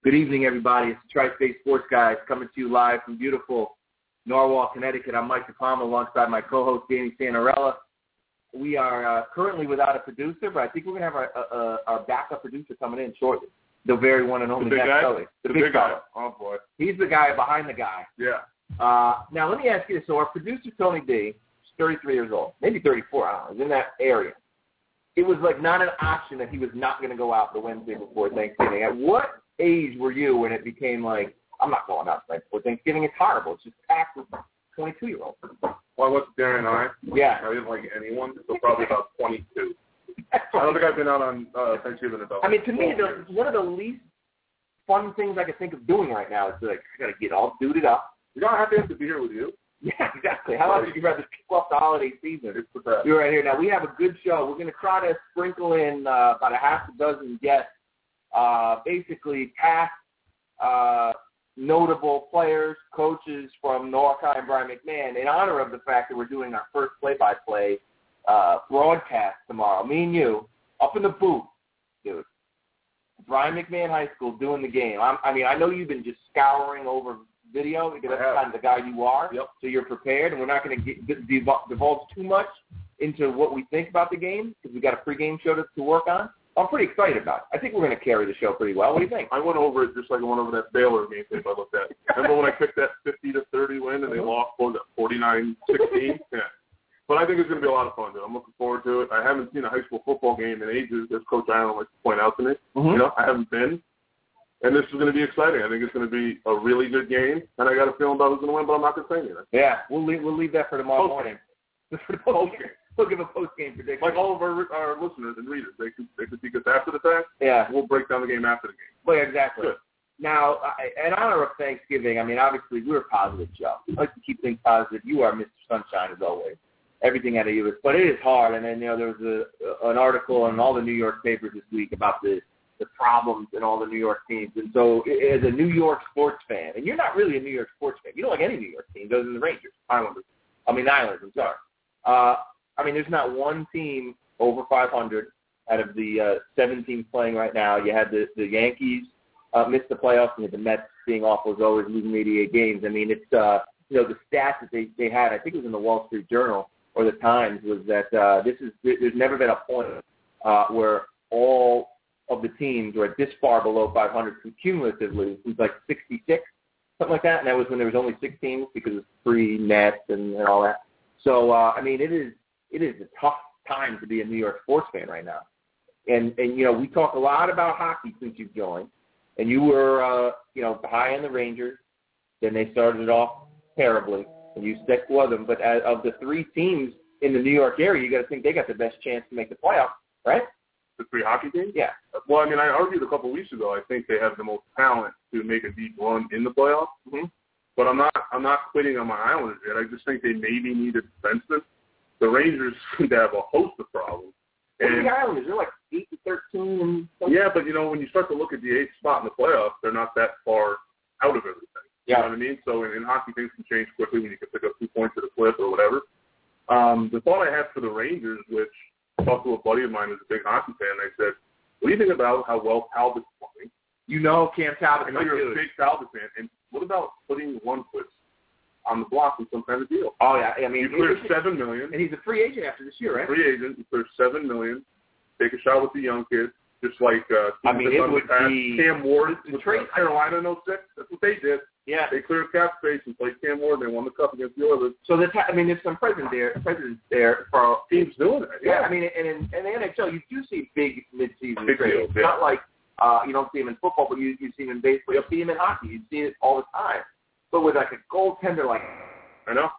Good evening, everybody. It's the Tri-State Sports Guys coming to you live from beautiful Norwalk, Connecticut. I'm Mike DePalma alongside my co-host, Danny Santarella. We are currently without a producer, but I think we're going to have our backup producer coming in shortly. The very one and only Matt Kelly. The big guy. Oh, boy. He's the guy behind the guy. Yeah. Now, let me ask you this. So our producer, Tony D, is 33 years old, maybe 34, I don't know, he's in that area. It was like not an option that he was not going to go out the Wednesday before Thanksgiving. At what age were you when it became like, I'm not going out tonight before Thanksgiving? It's horrible. It's just packed with 22-year-olds. Well, I went to Darren and I. Yeah. I didn't like anyone, so probably about 22. I don't think I've been out on Thanksgiving about. I mean, to me, one of the least fun things I could think of doing right now is like, I got to get all duded up. You don't have to be here with you. Yeah, exactly. How else would you rather kick off the holiday season? You're right here. Now, we have a good show. We're going to try to sprinkle in about a half a dozen guests, basically past notable players, coaches from Norwalk and Brian McMahon, in honor of the fact that we're doing our first play-by-play broadcast tomorrow. Me and you, up in the booth, dude. Brian McMahon High School doing the game. I know you've been just scouring over video because that's kind of the guy you are. Yep. So you're prepared, and we're not going to divulge too much into what we think about the game because we got a pregame show to work on. I'm pretty excited about it. I think we're going to carry the show pretty well. What do you think? I went over it just like I went over that Baylor game tape I looked at. Remember when I picked that 50-30 win and they lost 49-16? Yeah. But I think it's going to be a lot of fun, dude. I'm looking forward to it. I haven't seen a high school football game in ages, as Coach Allen likes to point out to me. Mm-hmm. You know, I haven't been. And this is going to be exciting. I think it's going to be a really good game. And I got a feeling about who's going to win, but I'm not going to say anything. Yeah, we'll leave that for tomorrow morning. For the post-game. We'll give a post-game prediction. Like all of our listeners and readers, they could see us after the fact. Yeah. We'll break down the game after the game. Well, exactly. Good. Now, in honor of Thanksgiving, I mean, obviously, we're a positive show. I like to keep things positive. You are Mr. Sunshine, as always. Everything out of you. But it is hard. And then, there was an article in all the New York papers this week about the problems in all the New York teams. And so as a New York sports fan, and you're not really a New York sports fan. You don't like any New York team other than the Rangers. Islanders, I'm sorry. There's not one team over 500 out of the 7 teams playing right now. You had the Yankees miss the playoffs, and the Mets being awful as always, losing 88 games. I mean, it's, the stats that they had, I think it was in the Wall Street Journal or the Times, was that there's never been a point where all of the teams were this far below 500 cumulatively. It was like 66, something like that, and that was when there was only 6 teams because of free nets and all that. So, it is a tough time to be a New York sports fan right now. And we talk a lot about hockey since you've joined, and you were, high on the Rangers. Then they started off terribly, and you stuck with them. But of the 3 teams in the New York area, you got to think they got the best chance to make the playoffs, right? The 3 hockey teams? Yeah. Well, I argued a couple weeks ago. I think they have the most talent to make a deep run in the playoffs. Mm-hmm. But I'm not quitting on my Islanders yet. I just think they maybe need a defenseman. The Rangers seem to have a host of problems. And the Islanders, they're like 8-13 and something. Yeah, but when you start to look at the 8th spot in the playoffs, they're not that far out of everything. Yeah. You know what I mean? So in hockey, things can change quickly when you can pick up 2 points at a clip or whatever. The thought I had for the Rangers, which I talked to a buddy of mine who's a big hockey fan, and I said, what do you think about how well Talbot's playing? Cam Talbot. I know you're a big Talbot fan. And what about putting Lundqvist on the block with some kind of deal? Oh, yeah. You clear $7 million. And he's a free agent after this year, right? Free agent. You clear $7 million. Take a shot with the young kids, just like it would be Cam Ward with trade Carolina in 06. That's what they did. Yeah. They cleared cap space and played Cam Ward, and they won the cup against the Oilers. So there's some precedent there for teams doing it. Yeah, and in the NHL, you do see big mid-season big trades. Deals, yeah. Not like you don't see them in football, but you see them in baseball. You see them in hockey. You see it all the time. But with like a goaltender like, I know.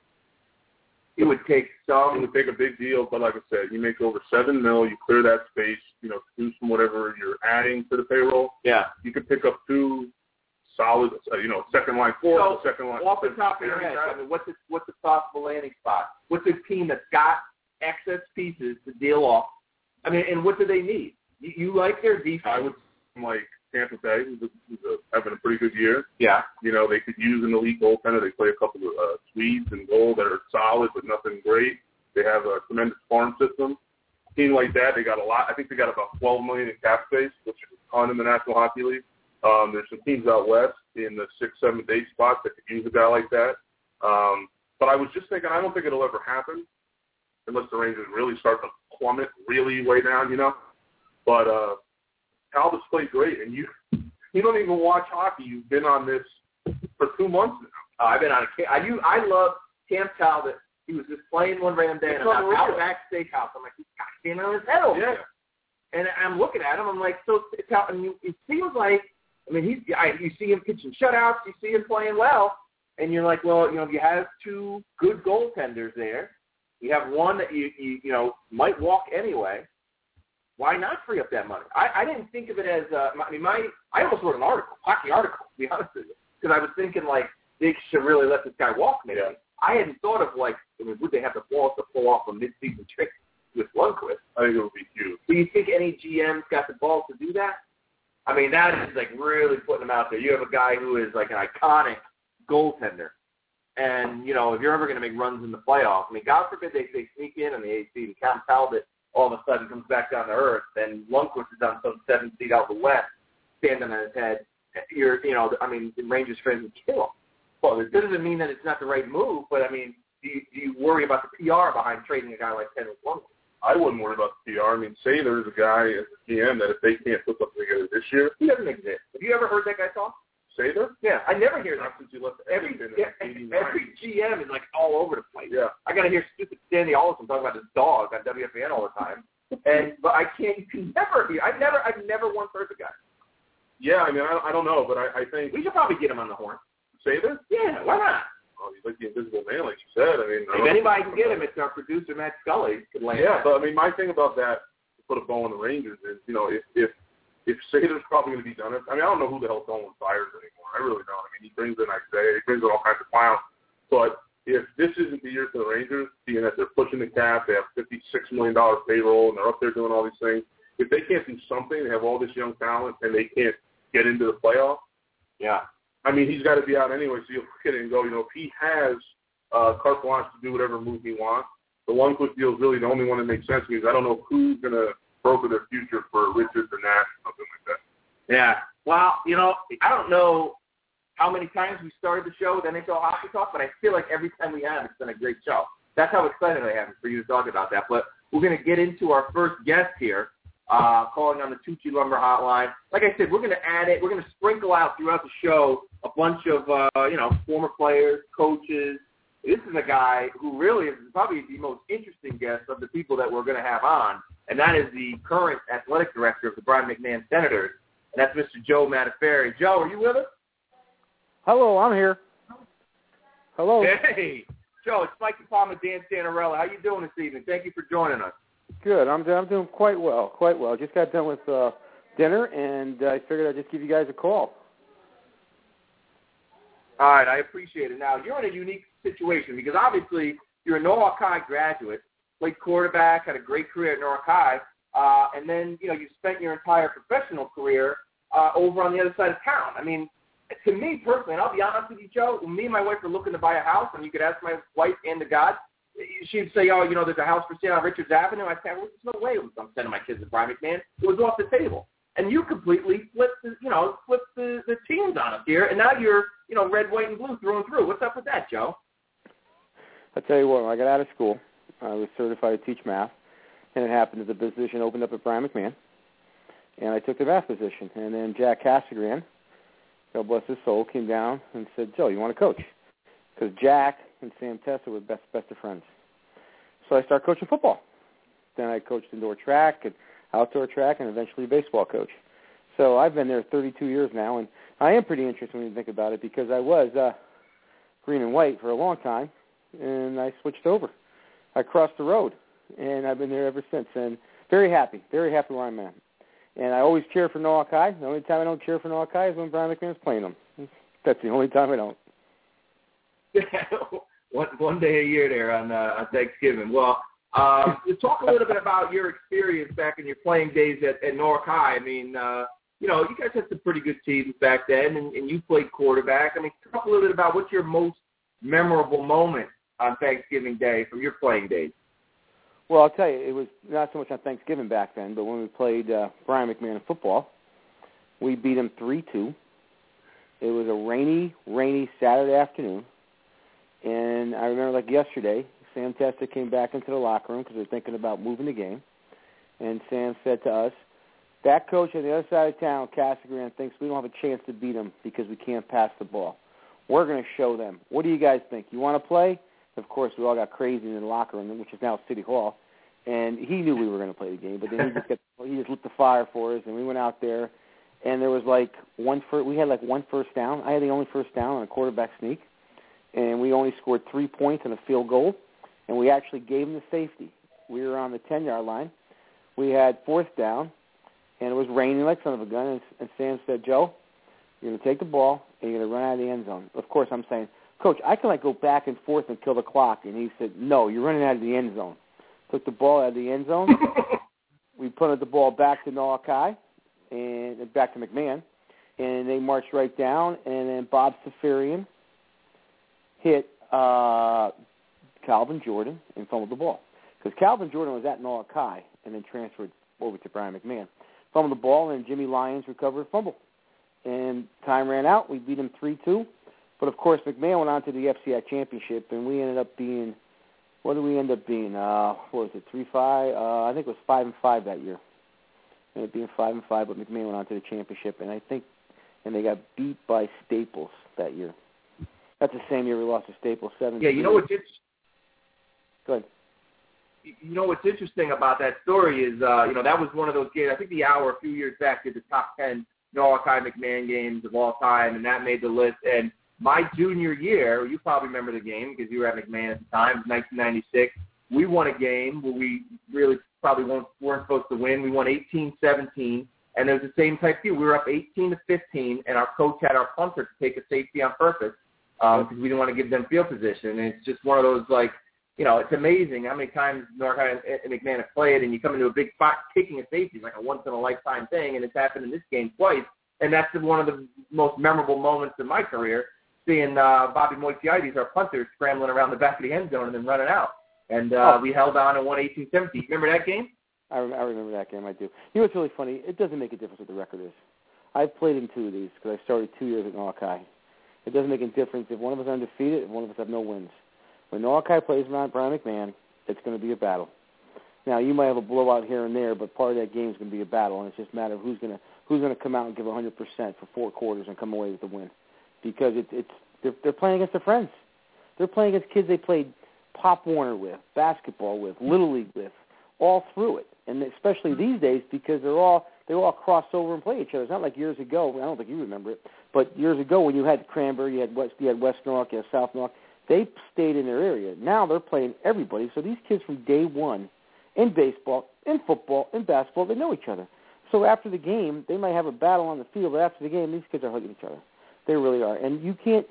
It would take a big deal, but like I said, you make over $7 million, you clear that space, to do some whatever you're adding to the payroll. Yeah. You could pick up 2 solid, second line forward, so second line. Off the top of your head, what's a possible landing spot? What's a team that's got excess pieces to deal off? And what do they need? You like their defense? I would like Tampa Bay, who's having a pretty good year. Yeah. They could use an elite goaltender. They play a couple of Swedes in goal that are solid but nothing great. They have a tremendous farm system. A team like that, they got a lot. I think they got about $12 million in cap space, which is a ton in the National Hockey League. There's some teams out west in the 6, 7, 8 spots that could use a guy like that. But I was just thinking, I don't think it'll ever happen unless the Rangers really start to plummet really way down, you know. But Talbot's played great, and you don't even watch hockey. You've been on this for 2 months now. I've been on I love Cam Talbot. He was just playing one random day, and I'm out back steakhouse. I'm like, this guy came on his head over there. And I'm looking at him. I'm like, so it feels like, I mean, you see him pitching shutouts. You see him playing well. And you're like, well, you know, if you have 2 good goaltenders there, you have one that you might walk anyway. Why not free up that money? I didn't think of it as I almost wrote an hockey article, to be honest with you, because I was thinking like they should really let this guy walk maybe. Yeah. I hadn't thought of like, I mean, would they have the balls to pull off a mid-season trick with Lundqvist? I think it would be huge. Do you think any GM's got the balls to do that? I mean, that is like really putting him out there. You have a guy who is like an iconic goaltender. And, you know, if you're ever going to make runs in the playoffs, I mean, God forbid they sneak in the 8th seed and Cam Talbot all of a sudden comes back down to earth, then Lundqvist is on some 7th seed out the west, standing on his head. The Rangers fans would kill him. Well, it doesn't mean that it's not the right move, but, I mean, do you worry about the PR behind trading a guy like Henrik Lundqvist? I wouldn't worry about the PR. I mean, say there's a guy as a GM that if they can't put something together this year. He doesn't exist. Have you ever heard that guy talk? Sather? Yeah, I never hear that. Since you left every GM is like all over the place. Yeah. I got to hear stupid Sandy Allison talk about his dog on WFAN all the time. But you can never hear. I've never once heard the guy. Yeah, I mean, I don't know, but I think we should probably get him on the horn. Sather? Yeah, why not? Oh, he's like the invisible man, like you said. I mean, if anybody can get him, it's our producer Matt Scully could land. Yeah, but I mean, my thing about that, to put a bow on the Rangers, is if Sather's probably going to be done, I mean, I don't know who the hell Dolan fires anymore. I really don't. I mean, he brings in Isaiah, he brings in all kinds of clowns. But if this isn't the year for the Rangers, being that they're pushing the cap, they have $56 million payroll, and they're up there doing all these things. If they can't do something, they have all this young talent, and they can't get into the playoffs. Yeah. I mean, he's got to be out anyway, so you'll look at it and go, you know, if he has carte blanche to do whatever move he wants, the Lundqvist deal is really the only one that makes sense because I don't know who's going to broker their future for Richards or Nash or something like that. Yeah. Well, you know, I don't know how many times we started the show with NHL Hockey Talk, but I feel like every time we have, it's been a great show. That's how excited I am for you to talk about that. But we're going to get into our first guest here. Calling on the Tucci Lumber Hotline. Like I said, we're going to add it. We're going to sprinkle out throughout the show a bunch of, former players, coaches. This is a guy who really is probably the most interesting guest of the people that we're going to have on, and that is the current athletic director of the Brian McMahon Senators, and that's Mr. Joe Mataferri. Joe, are you with us? Hello, I'm here. Hello. Hey, Joe, it's Mikey Palmer, Dan Santarella. How you doing this evening? Thank you for joining us. Good. I'm doing quite well. Just got done with dinner, and I figured I'd just give you guys a call. All right, I appreciate it. Now, you're in a unique situation because obviously you're a Norwalk High graduate, played quarterback, had a great career at Norwalk High, and then, you spent your entire professional career over on the other side of town. I mean, to me personally, and I'll be honest with you, Joe, when me and my wife were looking to buy a house, and you could ask my wife and the God, she'd say, there's a house for sale on Richards Avenue. I'd say, well, there's no way I'm sending my kids to Brian McMahon. It was off the table. And you completely flipped the teams on us here, and now you're, red, white, and blue through and through. What's up with that, Joe? I'll tell you what, when I got out of school, I was certified to teach math, and it happened that the position opened up at Brian McMahon, and I took the math position. And then Jack Cassagran, God bless his soul, came down and said, Joe, you want to coach? Because Jack and Sam Tessa were best of friends. So I started coaching football. Then I coached indoor track and outdoor track and eventually baseball coach. So I've been there 32 years now, and I am pretty interested when you think about it because I was green and white for a long time, and I switched over. I crossed the road, and I've been there ever since, and very happy where I'm at. And I always cheer for Norwalk High. The only time I don't cheer for Norwalk High is when Brian McMahon's playing them. That's the only time I don't. One day a year there on Thanksgiving. Well, talk a little bit about your experience back in your playing days at Norwalk High. I mean, you guys had some pretty good teams back then, and you played quarterback. I mean, talk a little bit about what's your most memorable moment on Thanksgiving Day from your playing days. Well, I'll tell you, it was not so much on Thanksgiving back then, but when we played Brian McMahon in football, We beat them 3-2. It was a rainy Saturday afternoon. And I remember like yesterday, Sam Testa came back into the locker room because they were thinking about moving the game. And Sam said to us, that coach on the other side of town, Casagran, thinks we don't have a chance to beat them because we can't pass the ball. We're going to show them. What do you guys think? You want to play? Of course, we all got crazy in the locker room, which is now City Hall. And he knew we were going to play the game, but then he just lit the fire for us, and we went out there. And there was we had one first down. I had the only first down on a quarterback sneak. And we only scored 3 points and a field goal. And we actually gave them the safety. We were on the 10-yard line. We had fourth down, and it was raining like son of a gun. And Sam said, Joe, you're going to take the ball, and you're going to run out of the end zone. Of course, I'm saying, Coach, I can go back and forth and kill the clock. And he said, no, you're running out of the end zone. Took the ball out of the end zone. We punted the ball back to Noakai and back to McMahon. And they marched right down, and then Bob Safarian hit Calvin Jordan and fumbled the ball. Because Calvin Jordan was at Noakai and then transferred over to Brian McMahon. Fumbled the ball, and Jimmy Lyons recovered a fumble. And time ran out. We beat him 3-2. But, of course, McMahon went on to the FCI championship, and we ended up being, what did we end up being? What was it, 3-5? I think it was 5-5 that year. Ended up being 5-5, but McMahon went on to the championship, and they got beat by Staples that year. That's the same year we lost to Staples 7-3. Yeah, you know what's interesting? Go ahead. You know what's interesting about that story is, that was one of those games. I think the Hour a few years back did the top 10 Noakai McMahon games of all time, and that made the list. And my junior year, you probably remember the game because you were at McMahon at the time, 1996. We won a game where we really probably weren't supposed to win. We won 18-17, and it was the same type deal. We were up 18-15, and our coach had our punter to take a safety on purpose because we didn't want to give them field position. And it's just one of those, it's amazing how many times Noakai and McMahon have played, and you come into a big spot kicking a safety is like a once-in-a-lifetime thing, and it's happened in this game twice. And that's one of the most memorable moments in my career, seeing Bobby Moisiades, our punter, scrambling around the back of the end zone and then running out. And we held on and won 18-17. Remember that game? I remember that game, I do. You know what's really funny? It doesn't make a difference what the record is. I've played in 2 of these because I started 2 years at Noakai. It doesn't make a difference if one of us is undefeated and one of us have no wins. When Noakai plays around Brian McMahon, it's going to be a battle. Now, you might have a blowout here and there, but part of that game is going to be a battle, and it's just a matter of who's going to come out and give 100% for 4 quarters and come away with the win. Because they're playing against their friends. They're playing against kids they played Pop Warner with, basketball with, Little League with, all through it. And especially these days because they all cross over and play each other. It's not like years ago. I don't think you remember it, but years ago when you had Cranberry, you had West Norwalk, you had South Norwalk. They stayed in their area. Now they're playing everybody. So these kids from day one in baseball, in football, in basketball, they know each other. So after the game, they might have a battle on the field, but after the game, these kids are hugging each other. They really are. And you can't,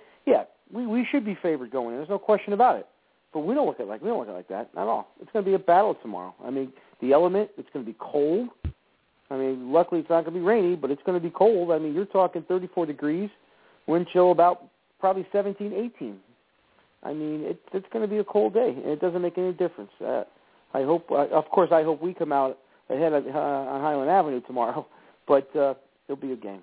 we should be favored going in. There's no question about it. But we don't look at it like that at all. It's going to be a battle tomorrow. I mean, the element, it's going to be cold. I mean, luckily it's not going to be rainy, but it's going to be cold. I mean, you're talking 34 degrees, wind chill about probably 17, 18. I mean, it's going to be a cold day, and it doesn't make any difference. I hope we come out ahead on Highland Avenue tomorrow, but it'll be a game.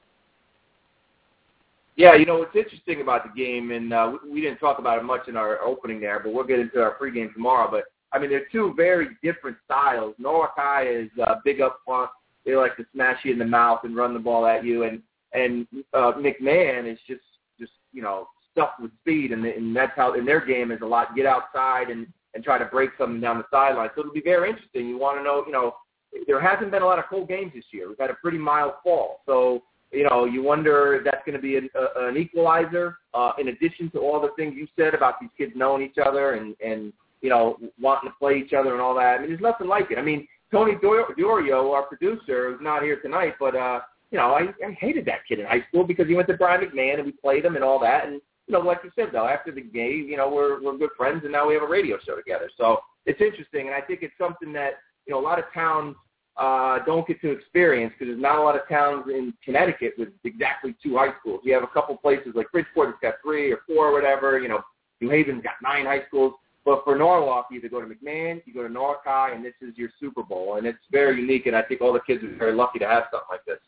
Yeah, what's interesting about the game, and we didn't talk about it much in our opening there, but we'll get into our pregame tomorrow. But, I mean, they're 2 very different styles. Noakai is big up front. They like to smash you in the mouth and run the ball at you. And McMahon is just stuffed with speed, and that's how in their game is a lot get outside and try to break something down the sideline. So it'll be very interesting. You want to know, there hasn't been a lot of cold games this year. We've had a pretty mild fall. So, you wonder if that's going to be an equalizer in addition to all the things you said about these kids knowing each other and wanting to play each other and all that. I mean, there's nothing like it. I mean, Tony Diorio, our producer, who's not here tonight, but, I hated that kid in high school because he went to Brian McMahon and we played him and all that. And, like you said, though, after the game, we're good friends and now we have a radio show together. So it's interesting, and I think it's something that, a lot of towns don't get to experience because there's not a lot of towns in Connecticut with exactly 2 high schools. You have a couple places like Bridgeport that's got 3 or 4 or whatever. New Haven's got 9 high schools. But for Norwalk, you either go to McMahon, you go to Noakai, and this is your Super Bowl. And it's very unique, and I think all the kids are very lucky to have something like this.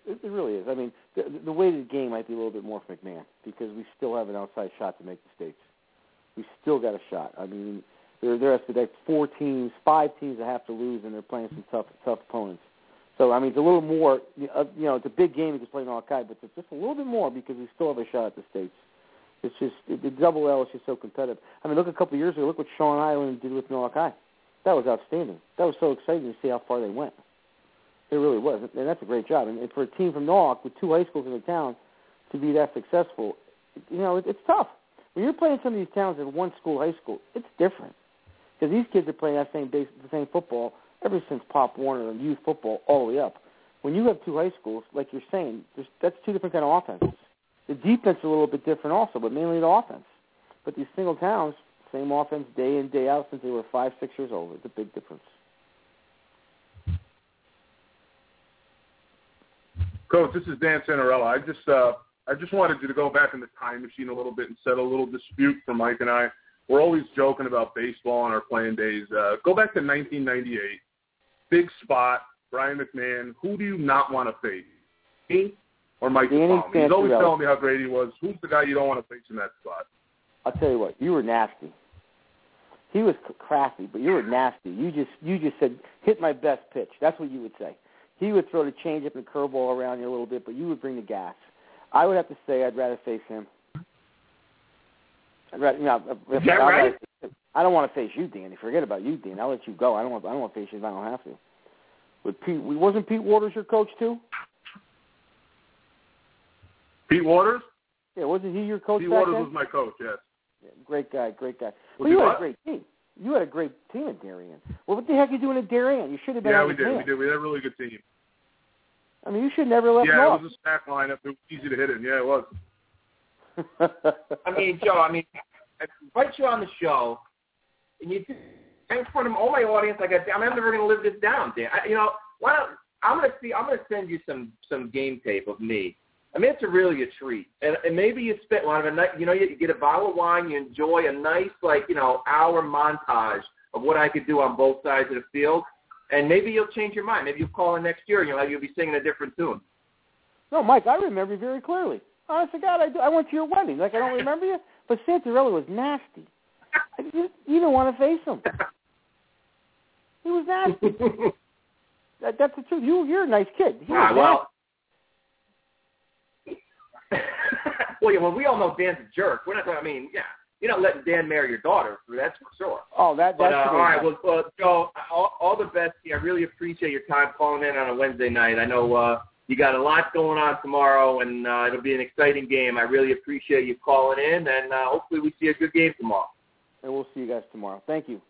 It really is. I mean, the way the game might be a little bit more for McMahon because we still have an outside shot to make the States. We still got a shot. I mean, there has to be 5 teams that have to lose, and they're playing some tough opponents. So, I mean, it's a little more, it's a big game to play Norwalk-Kai, but it's just a little bit more because we still have a shot at the States. It's just, the double L is just so competitive. I mean, look a couple of years ago, look what Sean Island did with Norwalk-Kai. That was outstanding. That was so exciting to see how far they went. It really was, and that's a great job. And for a team from Norwalk with 2 high schools in the town to be that successful, it's tough. When you're playing some of these towns in one school, high school, it's different. Because these kids are playing the same football ever since Pop Warner and youth football all the way up. When you have 2 high schools, like you're saying, that's 2 different kind of offenses. The defense is a little bit different also, but mainly the offense. But these single towns, same offense day in, day out since they were 5, 6 years old. It's a big difference. Coach, this is Dan Santarella. I just wanted you to go back in the time machine a little bit and settle a little dispute for Mike and I. We're always joking about baseball on our playing days. Go back to 1998. Big spot, Brian McMahon. Who do you not want to face? Me or Mike Palmer? He's always telling me how great he was. Who's the guy you don't want to face in that spot? I'll tell you what. You were nasty. He was crafty, but you were nasty. You just said, hit my best pitch. That's what you would say. He would throw the changeup and curveball around you a little bit, but you would bring the gas. I would have to say I'd rather face him. Is that right? I don't want to face you, Danny. Forget about you, Dean. I'll let you go. I don't want to face you if I don't have to. But wasn't Pete Waters your coach too? Pete Waters? Yeah, wasn't he your coach? Pete Waters was my coach. Yes. Yeah, great guy. Well, you had a great team. You had a great team at Darien. Well, what the heck are you doing at Darien? You should have been. Yeah, we did. We had a really good team. I mean, you should never let them off. Yeah, it was a stack lineup. It was easy to hit it. Yeah, it was. I mean, Joe, I invite you on the show, and you in front of all my audience. I'm never going to live this down, Dan. I'm going to send you some game tape of me. I mean, it's really a treat, and maybe you spent one of a night. You get a bottle of wine, you enjoy a nice hour montage of what I could do on both sides of the field, and maybe you'll change your mind. Maybe you'll call in next year, and you'll be singing a different tune. No, Mike, I remember you very clearly. Honest to God, I do. I went to your wedding. I don't remember you, but Santarella was nasty. You didn't want to face him. He was nasty. That's the truth. You're a nice kid. He was well, we all know Dan's a jerk. We're not. You're not letting Dan marry your daughter. That's for sure. Oh, that's all right. Well, Joe, all the best. I really appreciate your time calling in on a Wednesday night. I know you got a lot going on tomorrow, and it'll be an exciting game. I really appreciate you calling in, and hopefully we see a good game tomorrow. And we'll see you guys tomorrow. Thank you.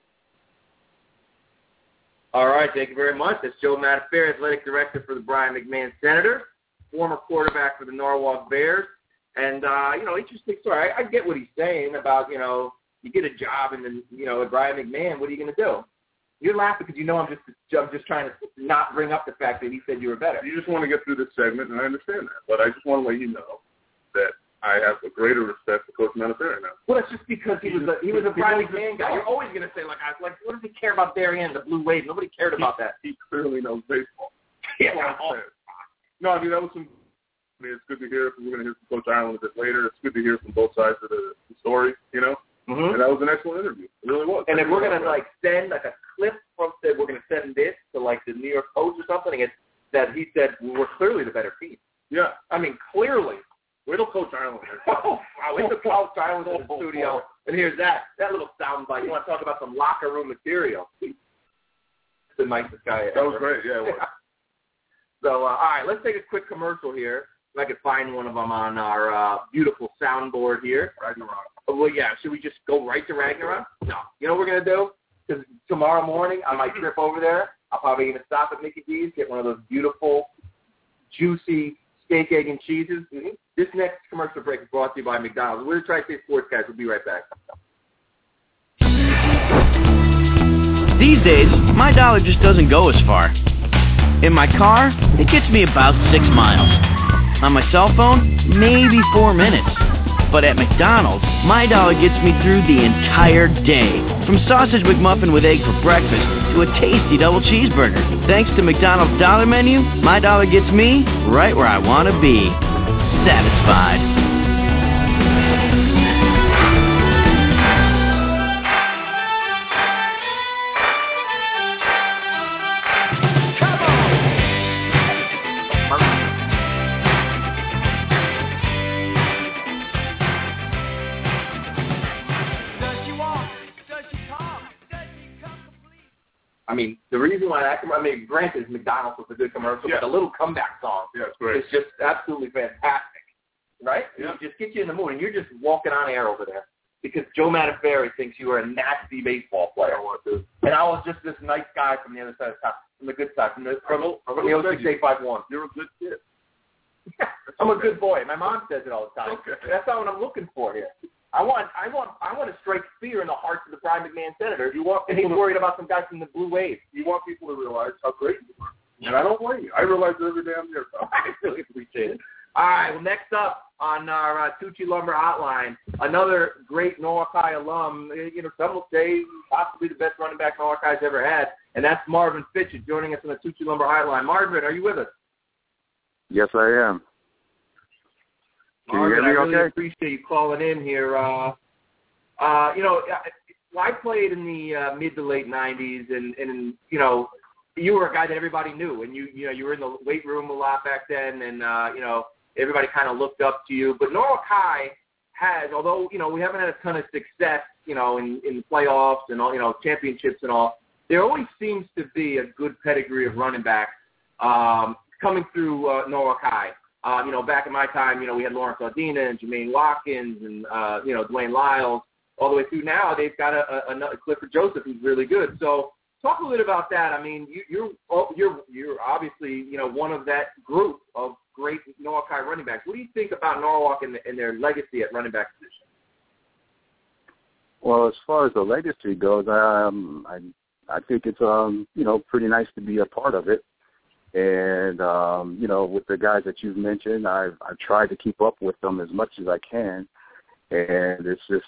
All right. Thank you very much. That's Joe Mataferri, Athletic Director for the Brian McMahon Senators, former quarterback for the Norwalk Bears. And, interesting story. I get what he's saying about, you get a job and then, at Brian McMahon, what are you going to do? You're laughing because I'm just trying to not bring up the fact that he said you were better. You just want to get through this segment, and I understand that. But I just want to let you know that I have a greater respect for Coach Mataferri now. Well, it's just because he was a Brian McMahon guy. You're always going to say, what does he care about Darien, the Blue Wave? Nobody cared about that. He clearly knows baseball. Yeah. No, that was some. It's good to hear. We're going to hear from Coach Ireland a bit later. It's good to hear from both sides of the story, Mm-hmm. And that was an excellent interview. It really was. And if we're going to send a clip from we're going to send this to the New York Post or something, it's that he said we're clearly the better team. Yeah. I mean, clearly. Wait till Coach Ireland. Oh, wow. Wait till Coach Ireland in the studio. And here's that little sound bite. You want to talk about some locker room material? The nicest guy ever. That was great. Yeah, it was. So, all right, let's take a quick commercial here. If I could find one of them on our beautiful soundboard here. Ragnarok. Well, yeah. Should we just go right to Ragnarok? No. You know what we're going to do? Because tomorrow morning on my trip over there, I'm probably going to stop at Mickey D's, get one of those beautiful, juicy steak, egg, and cheeses. Mm-hmm. This next commercial break is brought to you by McDonald's. We're the Tri-State Sports guys. We'll be right back. These days, my dollar just doesn't go as far. In my car, it gets me about 6 miles. On my cell phone, maybe 4 minutes. But at McDonald's, my dollar gets me through the entire day. From sausage McMuffin with egg for breakfast to a tasty double cheeseburger. Thanks to McDonald's Dollar Menu, my dollar gets me right where I want to be. Satisfied. I mean, the reason why granted, McDonald's was a good commercial, but the little comeback song is just absolutely fantastic, right? Yeah. It just gets you in the mood, and you're just walking on air over there because Joe Mataferri thinks you are a nasty baseball player. And I was just this nice guy from the other side of town, from the good side, from the 06851. You're a good kid. I'm a good boy. My mom says it all the time. Okay. That's not what I'm looking for here. I want to strike fear in the hearts of the Brian McMahon Senators. And he's worried about some guys from the Blue Wave. You want people to realize how great you are. And I don't blame you. I realize it every damn year. I really appreciate it. All right, well, next up on our Tucci Lumber Hotline, another great Norwalk High alum, some will say possibly the best running back Norwalk High's ever had, and that's Marvin Fitchett joining us on the Tucci Lumber Hotline. Marvin, are you with us? Yes, I am. Can Marvin, you hear me I really okay? appreciate you calling in here. I played in the mid to late 90s, and you were a guy that everybody knew, and you were in the weight room a lot back then, and everybody kind of looked up to you. But Norwalk High has, although we haven't had a ton of success, in the playoffs and all, championships and all, there always seems to be a good pedigree of running backs coming through Norwalk High. Back in my time, we had Lawrence Aldina and Jermaine Watkins and, Dwayne Lyles. All the way through now, they've got another Clifford Joseph who's really good. So talk a little bit about that. I mean, you're obviously, one of that group of great Norwalk High running backs. What do you think about Norwalk and their legacy at running back position? Well, as far as the legacy goes, I think it's, pretty nice to be a part of it. And, with the guys that you've mentioned, I've tried to keep up with them as much as I can. And it's just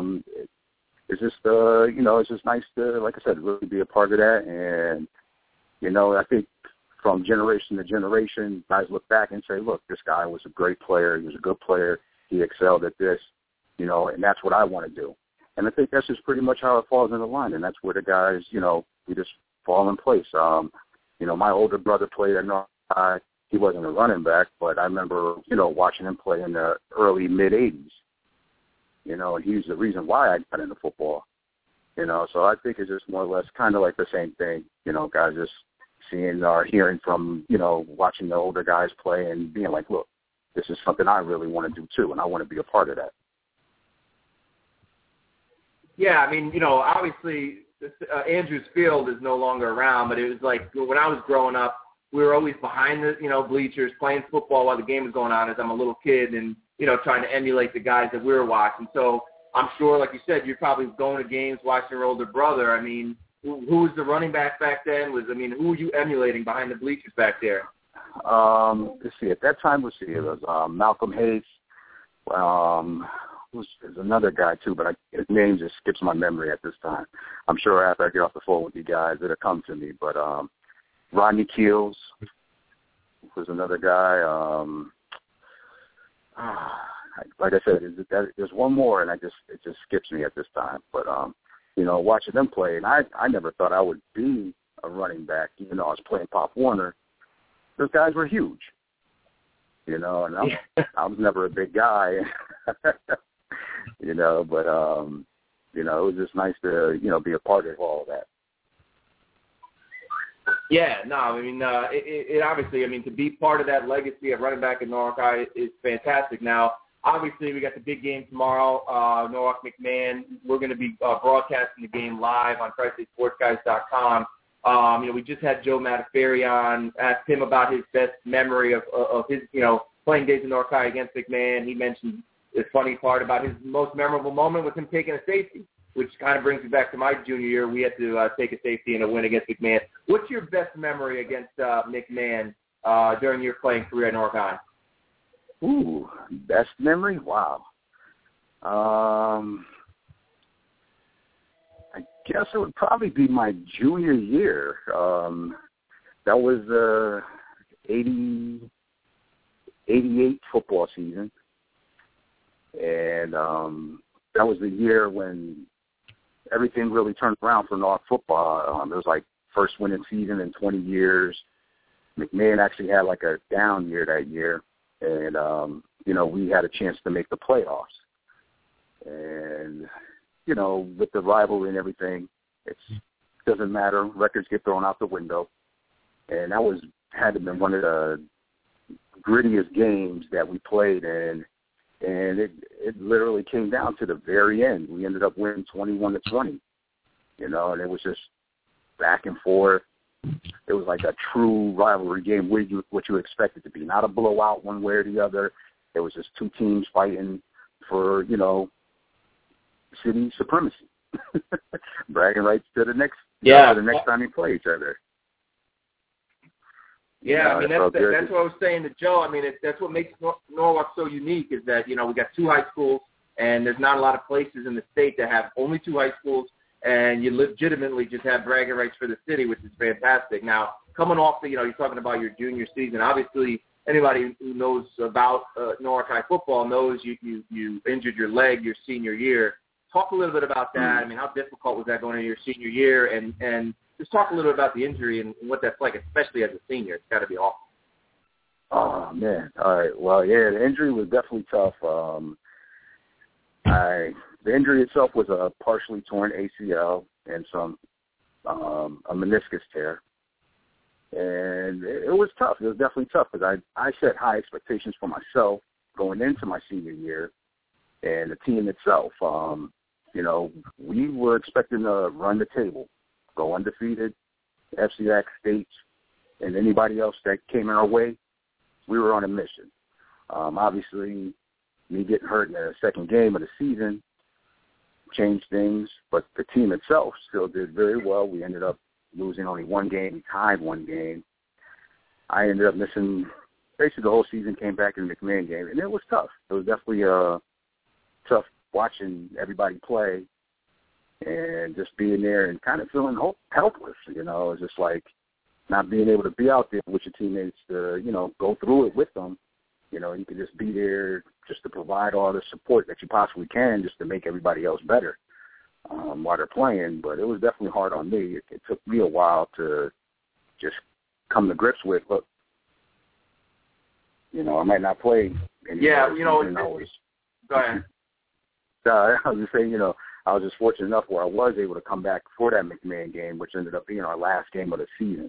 nice to, like I said, really be a part of that. And, I think from generation to generation, guys look back and say, look, this guy was a great player. He was a good player. He excelled at this, and that's what I want to do. And I think that's just pretty much how it falls in the line. And that's where the guys, we just fall in place. My older brother played at North High. He wasn't a running back, but I remember, watching him play in the early, mid-'80s. And he's the reason why I got into football. So I think it's just more or less kind of like the same thing. Guys just seeing or hearing from, watching the older guys play and being like, look, this is something I really want to do too, and I want to be a part of that. Yeah, I mean, obviously Andrews Field is no longer around, but it was like when I was growing up, we were always behind the, bleachers playing football while the game was going on as I'm a little kid and, trying to emulate the guys that we were watching. So I'm sure, like you said, you're probably going to games watching your older brother. I mean, who was the running back back then? Who were you emulating behind the bleachers back there? Let's see. At that time, it was Malcolm Hayes. There's another guy, too, but his name just skips my memory at this time. I'm sure after I get off the phone with you guys, it'll come to me. But Rodney Keels was another guy. Like I said, there's one more, and it just skips me at this time. But, watching them play, and I never thought I would be a running back, even though I was playing Pop Warner. Those guys were huge, and I was never a big guy. But, it was just nice to, be a part of all of that. Yeah, no, I mean, it obviously, to be part of that legacy of running back in Norwalk High is fantastic. Now, obviously, we got the big game tomorrow, Norwalk McMahon. We're going to be broadcasting the game live on TriStateSportsGuys.com. We just had Joe Mataferri on, asked him about his best memory of his, playing days in Norwalk High against McMahon. He mentioned the funny part about his most memorable moment was him taking a safety, which kind of brings me back to my junior year. We had to take a safety in a win against McMahon. What's your best memory against McMahon during your playing career at Norwalk High? Ooh, best memory? Wow. I guess it would probably be my junior year. That was the 88 football season. And that was the year when everything really turned around for North football. It was like first winning season in 20 years. McMahon actually had like a down year that year. And, we had a chance to make the playoffs. And, with the rivalry and everything, it doesn't matter. Records get thrown out the window. And that had to have been one of the grittiest games that we played in. And it literally came down to the very end. We ended up winning 21-20, and it was just back and forth. It was like a true rivalry game, what you expect it to be. Not a blowout one way or the other. It was just two teams fighting for, city supremacy. Bragging rights to the next time you play each other. Yeah, I mean, that's what I was saying to Joe. I mean, that's what makes Norwalk so unique is that, we got two high schools, and there's not a lot of places in the state that have only two high schools, and you legitimately just have bragging rights for the city, which is fantastic. Now, coming off you're talking about your junior season, obviously anybody who knows about Norwalk High football knows you injured your leg your senior year. Talk a little bit about that. I mean, how difficult was that going into your senior year, and just talk a little bit about the injury and what that's like, especially as a senior. It's got to be awful. Oh, man. All right. Well, yeah, the injury was definitely tough. The injury itself was a partially torn ACL and a meniscus tear. And it was tough. It was definitely tough because I set high expectations for myself going into my senior year and the team itself. We were expecting to run the table, go undefeated, FCX states, and anybody else that came in our way, we were on a mission. Obviously, me getting hurt in the second game of the season changed things, but the team itself still did very well. We ended up losing only one game. We tied one game. I ended up missing basically the whole season, came back in the McMahon game, and it was tough. It was definitely tough watching everybody play and just being there and kind of feeling helpless, It's just like not being able to be out there with your teammates to, go through it with them. You can just be there just to provide all the support that you possibly can just to make everybody else better while they're playing. But it was definitely hard on me. It took me a while to just come to grips with, look, I might not play anymore. Yeah, go ahead. I was just saying, I was just fortunate enough where I was able to come back for that McMahon game, which ended up being our last game of the season.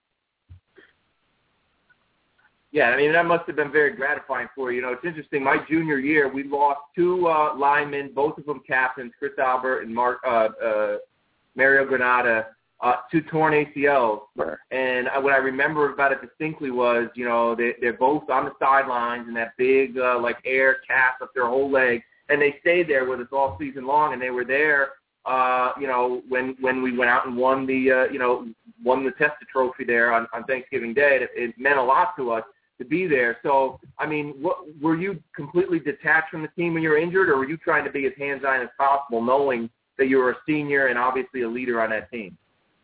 Yeah, I mean, that must have been very gratifying for you. It's interesting. My junior year, we lost two linemen, both of them captains, Chris Albert and Mario Granada, to torn ACLs. Right. And what I remember about it distinctly was, they're both on the sidelines and that big, air cast up their whole leg. And they stayed there with us all season long, and they were there, when we went out and won the Testa Trophy there on Thanksgiving Day. It meant a lot to us to be there. So, I mean, were you completely detached from the team when you were injured, or were you trying to be as hands-on as possible, knowing that you were a senior and obviously a leader on that team?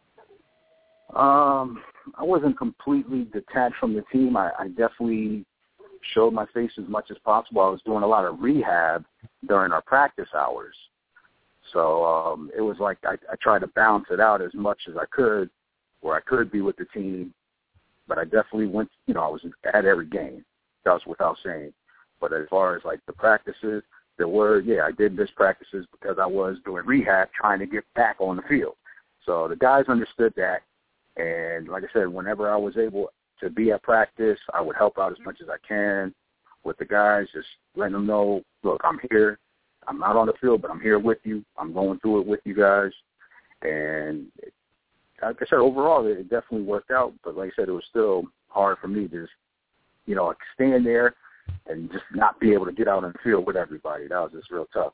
I wasn't completely detached from the team. I definitely showed my face as much as possible. I was doing a lot of rehab during our practice hours. So it was like I tried to balance it out as much as I could, where I could be with the team. But I definitely went, I was at every game. That was without saying. But as far as, the practices, I did miss practices because I was doing rehab trying to get back on the field. So the guys understood that. And like I said, whenever I was able to be at practice, I would help out as much as I can with the guys, just letting them know, look, I'm here. I'm not on the field, but I'm here with you. I'm going through it with you guys. And like I said, overall, it definitely worked out. But like I said, it was still hard for me to just, stand there and just not be able to get out on the field with everybody. That was just real tough.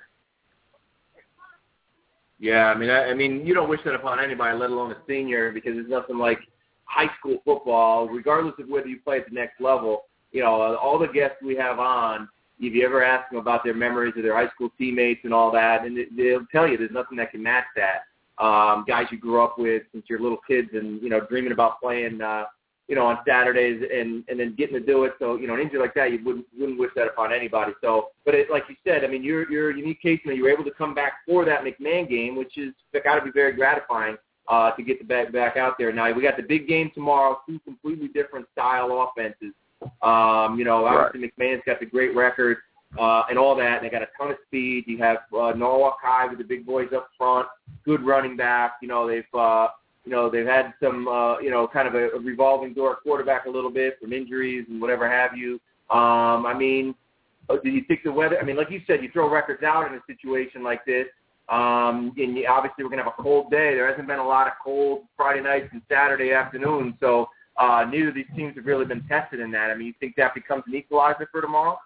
Yeah, I mean, you don't wish that upon anybody, let alone a senior, because there's nothing like high school football, regardless of whether you play at the next level. All the guests we have on, if you ever ask them about their memories of their high school teammates and all that, and they'll tell you there's nothing that can match that. Guys you grew up with since you're little kids and, dreaming about playing, on Saturdays and then getting to do it. So, an injury like that, you wouldn't wish that upon anybody. So, but like you said, I mean, you're a unique case, and you were able to come back for that McMahon game, which is got to be very gratifying to get the back out there. Now, we got the big game tomorrow, two completely different style offenses. Obviously McMahon's got the great record and all that, and they got a ton of speed. You have Norwalk High with the big boys up front, good running back. They've had some, kind of a revolving door quarterback a little bit from injuries and whatever have you. Do you think the weather? I mean, like you said, you throw records out in a situation like this. And obviously we're going to have a cold day. There hasn't been a lot of cold Friday nights and Saturday afternoons, so neither of these teams have really been tested in that. I mean, you think that becomes an equalizer for tomorrow?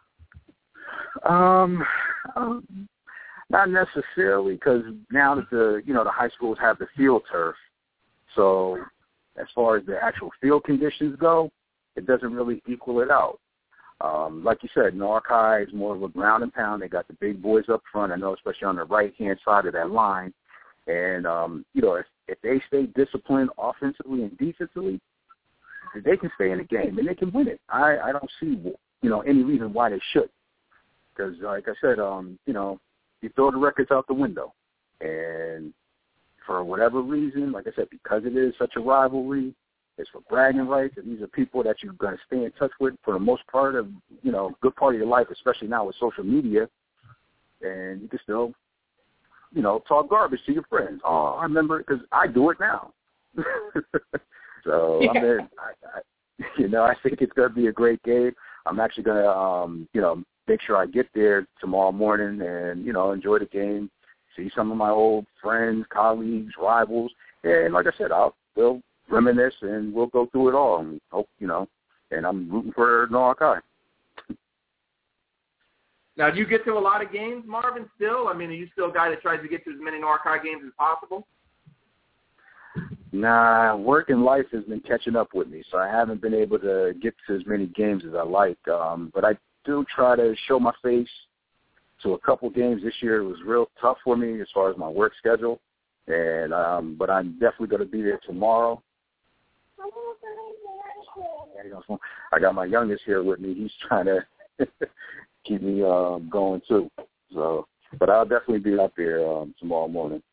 Not necessarily, because now that the high schools have the field turf, so as far as the actual field conditions go, it doesn't really equal it out. Like you said, Norwalk High is more of a ground and pound. They got the big boys up front. I know, especially on the right-hand side of that line. And, if they stay disciplined offensively and defensively, they can stay in the game and they can win it. I don't see, any reason why they should. Because, like I said, you throw the records out the window. And for whatever reason, like I said, because it is such a rivalry, it's for bragging rights, and these are people that you're going to stay in touch with for the most part of, good part of your life, especially now with social media. And you can still, talk garbage to your friends. Oh, I remember it, because I do it now. So, yeah. I think it's going to be a great game. I'm actually going to, make sure I get there tomorrow morning and, enjoy the game, see some of my old friends, colleagues, rivals. And like I said, we'll reminisce and we'll go through it all and hope, and I'm rooting for Norwalk High. Now, do you get to a lot of games, Marvin, still? I mean, are you still a guy that tries to get to as many Norwalk High games as possible? Nah, work and life has been catching up with me, so I haven't been able to get to as many games as I like. But I do try to show my face to a couple games this year. It was real tough for me as far as my work schedule, and but I'm definitely going to be there tomorrow. I got my youngest here with me. He's trying to keep me going too. So, but I'll definitely be up there tomorrow morning.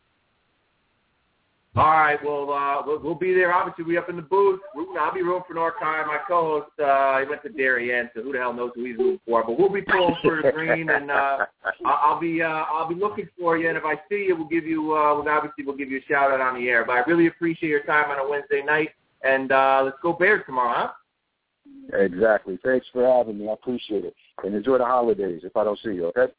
All right, well, we'll be there. Obviously, we'll be up in the booth. I'll be rooting for Norwalk High. My co-host, he went to Darien, so who the hell knows who he's rooting for? But we'll be pulling for the green, and I'll be looking for you. And if I see you, we'll give you a shout out on the air. But I really appreciate your time on a Wednesday night, and let's go Bears tomorrow, huh? Exactly. Thanks for having me. I appreciate it, and enjoy the holidays. If I don't see you, okay?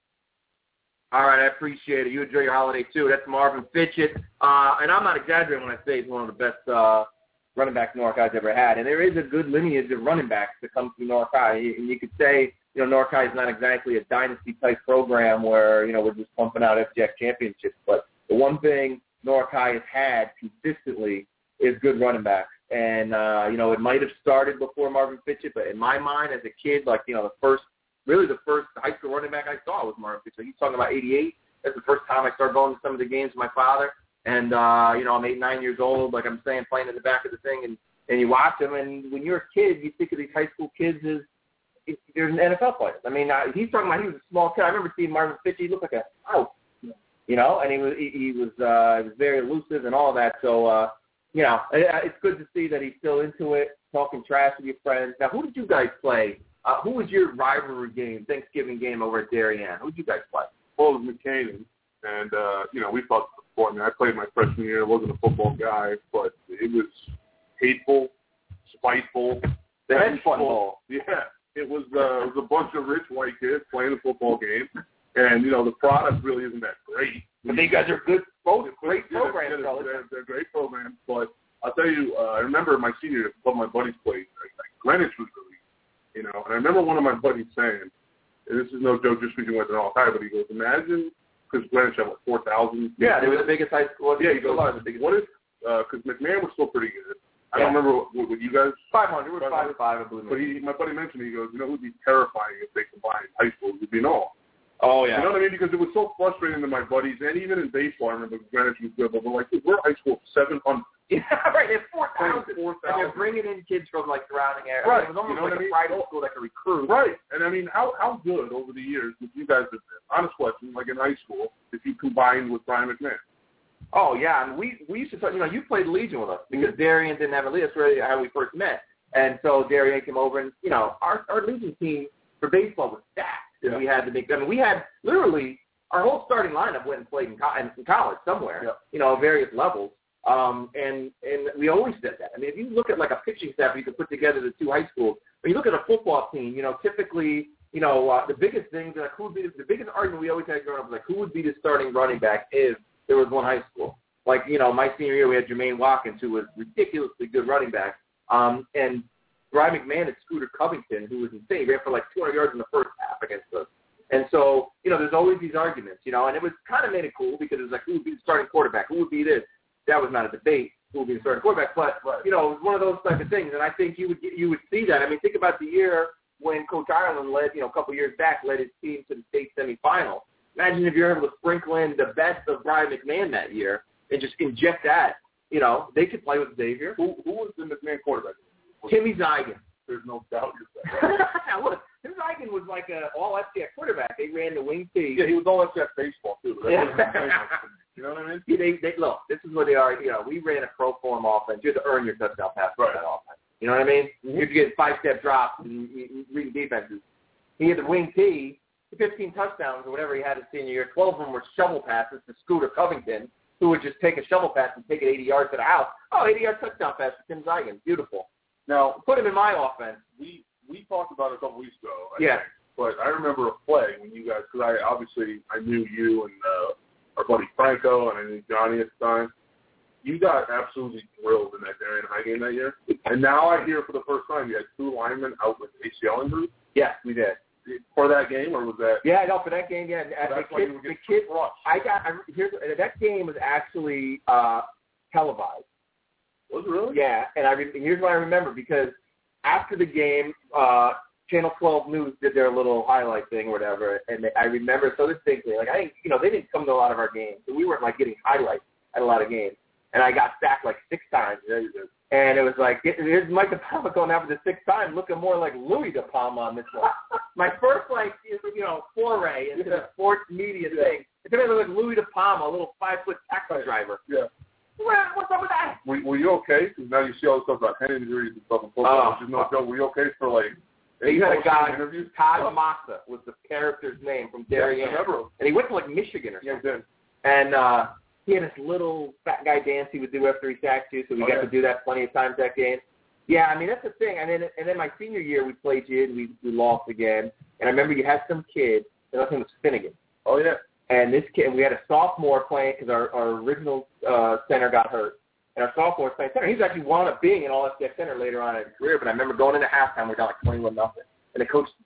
All right, I appreciate it. You enjoy your holiday, too. That's Marvin Fitchett. And I'm not exaggerating when I say he's one of the best running backs Norwalk High's ever had. And there is a good lineage of running backs that comes through Norwalk High. And you could say, Norwalk High is not exactly a dynasty-type program where, we're just pumping out FCS championships. But the one thing Norwalk High has had consistently is good running backs. And, it might have started before Marvin Fitchett, but in my mind as a kid, the first high school running back I saw was Marvin Fitchett. He's talking about 88. That's the first time I started going to some of the games with my father. And, I'm 8, 9 years old, like I'm saying, playing in the back of the thing. And you watch them, and when you're a kid, you think of these high school kids as there's an NFL players. I mean, he's talking about he was a small kid. I remember seeing Marvin Fitchett. He looked like a house, and he was very elusive and all that. So, it's good to see that he's still into it, talking trash with your friends. Now, who did you guys play? Who was your rivalry game, Thanksgiving game over at Darien? Who did you guys play? Well, it was McCain, and, we fought before. I mean, I played my freshman year. I wasn't a football guy, but it was hateful, spiteful. The hedge fund ball. Yeah, it was a bunch of rich white kids playing a football game, and, the product really isn't that great. But you guys are good, both great programs. They're great programs, but I'll tell you, I remember my senior year, some of my buddies played. Greenwich was really, and I remember one of my buddies saying, and this is no joke just because you went to Norwalk High, but he goes, imagine, because Greenwich had, 4,000? Yeah, they were the biggest high school. Yeah, he goes, what if, because McMahon was still pretty good. I don't remember what you guys. 500, we're 5-5, I believe. But my buddy mentioned, he goes, who would be terrifying if they combined Espinal. Oh, yeah. You know what I mean? Because it was so frustrating to my buddies, and even in baseball, I remember Greenwich was good, but we're like, we're high school 700. Yeah, right. They have 4,000. 4,000. And they're bringing in kids from, like, surrounding areas. Right. It was almost You know like what I mean? a private school that could recruit. Right. And, I mean, how good over the years would you guys have been? Honest question, like in high school, if you combined with Brian McMahon? Oh, yeah. I mean, we used to talk, you played Legion with us because Darian didn't have a lead. That's really how we first met. And so Darian came over, and, our Legion team for baseball was stacked. Yeah. We had to make, we had literally our whole starting lineup went and played in college somewhere, various levels. And we always said that. I mean, if you look at like a pitching staff you could put together the two high schools, when you look at a football team, typically, the biggest thing, like the biggest argument we always had growing up was like, who would be the starting running back if there was one high school? Like, my senior year we had Jermaine Watkins, who was ridiculously good running back, and Brian McMahon and Scooter Covington, who was insane. He ran for like 200 yards in the first half against us. And so, there's always these arguments, and it was kind of made it cool because it was like, who would be the starting quarterback? Who would be this? That was not a debate, who would be the starting quarterback. But, it was one of those type of things. And I think you would see that. I mean, think about the year when Coach Ireland led, a couple years back, led his team to the state semifinal. Imagine if you're able to sprinkle in the best of Brian McMahon that year and just inject that. They could play with Xavier. Who was the McMahon quarterback? Timmy Zigan. There's no doubt you're saying. Look, Tim Zigan was like an all-FCS quarterback. They ran the wing tee. Yeah, he was all-FCS baseball, too. Yeah. You know what I mean? They look, this is where they are. We ran a pro form offense. You had to earn your touchdown pass for that offense. You know what I mean? Mm-hmm. You get 5-step drops and reading defenses. He had the wing tee, 15 touchdowns or whatever he had his senior year. 12 of them were shovel passes to Scooter Covington, who would just take a shovel pass and take it 80 yards to the house. 80-yard touchdown pass to Tim Zigan. Beautiful. Now, put him in my offense. We talked about it a couple weeks ago. I think, but I remember a play when you guys, because I knew you and our buddy Franco, and I knew Johnny at the time. You got absolutely drilled in that Darien High game that year. And now I hear for the first time you had two linemen out with ACL injuries. Yes, we did. For that game, or was that? Yeah, no, for that game, yeah. That's why you were getting crushed. That game was actually televised. Was it really? Yeah, and here's what I remember, because after the game, Channel 12 News did their little highlight thing or whatever, and I remember so distinctly. Like, I think, they didn't come to a lot of our games, so we weren't, like, getting highlights at a lot of games. And I got sacked, like, 6 times. And it was like, here's Mike DePalma going out for the 6th time, looking more like Louis DePalma on this one. My first, foray into the sports media thing. It made me look like Louis DePalma, a little 5-foot taxi driver. Yeah. What's up with that? Were you okay? Because now you see all this stuff about 10 injuries and stuff in football. Which is no joke. Were you okay for, like, you had a guy, interviews? Todd Massa was the character's name from Darien. Yeah, and he went to, like, Michigan or something. Yeah, he did. And he had this little fat guy dance he would do after he sacked you, so we got to do that plenty of times that game. Yeah, I mean, that's the thing. And then my senior year, we played you, and we lost again. And I remember you had some kid, and his name was Finnegan. Oh, yeah. And this kid, we had a sophomore playing because our original center got hurt. And our sophomore was playing center. He's actually wound up being an all-FCS center later on in his career, but I remember going into halftime, we're down like 21-0. And the coach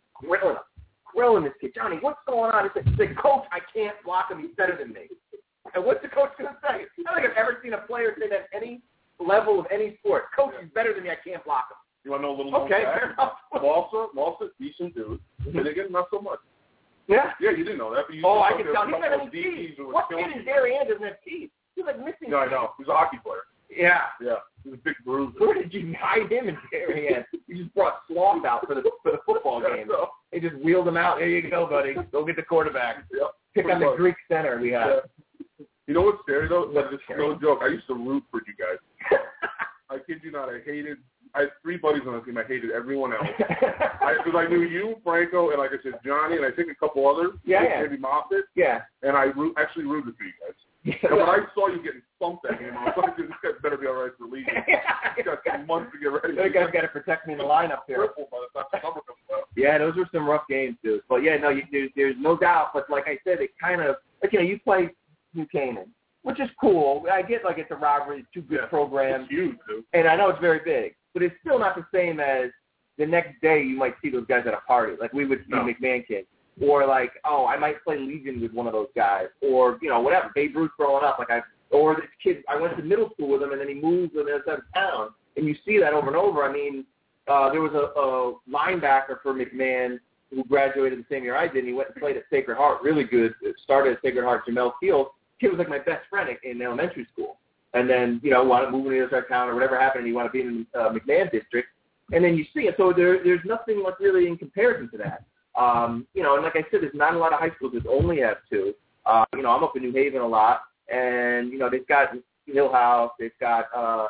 grilling this kid. Johnny, what's going on? He said, Coach, I can't block him. He's better than me. And what's the coach going to say? I don't think I've ever seen a player say that at any level of any sport. Coach is better than me. I can't block him. You want to know a little more? Okay, fair enough. Walter, decent dude. Finnegan, not so much. Yeah. Yeah, you didn't know that. But I can tell. He doesn't have any teeth. What kid in Darien doesn't have teeth? He's like missing. No, I know. He's a hockey player. Yeah. Yeah. He's a big bruiser. Where did you hide him in Darien? You just brought Sloth out for the football game. They just wheeled him out. There you go, buddy. Go get the quarterback. Yep. Pick on the Greek center we have. Yeah. You know what's scary, though? It's no joke. I used to root for you guys. I kid you not. I had 3 buddies on the team. I hated everyone else. Because I knew you, Franco, and like I said, Johnny, and I think a couple others. Yeah. Maybe Moffitt. Yeah. And I actually rooted for you guys. And when I saw you getting thumped that game, I was like, this guy better be all right for Legion. He's got 10 months to get ready. That guy's got to protect me in the lineup here. By the time the summer comes out. Yeah, those were some rough games, dude. But, yeah, no, there's no doubt. But like I said, it kind of, you play New Canaan, which is cool. I get like it's a rivalry, 2 good programs. It's huge, dude. And I know it's very big. But it's still not the same as the next day you might see those guys at a party. Like we would see McMahon kids. Or like, I might play Legion with one of those guys. Or, whatever. Babe Ruth growing up. Or this kid, I went to middle school with him and then he moved to the other side of town. And you see that over and over. I mean, there was a linebacker for McMahon who graduated the same year I did, and he went and played at Sacred Heart, really good. Started at Sacred Heart, Jamel Fields. Kid was like my best friend in elementary school. And then, wound up moving to the other side of town or whatever happened, and he wound up being in the McMahon district. And then you see it. So there's nothing like really in comparison to that. And like I said, there's not a lot of high schools. There's only have two. I'm up in New Haven a lot, and, they've got Hill House. They've got,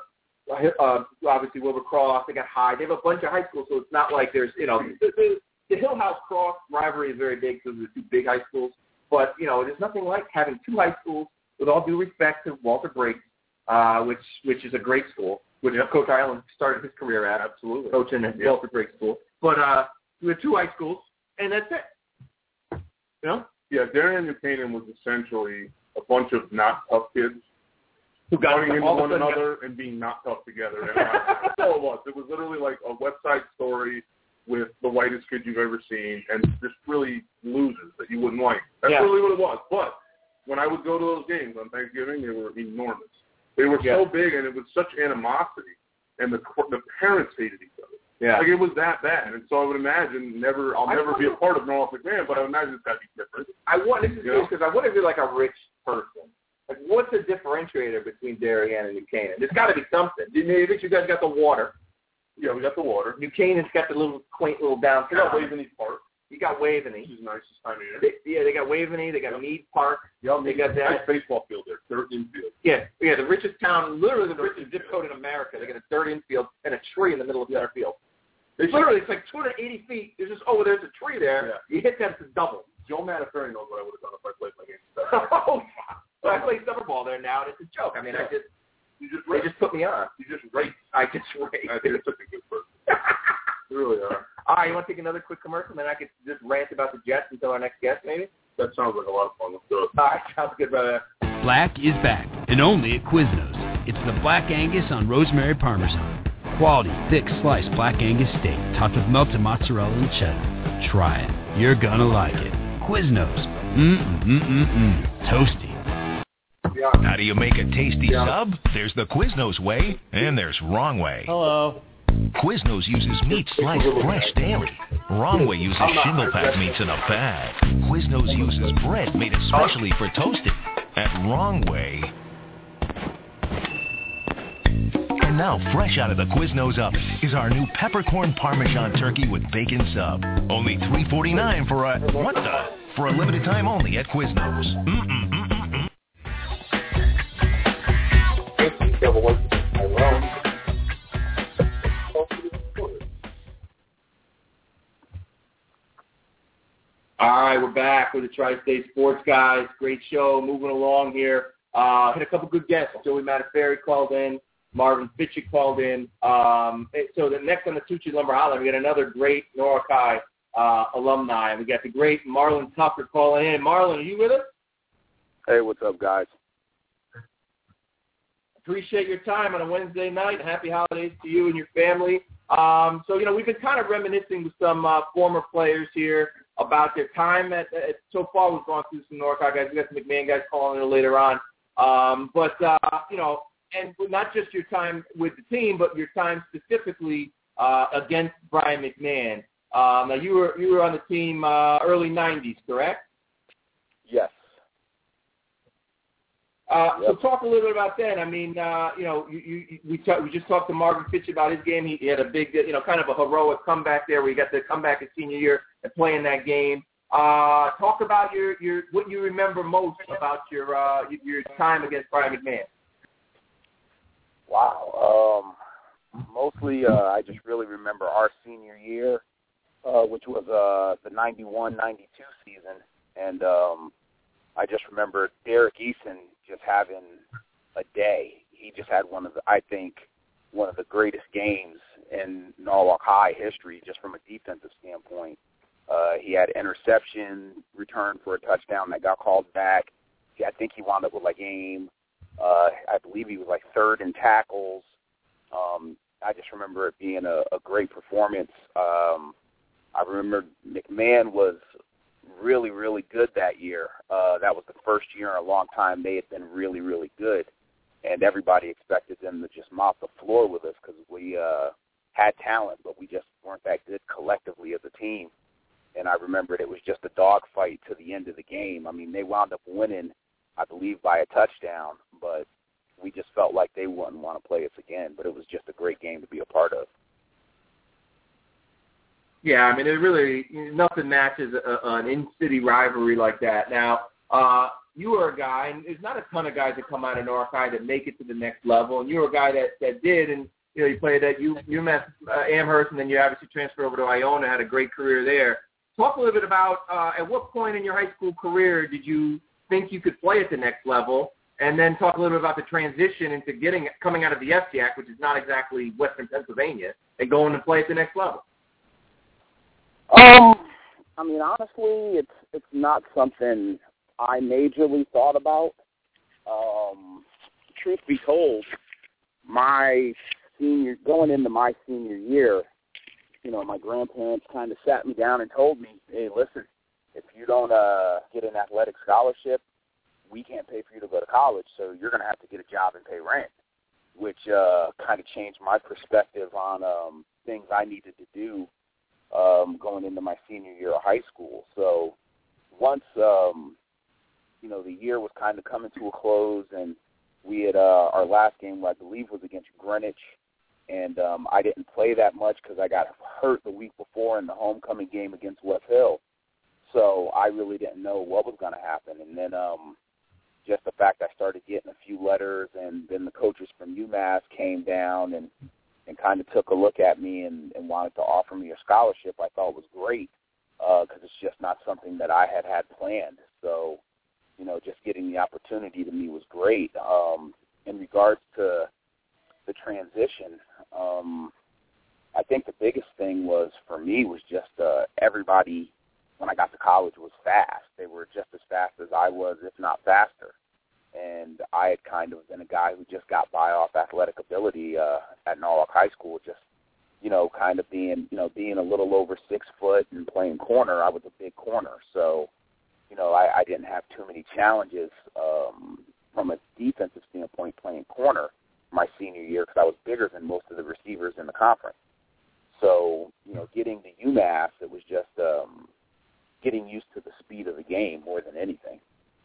obviously, Wilbur Cross. They got High. They have a bunch of high schools, so it's not like there's, the Hill House Cross rivalry is very big because of the two big high schools. But, there's nothing like having two high schools, with all due respect to Walter Briggs, which is a great school, which Coach Ireland started his career at, absolutely, coaching at Walter Briggs School. But we have two high schools, and that's it. Yeah, Darien Buchanan was essentially a bunch of not tough kids who got running into one another and being not tough together. And that's all it was. It was literally like a West Side Story with the whitest kids you've ever seen, and just really losers that you wouldn't like. That's really what it was. But when I would go to those games on Thanksgiving, they were enormous. They were so big, and it was such animosity, and the parents hated each other. Yeah. Like, it was that bad. And so I would imagine I'll never be a part of Norfolk McMahon, but I would imagine it's got to be different. This is good because I want to be like a rich person. Like, what's the differentiator between Darien and Buchanan? There's got to be something. You guys got the water. Yeah, we got the water. Buchanan's got the little quaint little downtown. We got Waveney Park. You got Waveney. Which is nice this time of year. They got Waveney. They got Meade Park. They got that. Nice baseball field there, third infield. Yeah, the richest town, literally the richest zip code in America. They got a third infield and a tree in the middle of center field. Literally, it's like 280 feet. There's just, there's a tree there. Yeah. You hit that, it's double. Joe Manaferi knows what I would have done if I played my game. So I play summer ball there now, and it's a joke. I mean, they just put me on. You just race. I just race. I think it's such a good person. You really are. All right, you want to take another quick commercial, and then I could just rant about the Jets until our next guest, maybe? That sounds like a lot of fun. Let's do it. All right, sounds good, brother. Black is back, and only at Quiznos. It's the Black Angus on rosemary parmesan. Quality, thick sliced Black Angus steak topped with melted mozzarella and cheddar. Try it. You're gonna like it. Quiznos. Toasty. How do you make a tasty sub? There's the Quiznos way, and there's wrong way. Hello. Quiznos uses meat sliced fresh daily. Wrong way uses shingle-packed meats in a bag. Quiznos uses bread made especially for toasting. At Wrong Way. And now, fresh out of the Quiznos oven is our new peppercorn parmesan turkey with bacon sub. Only $3.49 for a what the? For a limited time only at Quiznos. All right, we're back with the Tri-State Sports Guys. Great show, moving along here. Had a couple good guests. Joey Manaferi called in. Marvin Fitchick called in. So the next on the Tucci Lumber Hotline, we got another great Norwalk High alumni. We got the great Marlon Tucker calling in. Marlon, are you with us? Hey, what's up, guys? Appreciate your time on a Wednesday night. Happy holidays to you and your family. So, we've been kind of reminiscing with some former players here about their time so far. We've gone through some Norwalk High guys. We got some McMahon guys calling in later on. And not just your time with the team, but your time specifically against Brian McMahon. Now, you were on the team early 90s, correct? Yes. So talk a little bit about that. I mean, we just talked to Marvin Fitch about his game. He had a big, kind of a heroic comeback there where he got to come back his senior year and play in that game. Talk about your what you remember most about your time against Brian McMahon. Wow. Mostly, I just really remember our senior year, which was the 91-92 season, and I just remember Derek Eason just having a day. He just had one of the greatest games in Norwalk High history, just from a defensive standpoint. He had interception, return for a touchdown that got called back. I think he wound up with I believe he was third in tackles. I just remember it being a great performance. I remember McMahon was really, really good that year. That was the first year in a long time they had been really, really good, and everybody expected them to just mop the floor with us because we had talent, but we just weren't that good collectively as a team. and I remembered it was just a dogfight to the end of the game. I mean, they wound up winning, I believe, by a touchdown, but we just felt like they wouldn't want to play us again. But it was just a great game to be a part of. Yeah, I mean, it really, nothing matches an in-city rivalry like that. Now, you were a guy, and there's not a ton of guys that come out of North High that make it to the next level, and you were a guy that did, and you played at UMass Amherst, and then you obviously transferred over to Iona, had a great career there. Talk a little bit about at what point in your high school career did you think you could play at the next level, and then talk a little bit about the transition into coming out of the FCIAC, which is not exactly Western Pennsylvania, and going to play at the next level. I mean, honestly, it's not something I majorly thought about. Truth be told, going into my senior year, my grandparents kind of sat me down and told me, hey, listen, if you don't get an athletic scholarship, we can't pay for you to go to college, so you're going to have to get a job and pay rent, which kind of changed my perspective on things I needed to do going into my senior year of high school. So once, the year was kind of coming to a close, and we had our last game, I believe, was against Greenwich, and I didn't play that much because I got hurt the week before in the homecoming game against West Hill. So I really didn't know what was going to happen. And then just the fact I started getting a few letters, and then the coaches from UMass came down and kind of took a look at me and wanted to offer me a scholarship, I thought was great because it's just not something that I had planned. So, just getting the opportunity to me was great. In regards to the transition, I think the biggest thing for me was just everybody, when I got to college, was fast. They were just as fast as I was, if not faster. And I had kind of been a guy who just got by off athletic ability at Norwalk High School, just, kind of being a little over 6 foot and playing corner. I was a big corner. So, I didn't have too many challenges from a defensive standpoint playing corner my senior year because I was bigger than most of the receivers in the conference. So, getting to UMass, it was just getting used to the speed of the game more than anything.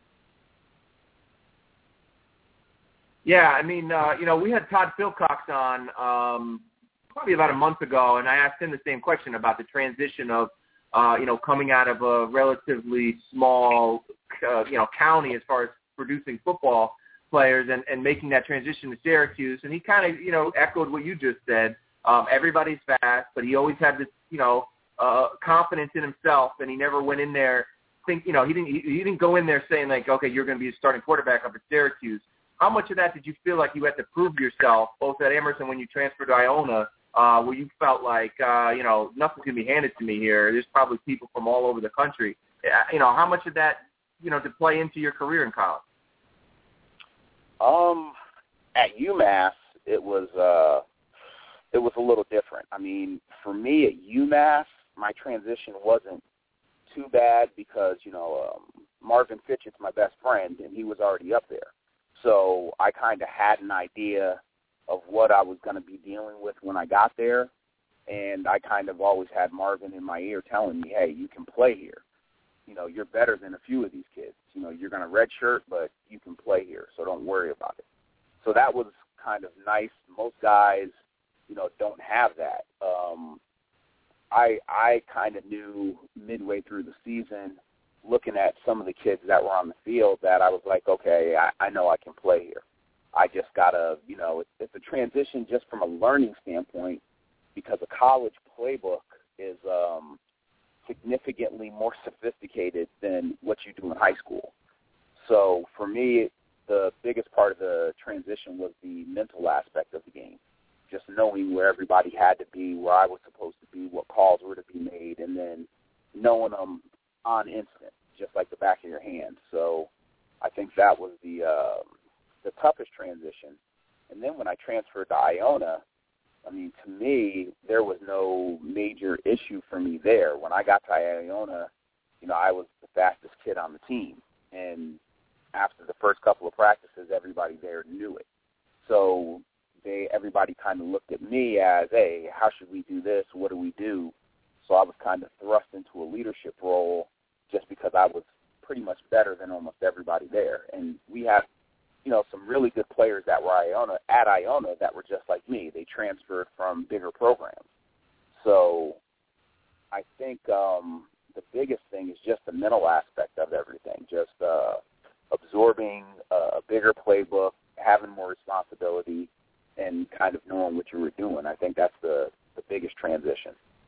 Yeah, I mean, we had Todd Philcox on probably about a month ago, and I asked him the same question about the transition of, coming out of a relatively small, county as far as producing football players and making that transition to Syracuse. And he kind of, echoed what you just said. Everybody's fast, but he always had this, confidence in himself, and he never went in there he didn't go in there saying like, okay, you're going to be a starting quarterback up at Syracuse. How much of that did you feel like you had to prove yourself, both at Emerson when you transferred to Iona, where you felt like, nothing's going to be handed to me here. There's probably people from all over the country. How much of that, to play into your career in college? At UMass, it was a little different. I mean, for me at UMass, my transition wasn't too bad because, Marvin Fitchett's my best friend, and he was already up there. So I kind of had an idea of what I was going to be dealing with when I got there, and I kind of always had Marvin in my ear telling me, hey, you can play here. You're better than a few of these kids. You're going to redshirt, but you can play here, so don't worry about it. So that was kind of nice. Most guys, don't have that. I kind of knew midway through the season, looking at some of the kids that were on the field, that I was like, okay, I know I can play here. I just got to, it's a transition just from a learning standpoint because a college playbook is significantly more sophisticated than what you do in high school. So for me, the biggest part of the transition was the mental aspect of the game, just knowing where everybody had to be, where I was supposed to be, what calls were to be made, and then knowing them on instant, just like the back of your hand. So I think that was the toughest transition. And then when I transferred to Iona, I mean, to me, there was no major issue for me there. When I got to Iona, I was the fastest kid on the team. And after the first couple of practices, everybody there knew it. So everybody kind of looked at me as, hey, how should we do this? What do we do? So I was kind of thrust into a leadership role just because I was pretty much better than almost everybody there. And we have, some really good players that were at Iona that were just like me. They transferred from bigger programs. So I think the biggest thing is just the mental aspect of everything, just absorbing a bigger playbook, having more responsibility, and kind of knowing what you were doing. I think that's the biggest transition.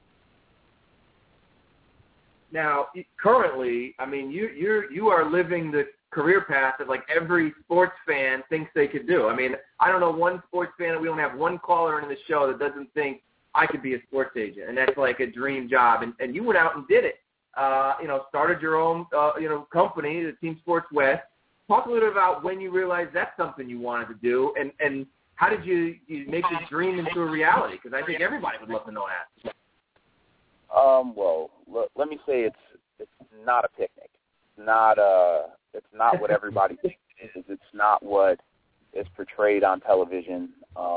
Now, currently, I mean, you are living the career path that like every sports fan thinks they could do. I mean, I don't know one sports fan. We don't have one caller in the show that doesn't think I could be a sports agent, and that's like a dream job. And you went out and did it. Started your own, company, the Team Sports West. Talk a little bit about when you realized that's something you wanted to do, and how did you make this dream into a reality? Because I think everybody would love to know that. Well, let me say it's not a picnic. It's not what everybody thinks it is. It's not what is portrayed on television.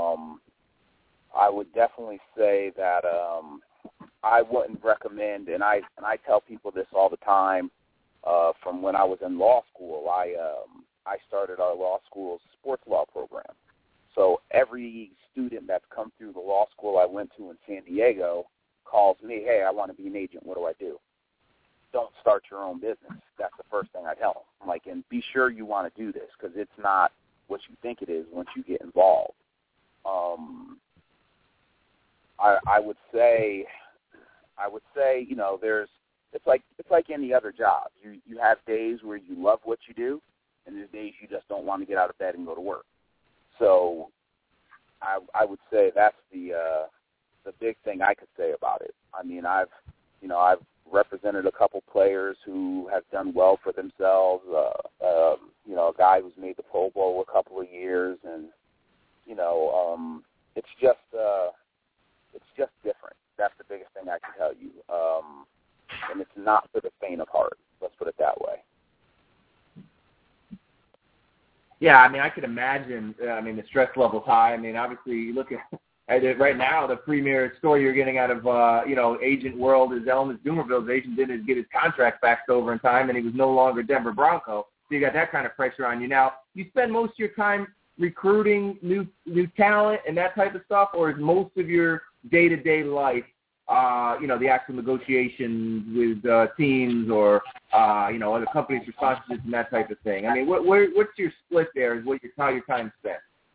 I would definitely say that I wouldn't recommend, and I tell people this all the time. From when I was in law school, I started our law school's sports law program. So every student that's come through the law school I went to in San Diego calls me, hey, I want to be an agent. What do I do? Don't start your own business. That's the first thing I tell them. I'm like, and be sure you want to do this because it's not what you think it is once you get involved. I would say, it's like any other job. You have days where you love what you do, and there's days you just don't want to get out of bed and go to work. So I would say that's the big thing I could say about it. I mean, I've represented a couple players who have done well for themselves. A guy who's made the Pro Bowl a couple of years, and it's just different. That's the biggest thing I can tell you. And it's not for the faint of heart. Let's put it that way. Yeah, I mean, I can imagine. The stress level's high. I mean, obviously, you look at it right now. The premier story you're getting out of agent world is Elvis Dumerville's agent didn't get his contract faxed over in time, and he was no longer Denver Bronco. So you got that kind of pressure on you. Now, you spend most of your time recruiting new talent and that type of stuff, or is most of your day-to-day life, the actual negotiations with teams or other companies' responsibilities and that type of thing? I mean, what's your split there? Is how your time spent?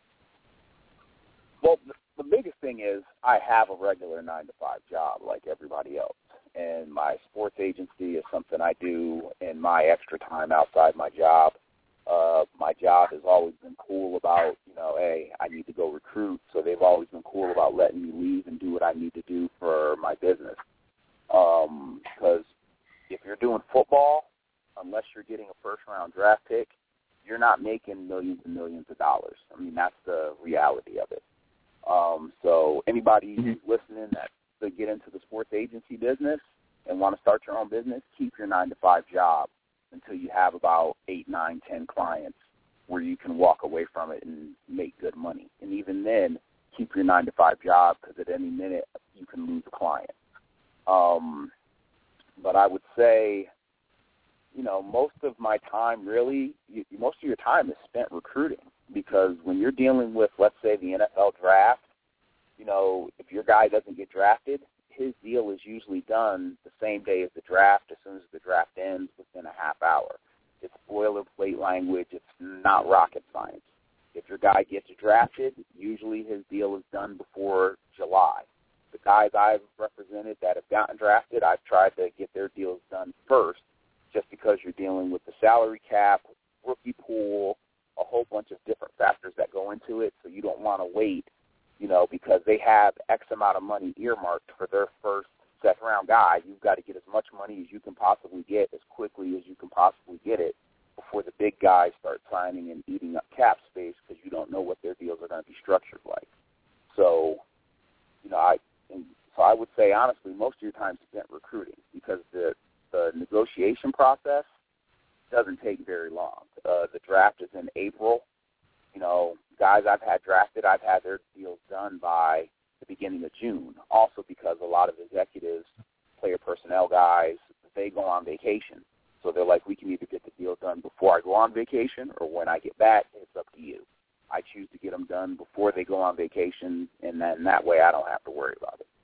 Well, the biggest thing is I have a regular 9-to-5 job like everybody else, and my sports agency is something I do in my extra time outside my job. My job has always been cool about, hey, I need to go recruit, so they've always been cool about letting me leave and do what I need to do for my business. Because if you're doing football, unless you're getting a first-round draft pick, you're not making millions and millions of dollars. I mean, that's the reality of it. So anybody who's listening that to get into the sports agency business and want to start your own business, keep your 9-to-5 job until you have about 8, 9, 10 clients where you can walk away from it and make good money. And even then, keep your 9-to-5 job because at any minute you can lose a client. But I would say, most of my time really, most of your time is spent recruiting because when you're dealing with, let's say, the NFL draft, if your guy doesn't get drafted, his deal is usually done the same day as the draft, as soon as the draft ends, within a half hour. It's boilerplate language. It's not rocket science. If your guy gets drafted, usually his deal is done before July. The guys I've represented that have gotten drafted, I've tried to get their deals done first just because you're dealing with the salary cap, rookie pool, a whole bunch of different factors that go into it, so you don't want to wait, because they have X amount of money earmarked for their first second-round guy. You've got to get as much money as you can possibly get as quickly as you can possibly get it before the big guys start signing and eating up cap space because you don't know what their deals are going to be structured like. So, I would say, honestly, most of your time is spent recruiting because the negotiation process doesn't take very long. The draft is in April. Guys I've had drafted, I've had their deals done by the beginning of June, also because a lot of executives player personnel guys, they go on vacation. So they're like, we can either get the deal done before I go on vacation or when I get back, it's up to you. I choose to get them done before they go on vacation, and then that way I don't have to worry about it.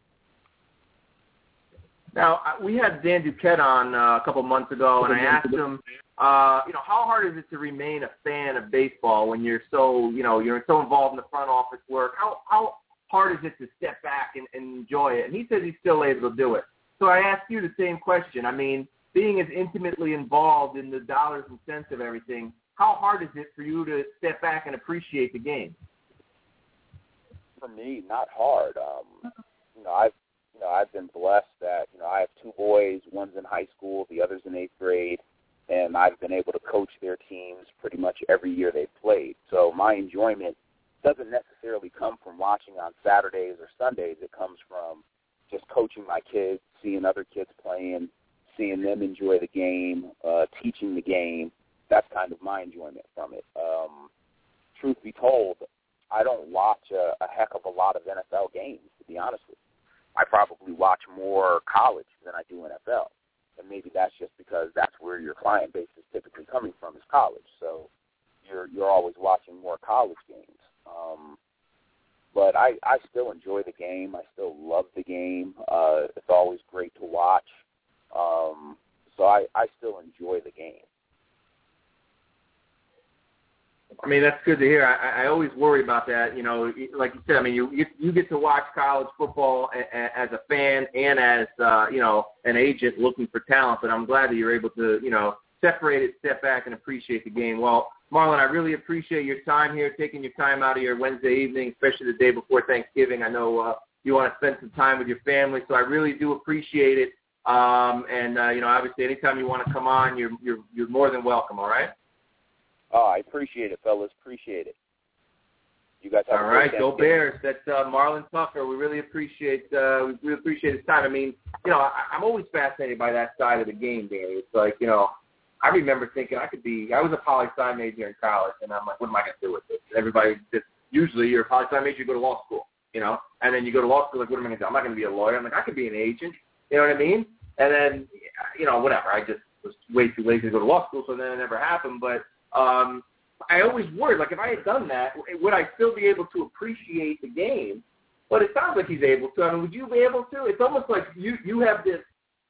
Now, we had Dan Duquette on a couple months ago, and I asked him, how hard is it to remain a fan of baseball when you're so, you're so involved in the front office work? How hard is it to step back and enjoy it? And he says he's still able to do it. So I ask you the same question. I mean, being as intimately involved in the dollars and cents of everything, how hard is it for you to step back and appreciate the game? For me, not hard. I've been blessed that, I have two boys. One's in high school, the other's in 8th grade, and I've been able to coach their teams pretty much every year they've played. So my enjoyment doesn't necessarily come from watching on Saturdays or Sundays. It comes from just coaching my kids, seeing other kids playing, seeing them enjoy the game, teaching the game. That's kind of my enjoyment from it. Truth be told, I don't watch a heck of a lot of NFL games, to be honest with you. I probably watch more college than I do NFL. And maybe that's just because that's where your client base is typically coming from, is college. So you're always watching more college games. But I still enjoy the game. I still love the game. It's always great to watch. So I still enjoy the game. I mean, that's good to hear. I always worry about that. Like you said, I mean, you get to watch college football as a fan and as, an agent looking for talent, but I'm glad that you're able to, separate it, step back, and appreciate the game. Well, Marlon, I really appreciate your time here, taking your time out of your Wednesday evening, especially the day before Thanksgiving. I know you want to spend some time with your family, so I really do appreciate it. Obviously, anytime you want to come on, you're more than welcome, all right? Oh, I appreciate it, fellas. Appreciate it. You guys have all right, go Bears. That's Marlon Tucker. We really appreciate his time. I mean, I'm always fascinated by that side of the game, Danny. It's like, I remember thinking I was a poli-sci major in college, and I'm like, what am I going to do with this? And everybody just, usually you're a poli-sci major, you go to law school, and then you go to law school, like, what am I going to do? I'm not going to be a lawyer. I'm like, I could be an agent. You know what I mean? And then, whatever. I just was way too lazy to go to law school, so then it never happened. But I always worried, like, if I had done that, would I still be able to appreciate the game? But it sounds like he's able to. I mean, would you be able to? It's almost like you have this,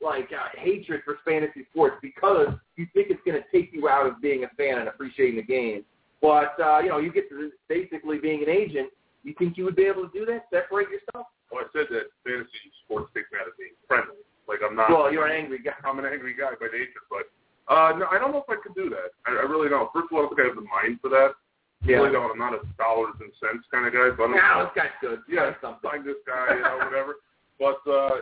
hatred for fantasy sports because you think it's going to take you out of being a fan and appreciating the game. But, you get to basically being an agent. You think you would be able to do that, separate yourself? Well, I said that fantasy sports takes me out of being friendly. Like, I'm not. Well, you're an angry guy. I'm an angry guy by nature, but no, I don't know if I could do that. I really don't. First of all, I don't think I have the mind for that. Yeah. I really don't. I'm not a dollars and cents kind of guy. So I don't know. This guy's good. Yeah, find this guy, whatever. But,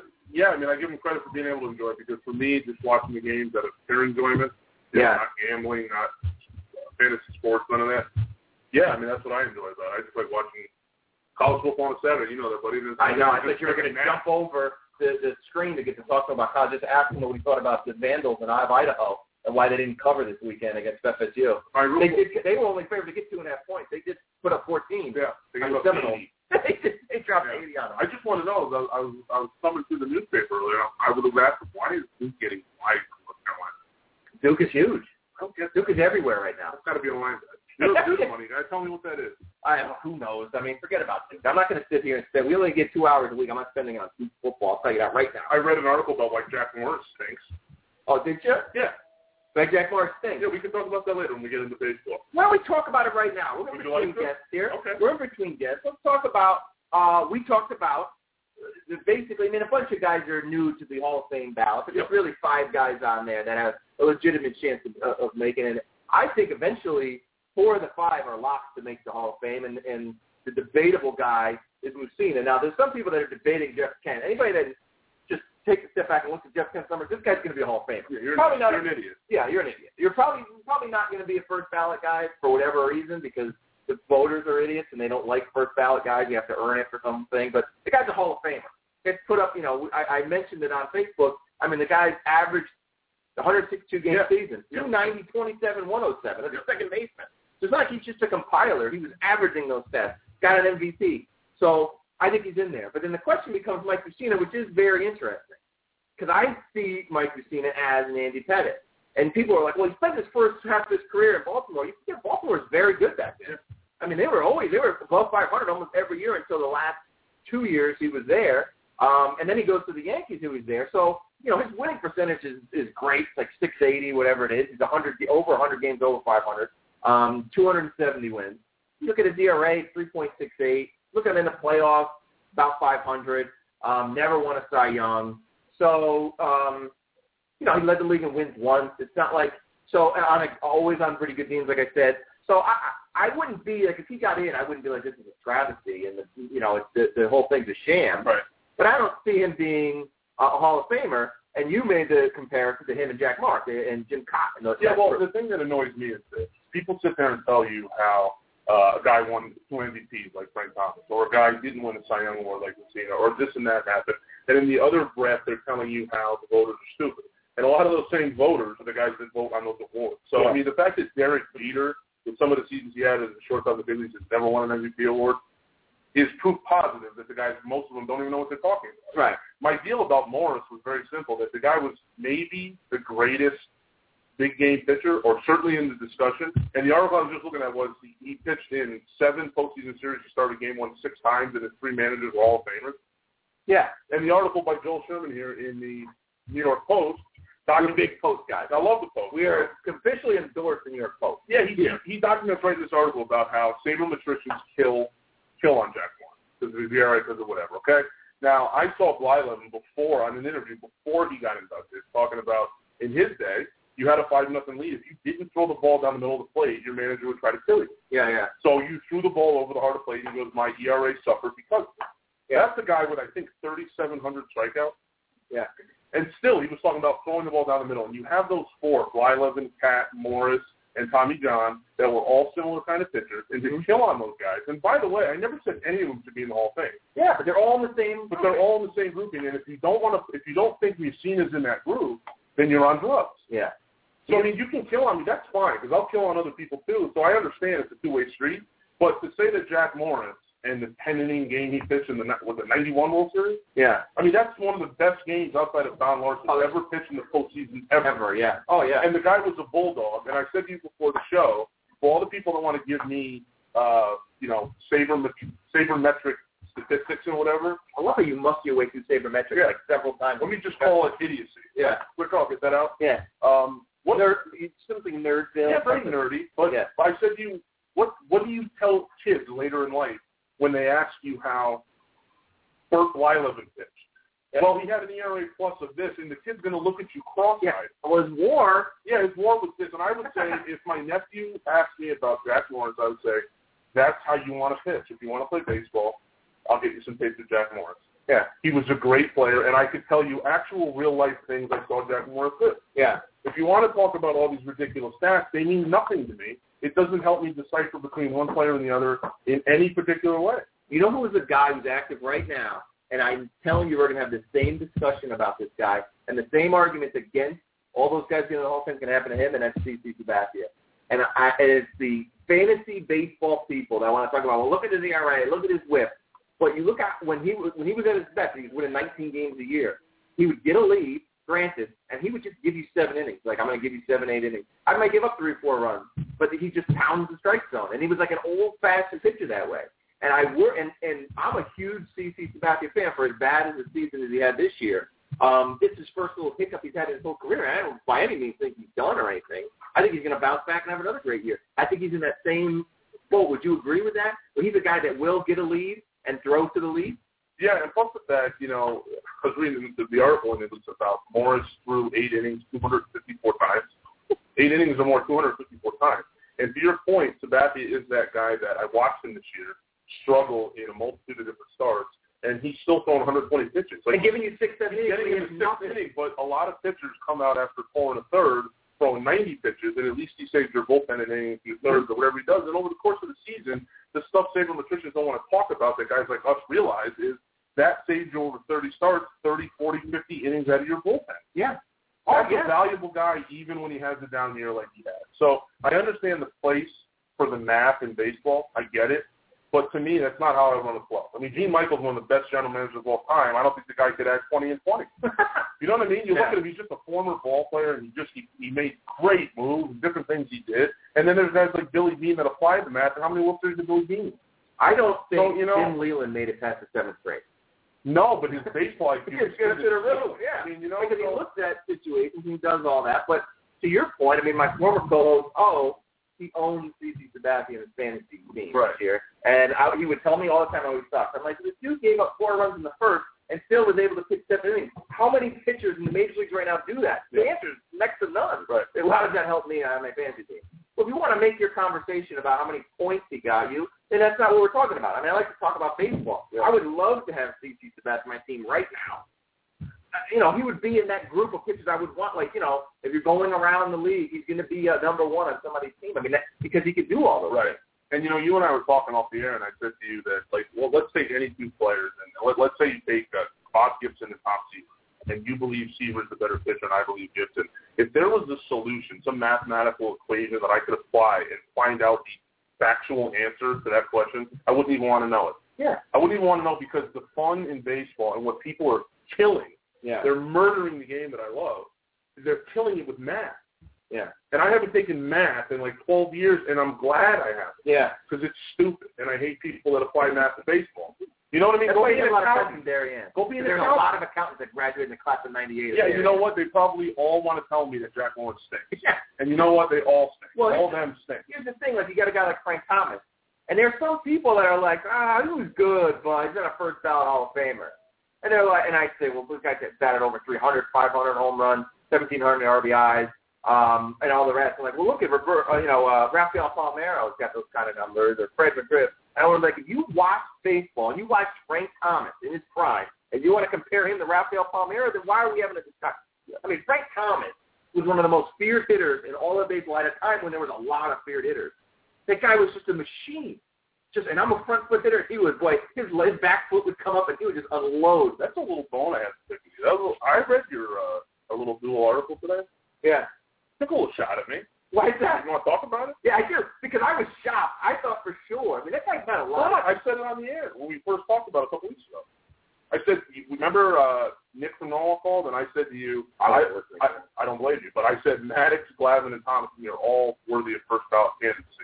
I mean, I give him credit for being able to enjoy it because for me, just watching the games out of pure enjoyment, not gambling, not fantasy sports, none of that. Yeah, I mean, that's what I enjoy about it. I just like watching college football on a Saturday. You know that, buddy. I know. I thought you were going to jump over the screen to get to talk about college. Just ask him what he thought about the Vandals in Idaho and why they didn't cover this weekend against FSU. They were only favored to get 2.5 points. They did put up 14. Yeah, they gave up 80. They dropped 80 on them. I just want to know. I was thumbing through the newspaper earlier. I would have asked him, why is Duke getting fired from North Carolina? Duke is huge. Duke is everywhere right now. It's got to be a line. You don't do the money, guys. Tell me what that is. Who knows? I mean, forget about Duke. I'm not going to sit here and say we only get 2 hours a week. I'm not spending it on Duke football. I'll tell you that right now. I read an article about why Jack Morris stinks. Oh, did you? Yeah. Like Jack Morris stinks. Yeah, we can talk about that later when we get into baseball. Why don't we talk about it right now? We're in between guests here. Okay. We're in between guests. Let's talk about. We talked about basically. I mean, a bunch of guys are new to the Hall of Fame ballot, but there's really 5 guys on there that have a legitimate chance of making it. I think eventually 4 of the 5 are locked to make the Hall of Fame, and the debatable guy is Mussina. Now, there's some people that are debating Jeff Kent. Anybody that just takes a step back and looks at Jeff Kent's numbers, this guy's going to be a Hall of Famer. Yeah, you're an idiot. Yeah, you're an idiot. You're probably not going to be a first ballot guy for whatever reason because the voters are idiots and they don't like first ballot guys. You have to earn it for something. But the guy's a Hall of Famer. It's put up, I mentioned it on Facebook. I mean, the guy's averaged 162-game season, 290, 27, 107. That's a second baseman. So it's not like he's just a compiler. He was averaging those stats, got an MVP. So I think he's in there. But then the question becomes Mike Mussina, which is very interesting. because I see Mike Mussina as an Andy Pettitte. And people are like, well, he spent his first half of his career in Baltimore. You can get Baltimore was very good back then. I mean, they were above 500 almost every year until the last 2 years he was there. And then he goes to the Yankees who was there. So, his winning percentage is great. It's like 680, whatever it is. He's over 100 games over 500, 270 wins. You look at his ERA, 3.68. Look at him in the playoffs, about 500. Never won a Cy Young. So, he led the league in wins once. It's not like always on pretty good teams, like I said. So I wouldn't be like, if he got in, I wouldn't be like, this is a travesty and the whole thing's a sham. Right. But I don't see him being a Hall of Famer. And you made the comparison to him and Jack Mark and Jim Cotton. Yeah, well, the thing that annoys me is this: people sit there and tell you how a guy won 2 MVPs like Frank Thomas, or a guy didn't win a Cy Young Award like Mussina, or this and that happened. And in the other breath, they're telling you how the voters are stupid. And a lot of those same voters are the guys that vote on those awards. So, I mean, the fact that Derek Jeter, with some of the seasons he had as a shortstop in the big leagues, has never won an MVP award, is proof positive that the guys, most of them, don't even know what they're talking about. Right. My deal about Morris was very simple, that the guy was maybe the greatest big game pitcher, or certainly in the discussion. And the article I was just looking at was he pitched in 7 postseason series. He started game 1 6 times, and his 3 managers were Hall of Famers. Yeah. And the article by Joel Sherman here in the New York Post, we're big Post guys. I love the Post. We are officially endorsed the New York Post. Yeah, he documents right in this article about how sabermetricians kill on Jack Morris because of his ERA, because of whatever, okay? Now, I saw Blyleven on an interview before he got inducted, talking about, in his day, you had a 5-0 lead. If you didn't throw the ball down the middle of the plate, your manager would try to kill you. Yeah. So you threw the ball over the heart of the plate, and he goes, my ERA suffered because of it. Yeah. That's the guy with, I think, 3,700 strikeouts. Yeah. And still, he was talking about throwing the ball down the middle. And you have those 4, Blyleven, Cat, Morris, and Tommy John, that were all similar kind of pitchers, and to kill on those guys. And by the way, I never said any of them should be in the Hall of Fame. Yeah, but they're all in the same. But they're all in the same grouping. And if you don't think Mussina's in that group, then you're on drugs. Yeah. So I mean, you can kill on me. That's fine, because I'll kill on other people too. So I understand it's a 2-way street. But to say that Jack Morris and the 10-inning game he pitched in the 91 World Series, yeah, I mean that's one of the best games outside of Don Larson ever pitched in the postseason ever. Yeah. Oh yeah. And the guy was a bulldog. And I said to you before the show, for all the people that want to give me, sabermetric statistics and whatever. I love how you must your way through sabermetrics like several times. Let me just call it idiocy. Yeah. Quick call, get that out? Yeah. It's something nerdville. Yeah, very nerdy. But I said to you, what do you tell kids later in life when they ask you how Bert Blyleven pitched? Yeah. Well, he had an ERA plus of this, and the kid's going to look at you cross-eyed. Yeah. Well, his WAR. Yeah, his WAR was this. And I would say, if my nephew asked me about Jack Morris, I would say, that's how you want to pitch. If you want to play baseball, I'll get you some tapes of Jack Morris. Yeah. He was a great player, and I could tell you actual real-life things I saw Jack Morris do. Yeah. If you want to talk about all these ridiculous stats, they mean nothing to me. It doesn't help me decipher between one player and the other in any particular way. You know who is a guy who's active right now, and I'm telling you we're going to have the same discussion about this guy, and the same arguments against all those guys getting in the Hall of Fame can happen to him, and that's CC Sabathia. And it's the fantasy baseball people that want to talk about, well, look at his ERA, look at his whip. But you look at when he was at his best, he was winning 19 games a year. He would get a lead, granted, and he would just give you 7 innings. Like, I'm going to give you 7, 8 innings. I might give up 3 or 4 runs, but he just pounds the strike zone. And he was like an old-fashioned pitcher that way. And I'm a huge CC Sabathia fan for as bad as the season as he had this year. This is his first little hiccup he's had in his whole career. And I don't by any means think he's done or anything. I think he's going to bounce back and have another great year. I think he's in that same boat. Would you agree with that? Well, he's a guy that will get a lead and throw to the lead. Yeah, and plus the fact, I was reading the article, and it was about Morris threw 8 innings 254 times. 8 innings or more 254 times. And to your point, Sabathia is that guy that I watched him this year struggle in a multitude of different starts, and he's still throwing 120 pitches. Like, and giving you 6, 7 innings. Getting him 6 innings, but a lot of pitchers come out after 4 1/3 throwing 90 pitches, and at least he saves your bullpen in innings, your thirds, or whatever he does. And over the course of the season, the stuff sabermetricians don't want to talk about that guys like us realize is that saves you over 30 starts, 30, 40, 50 innings out of your bullpen. Yeah. That's a valuable guy even when he has a down year like he has. So I understand the place for the math in baseball. I get it. But to me, that's not how I run a club. I mean, Gene Michael's one of the best general managers of all time. I don't think the guy could add 20 and 20. You know what I mean? You look at him, he's just a former ball player, and he made great moves, different things he did. And then there's guys like Billy Beane that applied the math. And how many World Series did Billy Beane? I don't think Tim Leland made it past the 7th grade. No, but his baseball IQ is good to the roof. Yeah. I mean, because he looks at situations and he does all that. But to your point, I mean, my former co-host, he owns CC Sabathian's fantasy team this year. And he would tell me all the time how he sucks. I'm like, this dude gave up 4 runs in the first and still was able to pitch 7 innings. How many pitchers in the major leagues right now do that? The answer is next to none. Right. So how does that help me on my fantasy team? Well, if you want to make your conversation about how many points he got you, then that's not what we're talking about. I mean, I like to talk about baseball. Yeah. I would love to have CC Sabathia on my team right now. He would be in that group of pitchers I would want. Like, if you're going around the league, he's going to be number 1 on somebody's team. I mean, because he could do all those things. And, you and I were talking off the air, and I said to you that, let's take any 2 players, and let's say you take Bob Gibson and Tom Seaver, and you believe Seaver's the better pitcher, and I believe Gibson. If there was a solution, some mathematical equation that I could apply and find out the factual answer to that question, I wouldn't even want to know it. Yeah. I wouldn't even want to know, because the fun in baseball and what people are killing, they're murdering the game that I love, they're killing it with math. Yeah. And I haven't taken math in 12 years, and I'm glad I haven't. Yeah. Because it's stupid, and I hate people that apply math to baseball. You know what I mean? That's why you get a lot of secondary in. Go be an There's accountant. a lot of accountants that graduated in the class of 98. Yeah, you know what? They probably all want to tell me that Jack Lawrence stinks. Yeah. And you know what? They all stink. Well, all of them stink. Here's the thing. You got a guy like Frank Thomas. And there are some people that are like, he was good, but he's not a first ballot Hall of Famer. And they're like, and I say, well, this guy batted over 300, 500 home runs, 1,700 RBIs. And all the rest. I'm like, well, look at Rafael Palmeiro's got those kind of numbers, or Fred McGriff. And I was like, if you watch baseball and you watch Frank Thomas in his prime, and you want to compare him to Rafael Palmeiro, then why are we having a discussion? I mean, Frank Thomas was one of the most feared hitters in all of baseball at a time when there was a lot of feared hitters. That guy was just a machine. And I'm a front foot hitter. He was his back foot would come up and he would just unload. That's a little bone I have to pick with you. I read your a little dual article today. Yeah. Took a little shot at me. Why is that? You want to talk about it? Yeah, I do. Because I was shocked. I thought for sure. I mean, that guy's not a lot. I said it on the air when we first talked about it a couple weeks ago. I said, remember Nick from Norwalk called, and I said to you, I don't blame you, but I said Maddox, Glavine, and Thomas are all worthy of first ballot candidacy.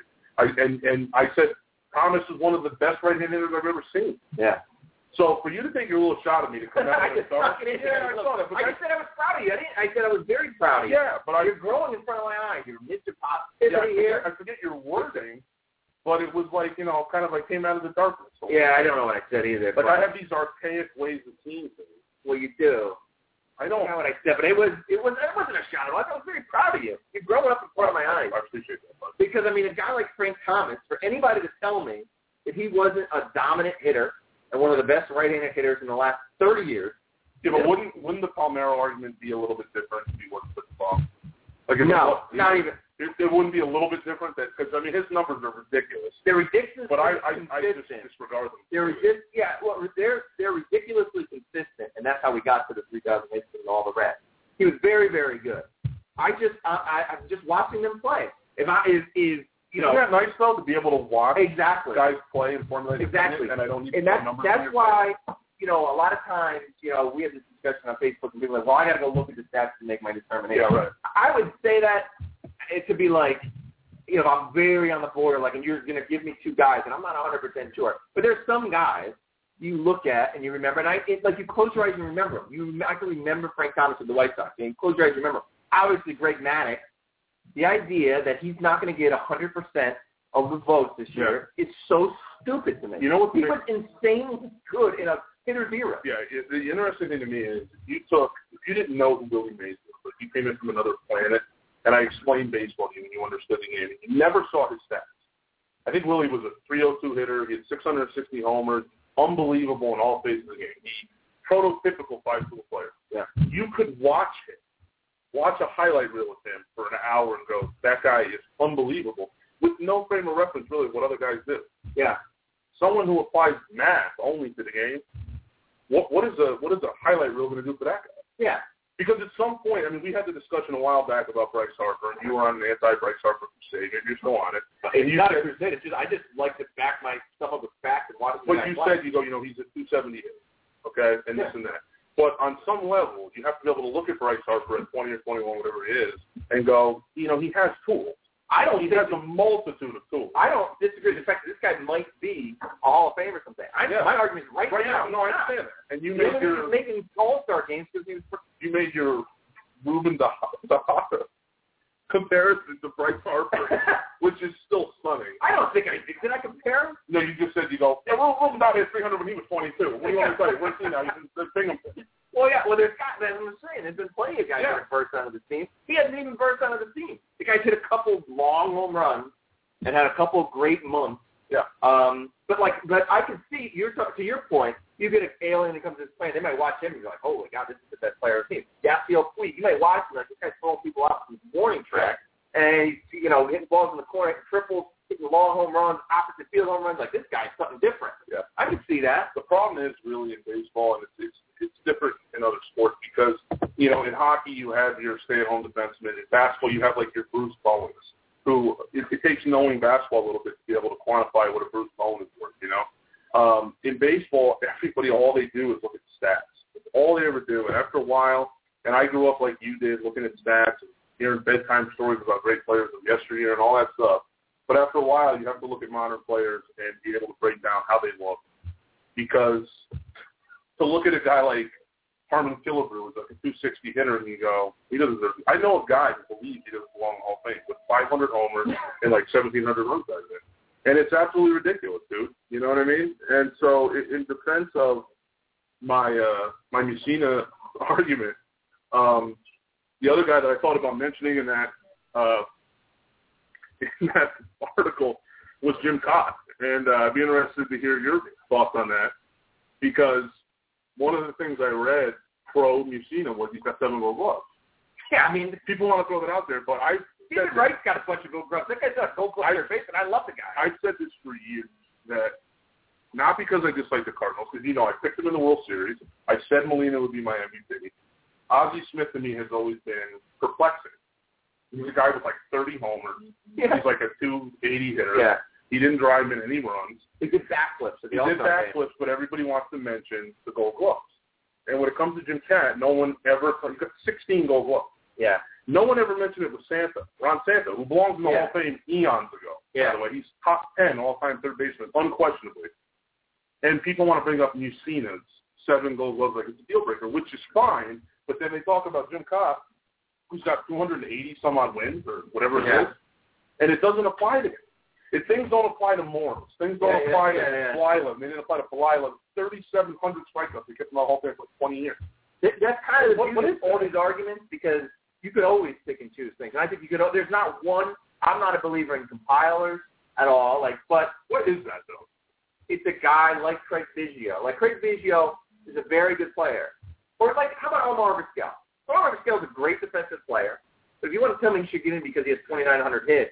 And I said Thomas is one of the best right-handed hitters I've ever seen. Yeah. So for you to take your little shot at me to come out I just start, I said I was proud of you. I said I was very proud of you. Yeah, but you're growing in front of my eyes. You're Mr. Positivity here. I forget your wording, but it was kind of like came out of the darkness. Yeah, I don't know what I said either. But I have these archaic ways of seeing things. Well, you do. I don't know what I said, but it wasn't a shot at all. I was very proud of you. You're growing up in front of my eyes. I appreciate that. Buddy. Because, I mean, a guy like Frank Thomas, for anybody to tell me that he wasn't a dominant hitter and one of the best right-handed hitters in the last 30 years. Yeah, but wouldn't the Palmeiro argument be a little bit different if he wasn't put the ball? Not even. It wouldn't be a little bit different because I mean his numbers are ridiculous. They're ridiculous. But I just disregard them. They're ridiculously consistent, and that's how we got to the 3,000 hits and all the rest. He was very, very good. I'm just watching them play. Isn't that nice though to be able to watch guys play and formulate exactly, and I don't need and that's why a lot of times we have this discussion on Facebook and people are like, well, I got to go look at the stats to make my determination. Yeah, right. I would say that it could be like, I'm very on the border, and you're going to give me 2 guys, and I'm not 100% sure. But there's some guys you look at and you remember, and you close your eyes and remember them. I can remember Frank Thomas with the White Sox, and you close your eyes and remember him. Obviously, Greg Maddux. The idea that he's not going to get 100% of the votes this year is so stupid to me. You know what? He was insanely good in a hitter's era. Yeah, the interesting thing to me is if you didn't know who Willie Mays was, but you came in from another planet, and I explained baseball to you and you understood the game, you never saw his stats. I think Willie was a .302 hitter. He had 660 homers, unbelievable in all phases of the game. He prototypical 5-tool player. Yeah. You could watch a highlight reel of him for an hour and go, that guy is unbelievable, with no frame of reference really what other guys do. Yeah. Someone who applies math only to the game, what is a highlight reel going to do for that guy? Yeah. Because at some point, I mean, we had the discussion a while back about Bryce Harper, and you were on an anti-Bryce Harper crusade, and you're still on it. It's not a crusade. It's just I just like to back my stuff up with facts and watch. But you said, he's a 270 hitter, okay, and this and that. But on some level, you have to be able to look at Bryce Harper at 20 or 21, whatever it is, and go, he has tools. He has a multitude of tools. I don't disagree with the fact that this guy might be a Hall of Famer someday. My argument is right now. No, I understand that. And you making All-Star games because you made your Ruben Tejada comparison to Bryce Harper, which is still stunning. I don't think I did. Did I compare him? No, you just said Ruben Tejada hit 300 when he was 22. What do you want me to tell you? Where's he now? He's in Binghamton. Well, yeah. Well, there's guys. I'm saying there's been plenty of guys that have burst onto the team. He hasn't even burst onto the team. The guy's hit a couple long home runs and had a couple of great months. Yeah. But I can see to your point. You get an alien that comes to this plane, they might watch him and be like, "Holy God, this is the best player on the team." Yasiel Puig, you might watch him like this guy's throwing people out from the warning track, and he's hitting balls in the corner, triples, hitting long home runs, opposite field home runs. Like this guy's something different. Yeah, I can see that. The problem is really in baseball, and it's different in other sports because in hockey you have your stay-at-home defenseman. In basketball you have like your Bruce Bowens, who it takes knowing basketball a little bit to be able to quantify what a Bruce Bowen is worth. In baseball, everybody, all they do is look at stats. That's all they ever do. And after a while, and I grew up like you did, looking at stats and hearing bedtime stories about great players of yesteryear and all that stuff. But after a while, you have to look at modern players and be able to break down how they look. Because to look at a guy like Harmon Killebrew, who's like a 260 hitter, and you go, he doesn't deserve it. I know a guy who believes he doesn't belong in the Hall of Fame with 500 homers and like 1,700 runs out of it. And it's absolutely ridiculous, dude. You know what I mean? And so in defense of my Mussina argument, the other guy that I thought about mentioning in that article was Jim Kaat. And I'd be interested to hear your thoughts on that because one of the things I read pro Mussina was he's got 7 Gold Gloves. Yeah, I mean, people want to throw that out there, but Steven Wright's got a bunch of Gold Gloves. That guy's got a Gold Glove in face, and I love the guy. I've said this for years, that not because I dislike the Cardinals, because, I picked them in the World Series. I said Molina would be my MVP. Ozzie Smith to me has always been perplexing. He's a guy with like 30 homers. Yeah. He's like a 280 hitter. Yeah. He didn't drive in any runs. He did backflips. But everybody wants to mention the Gold Gloves. And when it comes to Jim Kaat, no one ever – he's got 16 Gold Gloves. Yeah. No one ever mentioned it with Ron Santa, who belongs in the Hall of Fame eons ago, by the way. He's top 10 all-time third baseman, unquestionably. And people want to bring up Mussina's 7 Gold Gloves like it's a deal-breaker, which is fine, but then they talk about Jim Kaat, who's got 280-some-odd wins or whatever it is, and it doesn't apply to him. If things don't apply to Morris, things don't apply to Falila, they didn't apply to Falila, 3,700 strikeouts, they kept him in the Hall of Fame for 20 years. That's kind of the beauty of all these arguments because you could always pick and choose things. And I think there's not one, I'm not a believer in compilers at all. But what is that, though? It's a guy like Craig Biggio. Craig Biggio is a very good player. Or how about Omar Vizquel? Omar Vizquel is a great defensive player. But if you want to tell me he should get in because he has 2,900 hits,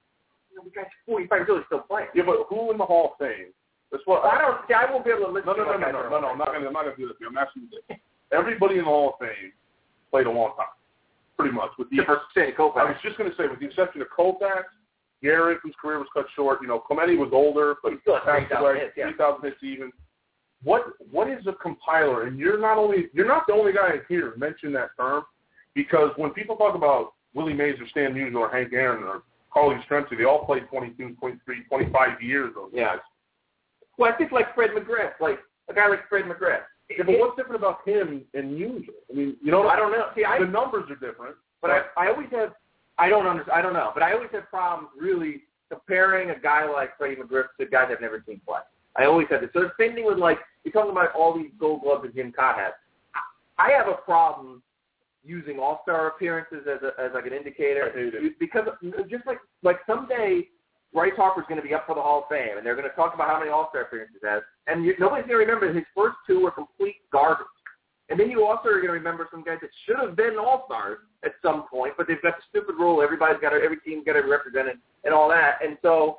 the guy's 45 years old, he's still playing. Yeah, but who in the Hall of Fame? That's what I won't be able to listen to No, I'm not going to do this. I'm asking you this. Everybody in the Hall of Fame played a long time. Pretty much. Koufax. I was just going to say, with the exception of Koufax, Garrett, whose career was cut short, Clemente was older, but he still had 3,000 hits. 3,000 hits even. What is a compiler? And you're not the only guy here to mention that term, because when people talk about Willie Mays or Stan Musial or Hank Aaron or Carly Strempsey, they all played 22, 23, 25 years. Those guys. Well, I think like Fred McGriff, a guy like Fred McGriff. Yeah, but what's different about him and Musial? I mean, I don't know. See, the numbers are different. But I always have – I don't understand. I don't know. But I always have problems really comparing a guy like Freddie McGriff to guys I've never seen play. I always have this. So the same thing with, you're talking about all these Gold Gloves that Jim Kaat has. I have a problem using all-star appearances as an indicator. Because just like someday – Bryce Harper's going to be up for the Hall of Fame, and they're going to talk about how many All-Star appearances he has. And nobody's going to remember his first 2 were complete garbage. And then you also are going to remember some guys that should have been All-Stars at some point, but they've got the stupid rule. Every team's got to be represented and all that. And so,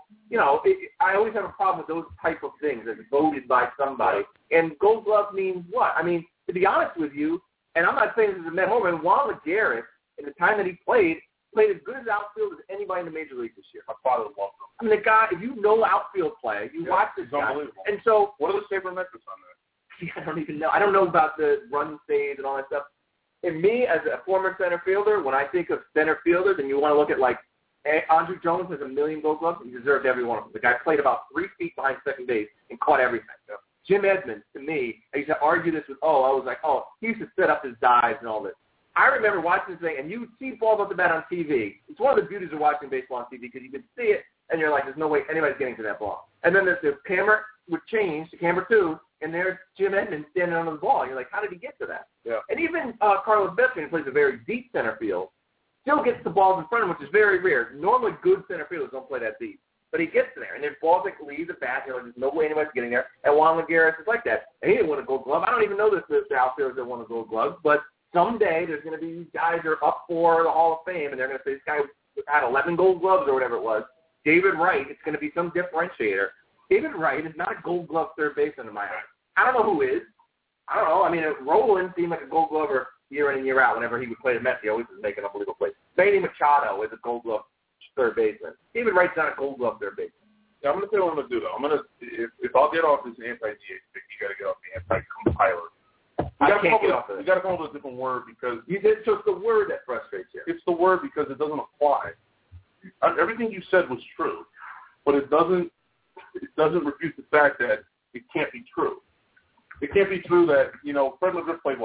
I always have a problem with those type of things as voted by somebody. And Gold Glove means what? I mean, to be honest with you, And I'm not saying this is a Met homer. And Juan Lagares, in the time that he played as good as outfield as anybody in the major league this year. My father loved him. I mean, the guy, if you know outfield play, you watch this guy. Unbelievable. And so, what are the sabermetrics on that? I don't even know. I don't know about the run saves and all that stuff. And me, as a former center fielder, when I think of center fielders, and you want to look at, like, Andruw Jones has 1 million Gold Gloves, he deserved every one of them. The guy played about 3 feet behind second base and caught everything. Yeah. Jim Edmonds, to me, I used to argue this with, I was like, he used to set up his dives and all this. I remember watching this thing, and you see balls off the bat on TV. It's one of the beauties of watching baseball on TV because you can see it, and you're like, there's no way anybody's getting to that ball. And then the camera would change to camera 2, and there's Jim Edmonds standing under the ball. And you're like, how did he get to that? Yeah. And even Carlos Beltran, who plays a very deep center field, still gets the balls in front of him, which is very rare. Normally, good center fielders don't play that deep. But he gets there, and there's balls that leave the bat. You're like, there's no way anybody's getting there. And Juan Lagares is like that. And he didn't win a Gold Glove. I don't even know the outfielders that won a Gold Glove, but someday there's going to be guys that are up for the Hall of Fame, and they're going to say this guy had 11 Gold Gloves or whatever it was. David Wright, it's going to be some differentiator. David Wright is not a Gold Glove third baseman in my eyes. I don't know who is. I don't know. I mean, Roland seemed like a Gold Glover year in and year out. Whenever he would play the Mets, he always was making unbelievable plays. Manny Machado is a Gold Glove third baseman. David Wright's not a Gold Glove third baseman. Yeah, I'm going to tell you what I'm going to do, though. I'm going to, if I'll get off this anti-DH pick, you got to get off the anti-compiler. I can't get off of it. You got to come up with a different word because so it's the word that frustrates you. It's the word because it doesn't apply. Everything you said was true, but it doesn't refute the fact that it can't be true. It can't be true that, Fred LeGriff played,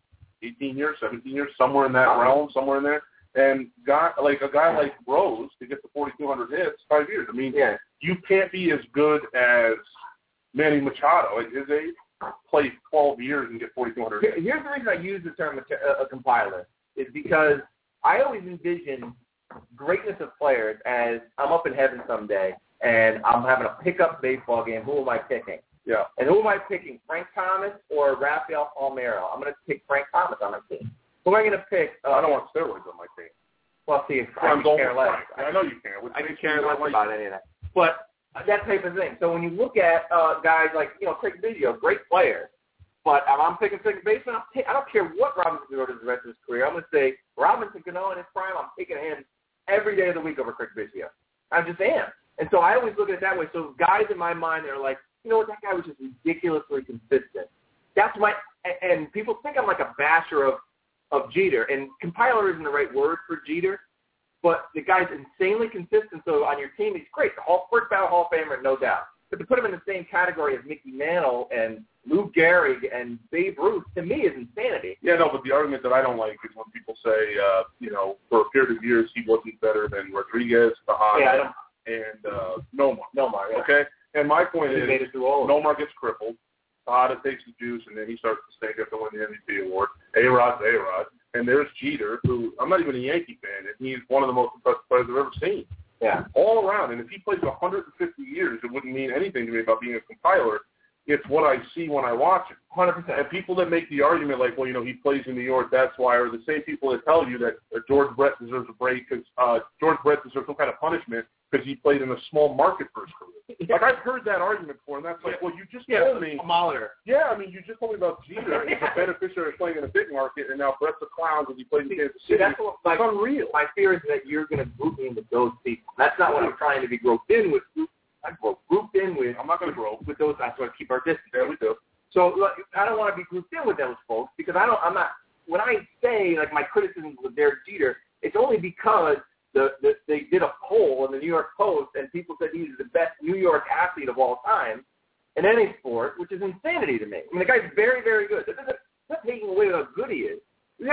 18 years, 17 years, somewhere in that realm, somewhere in there. And a guy like Rose to get to 4,200 hits, 5 years. I mean, you can't be as good as Manny Machado at his age, play 12 years and get 4,200 hits. Here's the reason I use the term a compiler is because I always envision greatness of players as I'm up in heaven someday and I'm having a pickup baseball game. Who am I picking? Yeah. And who am I picking, Frank Thomas or Rafael Palmeiro? I'm going to pick Frank Thomas on my team. Who am I going to pick? I don't want steroids on my team. Well, see, I care less. I know you can. I can care less about any of that. But that type of thing. So when you look at guys like, Craig Biggio, great player, but if I'm picking second baseman, I don't care what Robinson Cano does the rest of his career. I'm going to say Robinson Cano in his prime, I'm picking him every day of the week over Craig Biggio. I just am. And so I always look at it that way. So guys in my mind, they're like, you know what, that guy was just ridiculously consistent. That's and people think I'm like a basher of Jeter, and compiler isn't the right word for Jeter, but the guy's insanely consistent, so on your team, he's great. The first ballot Hall of Famer, no doubt. But to put him in the same category as Mickey Mantle and Lou Gehrig and Babe Ruth, to me, is insanity. Yeah, no, but the argument that I don't like is when people say, for a period of years, he wasn't better than Rodriguez, Tejada, and Nomar. Nomar, yeah. Okay? And my point is, made it through all of Nomar gets crippled, Tejada takes the juice, and then he starts to stink up to win the MVP award. A-Rod's A-Rod. And there's Jeter, who I'm not even a Yankee fan, and he's one of the most impressive players I've ever seen. Yeah. All around. And if he plays 150 years, it wouldn't mean anything to me about being a compiler. It's what I see when I watch it. 100%. And people that make the argument like, well, he plays in New York, that's why, or the same people that tell you that George Brett deserves a break because George Brett deserves some kind of punishment because he played in a small market for his career. Like, I've heard that argument before, and that's like, well, you just told me. A monitor. Yeah, I mean, you just told me about Jeter. He's a beneficiary of playing in a big market, and now Brett's a clown because he played in Kansas City. That's it's unreal. My fear is that you're going to group me in with those people. That's not what I'm trying to be grouped in with. Grouped in with. I'm not going to grow with those. That's why I keep our distance. There we do. So I don't want to be grouped in with those folks because I'm not. When I say like my criticism with Derek Jeter, it's only because they did a poll in the New York Post and people said he's the best New York athlete of all time in any sport, which is insanity to me. I mean, the guy's very, very good. That's not taking away how good he is.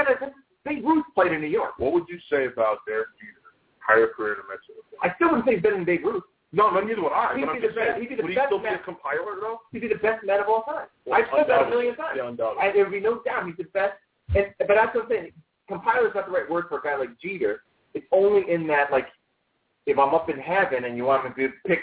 Babe Ruth played in New York. What would you say about Derek Jeter? Higher career to Mets. I still wouldn't say he's better than Babe Ruth. No, neither would I. He'd but I'm just saying, would he still be a compiler, though? He'd be the best Met of all time. I've said that a million times. Yeah, there would be no doubt he's the best. But that's what I'm saying. Compiler is not the right word for a guy like Jeter. It's only in that, like, if I'm up in heaven and you want me to pick,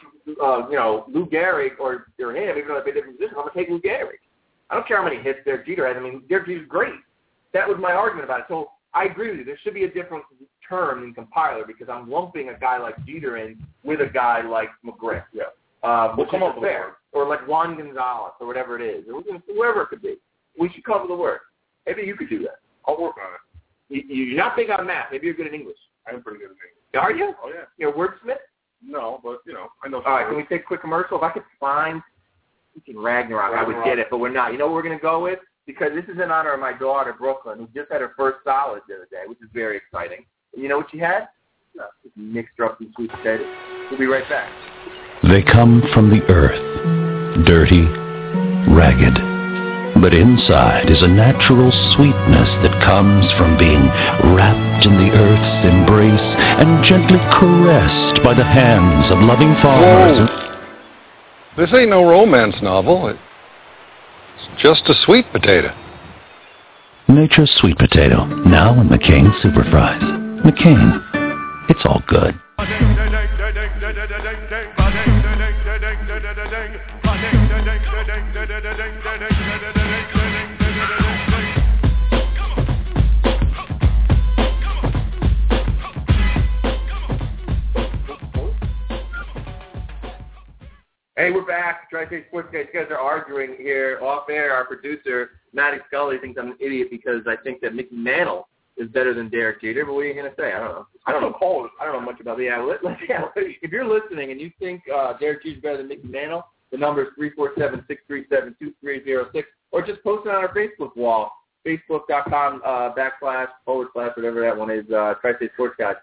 Lou Gehrig or him, even though they're different positions, I'm going to take Lou Gehrig. I don't care how many hits Derek Jeter has. I mean, Derek Jeter's great. That was my argument about it. So I agree with you. There should be a different term in compiler because I'm lumping a guy like Jeter in with a guy like McGriff. Yeah. We'll come up with a word. Or like Juan Gonzalez or whatever it is. Or whoever it could be. We should come up with a word. Maybe you could do that. I'll work on it. You're not big on math. Maybe you're good at English. I'm pretty good at English. Are you? Oh, yeah. You're a wordsmith? No, but, I know. All right, can we take a quick commercial? If I could find Ragnarok, I would get it, but we're not. You know what we're going to go with? Because this is in honor of my daughter, Brooklyn, who just had her first solid the other day, which is very exciting. And you know what she had? No, just mixed up some sweet potatoes. We'll be right back. They come from the earth, dirty, ragged. But inside is a natural sweetness that comes from being wrapped in the earth's embrace and gently caressed by the hands of loving farmers. This ain't no romance novel. It's just a sweet potato. Nature's sweet potato, now in McCain Super Fries. McCain, it's all good. Hey, we're back. Tri-State Sports Guys. You guys are arguing here off air. Our producer, Matty Scully, thinks I'm an idiot because I think that Mickey Mantle is better than Derek Jeter. But what are you going to say? I don't know. I don't know much about it. If you're listening and you think Derek Jeter is better than Mickey Mantle, the number is 347-637-2306, or just post it on our Facebook wall, facebook.com / whatever that one is, Tri-State Sports Guys.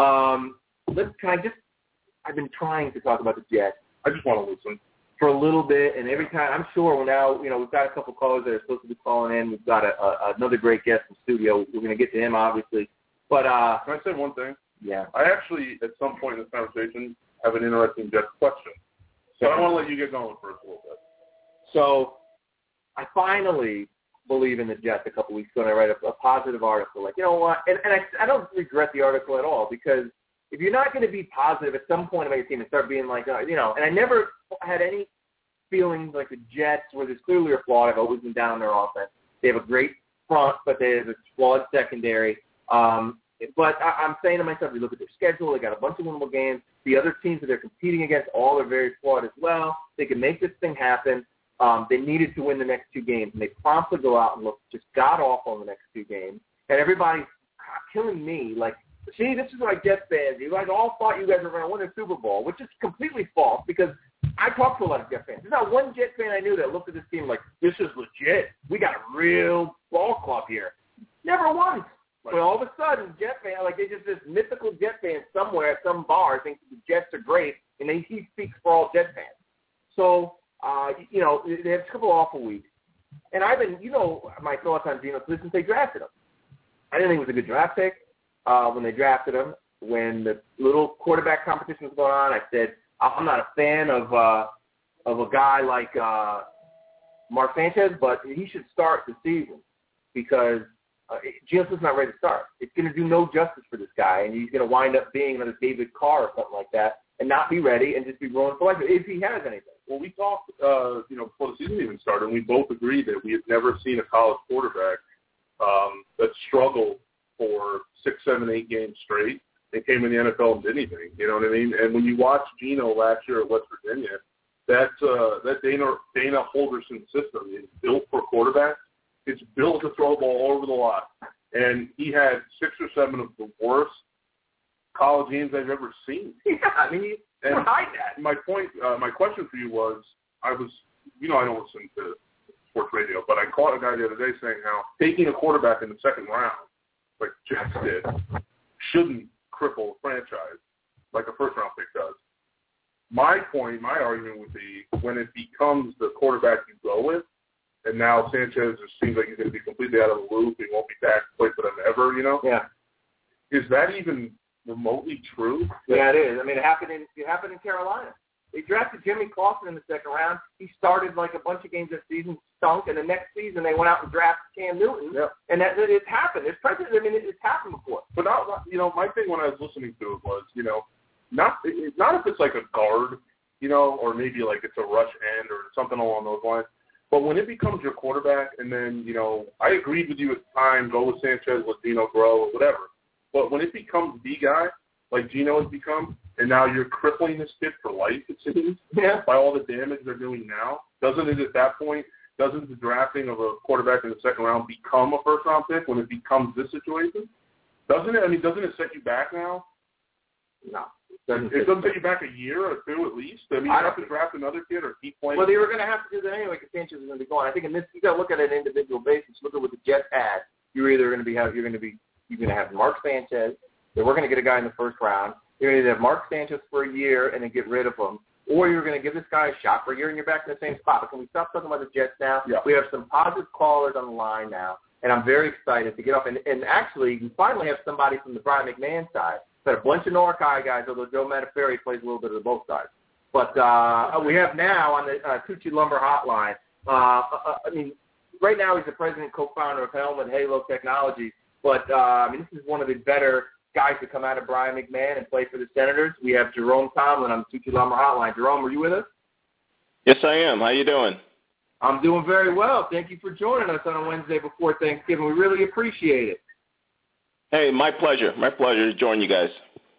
I've been trying to talk about the Jets. I just want to listen for a little bit, and every time, I'm sure now, we've got a couple callers that are supposed to be calling in. We've got another great guest in the studio. We're going to get to him, obviously. But can I say one thing? Yeah. I actually, at some point in this conversation, have an interesting Jets question. So I want to let you get going first a little bit. So I finally believe in the Jets a couple weeks ago, and I read a positive article. Like, you know what? And I don't regret the article at all, because if you're not going to be positive at some point about your team and start being like, and I never had any feelings like the Jets where there's clearly a flaw. I've always been down on their offense. They have a great front, but they have a flawed secondary. But I'm saying to myself, you look at their schedule, they got a bunch of winnable games. The other teams that they're competing against, all are very flawed as well. They can make this thing happen. They needed to win the next two games, and they promptly go out and look just god-awful in the next two games. And everybody's killing me like, see, this is like Jets fans. You guys all thought you guys were going to win a Super Bowl, which is completely false because I talked to a lot of Jets fans. There's not one Jets fan I knew that looked at this team like, this is legit. We got a real ball club here. Never once. Right. But all of a sudden, Jet fans, like they just this mythical Jet fan somewhere at some bar thinks the Jets are great, and he speaks for all Jet fans. So, they have a couple of awful weeks. And I've been, my thoughts on Geno since they drafted him. I didn't think it was a good draft pick. When they drafted him, when the little quarterback competition was going on, I said, I'm not a fan of a guy like Mark Sanchez, but he should start the season because Geno Smith's not ready to start. It's going to do no justice for this guy, and he's going to wind up being another David Carr or something like that and not be ready and just be rolling for life if he has anything. Well, we talked, before the season even started, and we both agreed that we had never seen a college quarterback that struggled for 6, 7, 8 games straight. They came in the NFL and did anything. You know what I mean? And when you watch Geno last year at West Virginia, that Dana Holgorsen system is built for quarterbacks. It's built to throw the ball all over the lot. And he had 6 or 7 of the worst college games I've ever seen. Yeah, I mean, you hide that. My question for you was, I don't listen to sports radio, but I caught a guy the other day saying how taking a quarterback in the second round, like Jets did, shouldn't cripple a franchise like a first-round pick does. My argument would be when it becomes the quarterback you go with, and now Sanchez just seems like he's going to be completely out of the loop. He won't be back to play for them ever, Yeah. Is that even remotely true? Yeah, it is. I mean, it happened in Carolina. They drafted Jimmy Clausen in the second round. He started like a bunch of games this season, stunk, and the next season they went out and drafted Cam Newton. Yeah. And it's happened. It's happened before. But my thing when I was listening to it was, not if it's like a guard, or maybe like it's a rush end or something along those lines. But when it becomes your quarterback, and then I agreed with you at the time, go with Sanchez, let Geno grow, or whatever. But when it becomes the guy, like Geno has become, and now you're crippling this kid for life, it seems, by all the damage they're doing now, doesn't it at that point doesn't the drafting of a quarterback in the second round become a first-round pick when it becomes this situation? Doesn't it? I mean, doesn't it set you back now? No. It doesn't set you back a year or two at least? I mean, you have to draft another kid or keep playing? Well, they were going to have to do that anyway because Sanchez is going to be gone. I think in this, you got to look at an individual basis. Look at what the Jets had. You're either going to have Mark Sanchez. They were going to get a guy in the first round. You're going to have Mark Sanchez for a year and then get rid of him. Or you're going to give this guy a shot for a year and you're back in the same spot. But can we stop talking about the Jets now? Yeah. We have some positive callers on the line now, and I'm very excited to get off. And actually, we finally have somebody from the Brian McMahon side. Got a bunch of Norkai guys, although Joe Mataferi plays a little bit of both sides. But we have now on the Tucci Lumber Hotline, I mean, right now he's the president and co-founder of Helm and Halo Technologies. But, I mean, this is one of the better guys to come out of Brian McMahon and play for the Senators. We have Jerome Tomlin on the Tucci Lumber Hotline. Jerome, are you with us? Yes, I am. How you doing? I'm doing very well. Thank you for joining us on a Wednesday before Thanksgiving. We really appreciate it. Hey, my pleasure. My pleasure to join you guys.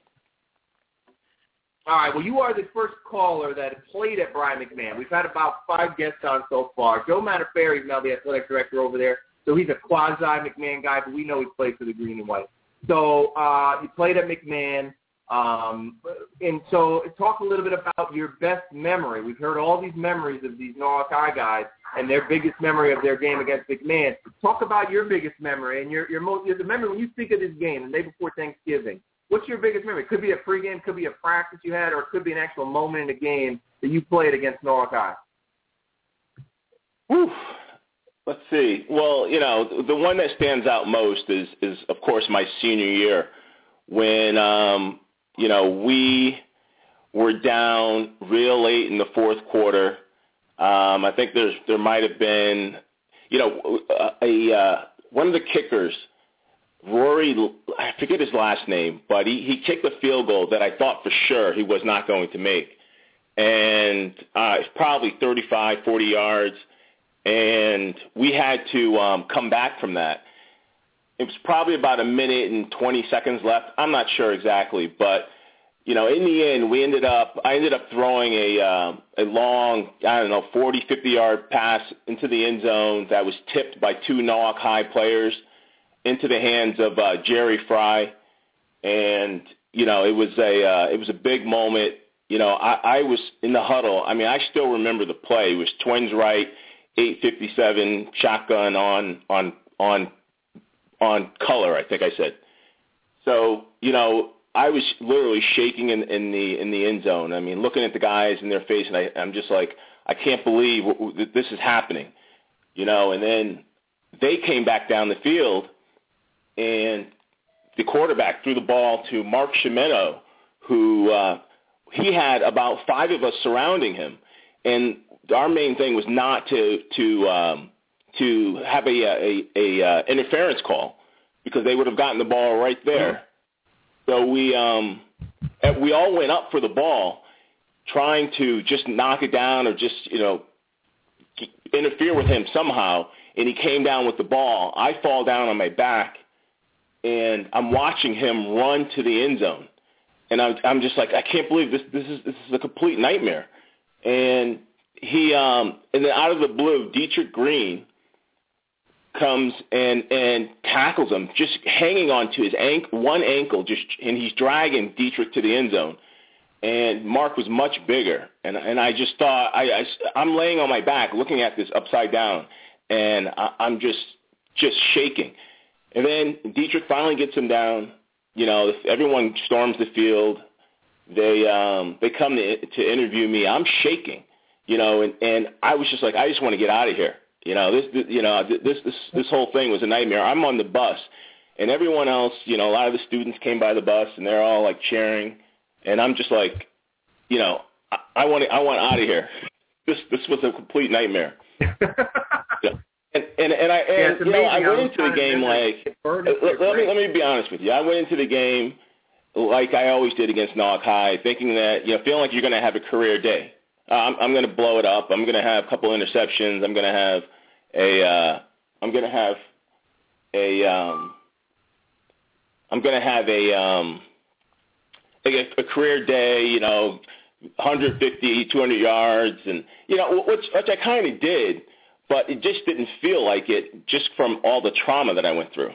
All right, well, you are the first caller that played at Brian McMahon. We've had about 5 guests on so far. Joe Mataferi is now the athletic director over there, so he's a quasi-McMahon guy, but we know he played for the green and white. So you played at McMahon, and so talk a little bit about your best memory. We've heard all these memories of these Norkai guys and their biggest memory of their game against McMahon. Talk about your biggest memory and the memory when you think of this game, the day before Thanksgiving. What's your biggest memory? It could be a pregame, could be a practice you had, or it could be an actual moment in the game that you played against Norkai. Whew. Let's see. Well, you know, the one that stands out most is of course, my senior year when, you know, we were down real late in the fourth quarter. I think there might have been, you know, one of the kickers, Rory, I forget his last name, but he kicked a field goal that I thought for sure he was not going to make. And it's probably 35, 40 yards. And we had to come back from that. It was probably about a minute and 20 seconds left. I'm not sure exactly, but you know, in the end, I ended up throwing a long, 40, 50-yard pass into the end zone that was tipped by 2 Nowak High players into the hands of Jerry Fry, and you know, it was a big moment. You know, I was in the huddle. I mean, I still remember the play. It was twins right. 8:57 shotgun on color, I think I said. So, you know, I was literally shaking in the end zone. I mean, looking at the guys in their face, and I'm just like, I can't believe this is happening, you know. And then they came back down the field, and the quarterback threw the ball to Mark Shimeno, who he had about 5 of us surrounding him, and our main thing was not to have a interference call because they would have gotten the ball right there. So we all went up for the ball, trying to just knock it down or just, you know, interfere with him somehow. And he came down with the ball. I fall down on my back, and I'm watching him run to the end zone. And I'm just like, I can't believe this is a complete nightmare. And he and then out of the blue, Dietrich Green comes and tackles him, just hanging on to his one ankle, and he's dragging Dietrich to the end zone. And Mark was much bigger, and I just thought I'm laying on my back looking at this upside down, and I'm just shaking. And then Dietrich finally gets him down. You know, everyone storms the field. They come to interview me. I'm shaking. You know, and I was just like, I just want to get out of here. You know, this whole thing was a nightmare. I'm on the bus, and everyone else, you know, a lot of the students came by the bus, and they're all like cheering, and I'm just like, you know, I want out of here. This was a complete nightmare. Yeah. I went into the game like, let me be honest with you. I went into the game like I always did against Nowak High, thinking that, you know, feeling like you're going to have a career day. I'm going to blow it up. I'm going to have a couple interceptions. I'm going to have a career day, you know, 150, 200 yards, and you know, which I kind of did. but it just didn't feel like it just from all the trauma that I went through.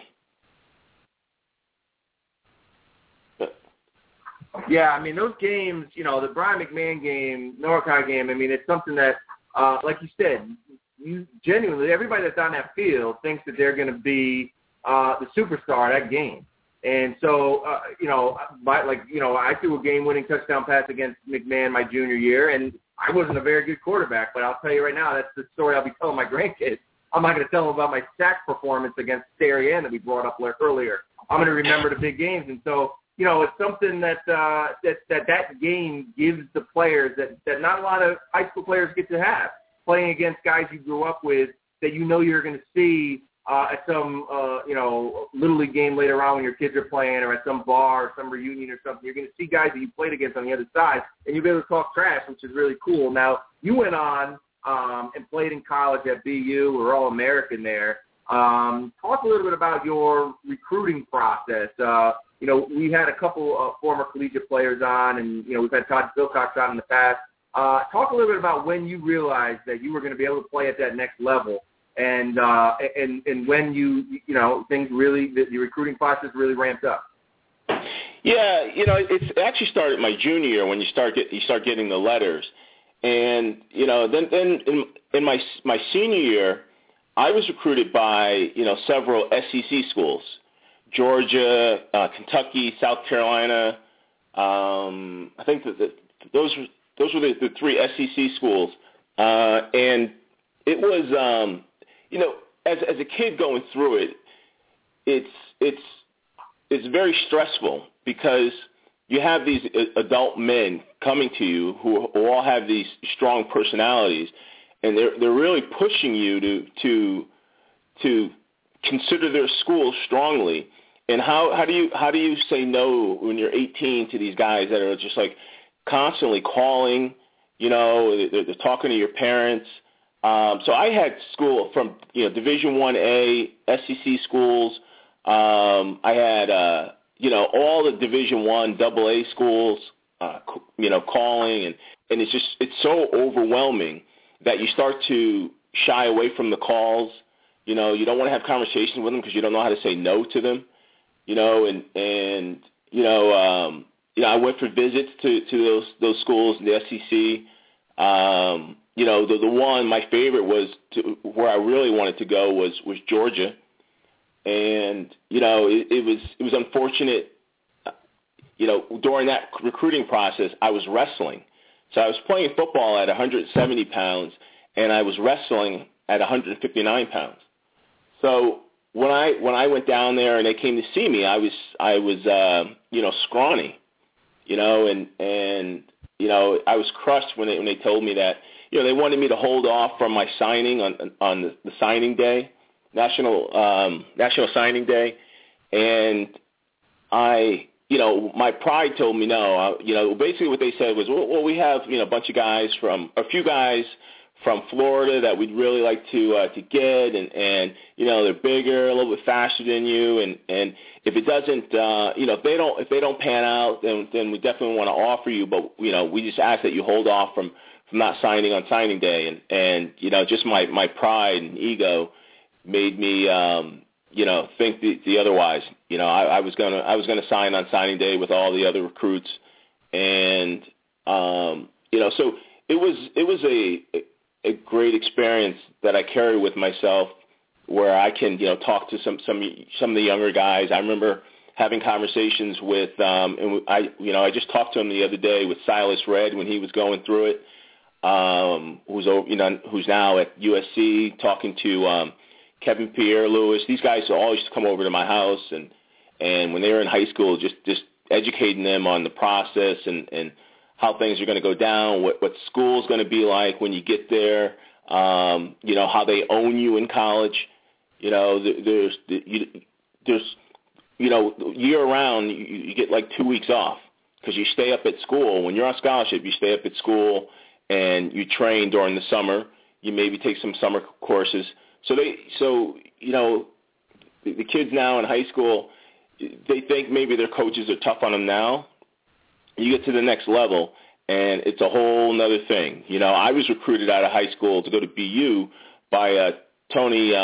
Yeah, I mean, those games, the Brian McMahon game, Norkai game, I mean, it's something that, like you said, you genuinely, everybody that's on that field thinks that they're going to be the superstar of that game. And so, I threw a game-winning touchdown pass against McMahon my junior year, and I wasn't a very good quarterback, but I'll tell you right now, that's the story I'll be telling my grandkids. I'm not going to tell them about my sack performance against Darien that we brought up earlier. I'm going to remember the big games. And so, it's something that game gives the players that not a lot of high school players get to have, playing against guys you grew up with that you're going to see at some, Little League game later on when your kids are playing, or at some bar or some reunion or something. You're going to see guys that you played against on the other side, and you'll be able to talk trash, which is really cool. Now, you went on and played in college at BU. We're All-American there. Talk a little bit about your recruiting process. We had a couple of former collegiate players on, and, we've had Todd Silcox on in the past. Talk a little bit about when you realized that you were going to be able to play at that next level, and when things really, the recruiting process really ramped up. Yeah, it actually started my junior year when you start getting the letters, and then in my senior year, I was recruited by several SEC schools, Georgia, Kentucky, South Carolina. I think that those were the three SEC schools, and it was as a kid going through it, it's very stressful because you have these adult men coming to you who all have these strong personalities, and they're really pushing you to consider their school strongly. And how do you say no when you're 18 to these guys that are just like constantly calling? They're talking to your parents. So I had school from Division 1A SEC schools. I had all the Division 1 AA schools. Calling, and it's so overwhelming that you start to shy away from the calls. You don't want to have conversations with them because you don't know how to say no to them. I went for visits to those schools in the SEC. The one, my favorite was where I really wanted to go was Georgia, and it was unfortunate. During that recruiting process, I was wrestling. So I was playing football at 170 pounds, and I was wrestling at 159 pounds. So when I went down there and they came to see me, I was scrawny, and I was crushed when they told me that they wanted me to hold off from my signing on the signing day, national signing day, and my pride told me no. Basically what they said was, well, we have a bunch of guys a few guys from Florida that we'd really like to get, and they're bigger, a little bit faster than you, and if it doesn't, if they don't pan out, then we definitely want to offer you, but we just ask that you hold off from not signing on signing day, and just my pride and ego made me think the otherwise. I was gonna sign on signing day with all the other recruits, and so it was a great experience that I carry with myself, where I can talk to some of the younger guys. I remember having conversations with and I just talked to him the other day with Silas Red when he was going through it, who's now at USC, talking to Kevin Pierre-Louis. These guys all used to come over to my house, and when they were in high school, just educating them on the process and how things are going to go down, what school's going to be like when you get there, how they own you in college. There's year round you get like 2 weeks off because you stay up at school. When you're on scholarship, you stay up at school and you train during the summer. You maybe take some summer courses. So the kids now in high school, they think maybe their coaches are tough on them now. You get to the next level, and it's a whole other thing. I was recruited out of high school to go to BU, by Tony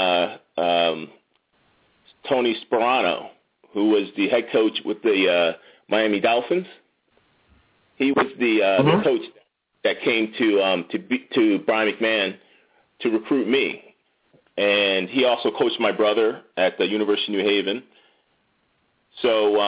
Sperano, who was the head coach with the Miami Dolphins. He was the coach that came to Brian McMahon to recruit me, and he also coached my brother at the University of New Haven. So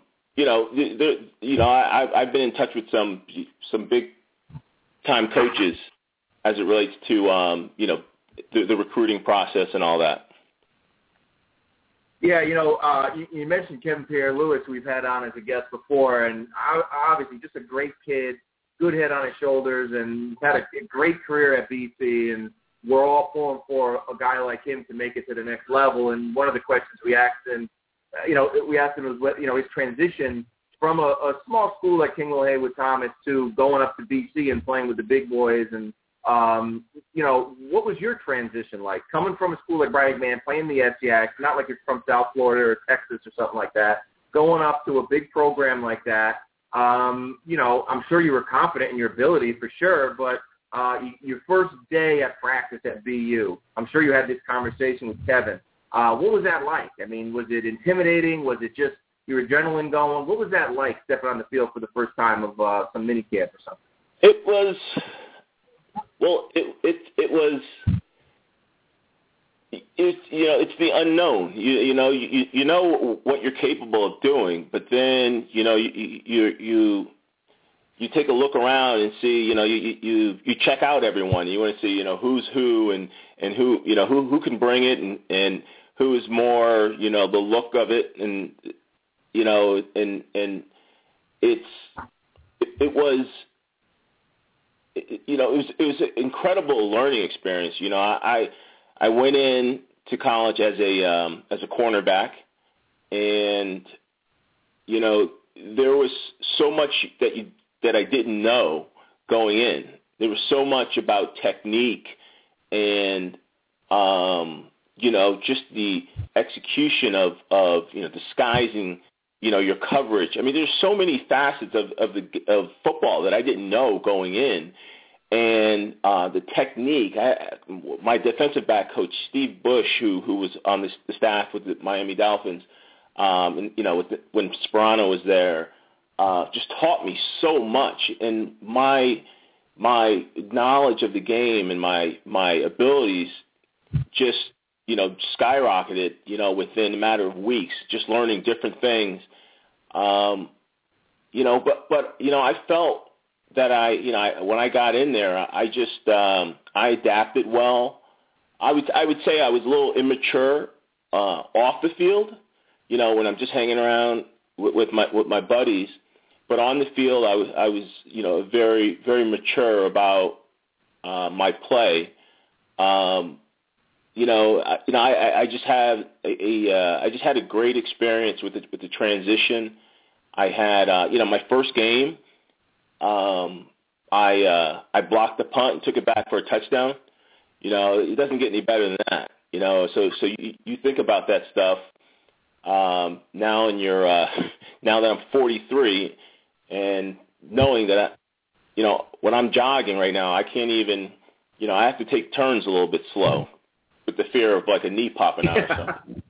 I've been in touch with some big time coaches as it relates to the recruiting process and all that. Yeah, you mentioned Kevin Pierre-Louis, we've had on as a guest before, and obviously just a great kid, good head on his shoulders, and had a great career at BC, and we're all pulling for a guy like him to make it to the next level. And one of the questions we asked him, was, his transition from a small school like King Haywood Thomas to going up to BC and playing with the big boys. And, what was your transition like? Coming from a school like Brian McMahon, playing the SEAC, not like you're from South Florida or Texas or something like that, going up to a big program like that. I'm sure you were confident in your ability for sure, but your first day at practice at BU, I'm sure you had this conversation with Kevin. What was that like? I mean, was it intimidating? Was it just your adrenaline going? What was that like stepping on the field for the first time of some mini camp or something? It was, it's the unknown. You know what you're capable of doing, but then you take a look around and see, you check out everyone. You want to see, who's who and who, who can bring it and who is more, the look of it. And, and it was an incredible learning experience. I went in to college as a cornerback, and, there was so much that I didn't know going in. There was so much about technique and, just the execution of disguising, your coverage. I mean, there's so many facets of football that I didn't know going in. And the technique, my defensive back coach, Steve Bush, who was on the staff with the Miami Dolphins, and, when Sperano was there, just taught me so much, and my knowledge of the game and my abilities just skyrocketed within a matter of weeks, just learning different things. But I felt that when I got in there, I just I adapted well. I would say I was a little immature off the field, when I'm just hanging around with my buddies. But on the field, I was very, very mature about my play. I just had a great experience with the transition. I had my first game. I blocked the punt and took it back for a touchdown. It doesn't get any better than that. So you think about that stuff now in your now that I'm 43. And knowing that, when I'm jogging right now, I can't even, I have to take turns a little bit slow with the fear of like a knee popping out or something.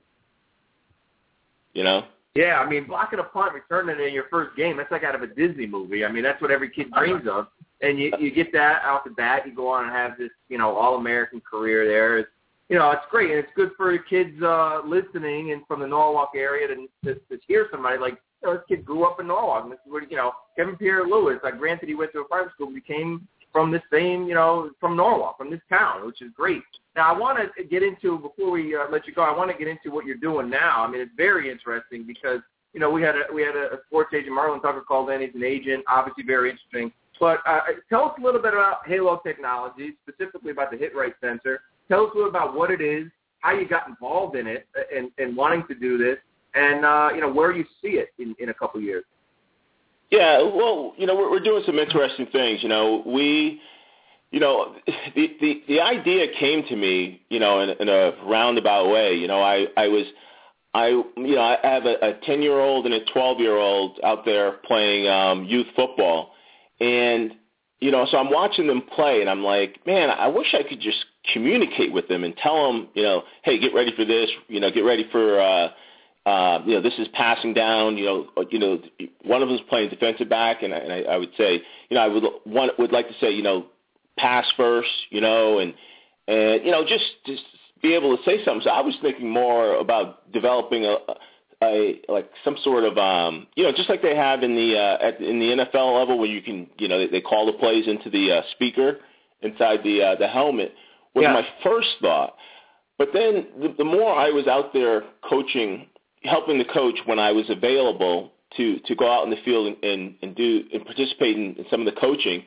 Yeah, I mean, blocking a punt, returning it in your first game, that's like out of a Disney movie. I mean, that's what every kid dreams of. And you get that out the bat, you go on and have this, all-American career there. It's great, and it's good for kids listening and from the Norwalk area to hear somebody like, this kid grew up in Norwalk, and this is what, Kevin Pierre-Louis, granted he went to a private school, became from this same, from Norwalk, from this town, which is great. Now, I want to get into, before we let you go, I want to get into what you're doing now. I mean, it's very interesting because, we had a sports agent, Marlon Tucker, called in. He's an agent, obviously very interesting. But tell us a little bit about Halo Technologies, specifically about the HitRight sensor. Tell us a little about what it is, how you got involved in it and wanting to do this, and, where you see it in a couple of years. Yeah, well, we're doing some interesting things. The idea came to me, in a roundabout way. I have a 10-year-old and a 12-year-old out there playing youth football. And, so I'm watching them play, and I'm like, man, I wish I could just communicate with them and tell them, hey, get ready for this, get ready for, this is passing down, one of them is playing defensive back, and I would say, I would like to say, pass first, and just be able to say something. So I was thinking more about developing like some sort of just like they have in the NFL level, where you can they call the plays into the speaker inside the helmet, was my first thought. But then the more I was out there coaching, helping the coach when I was available to go out in the field and participate in some of the coaching,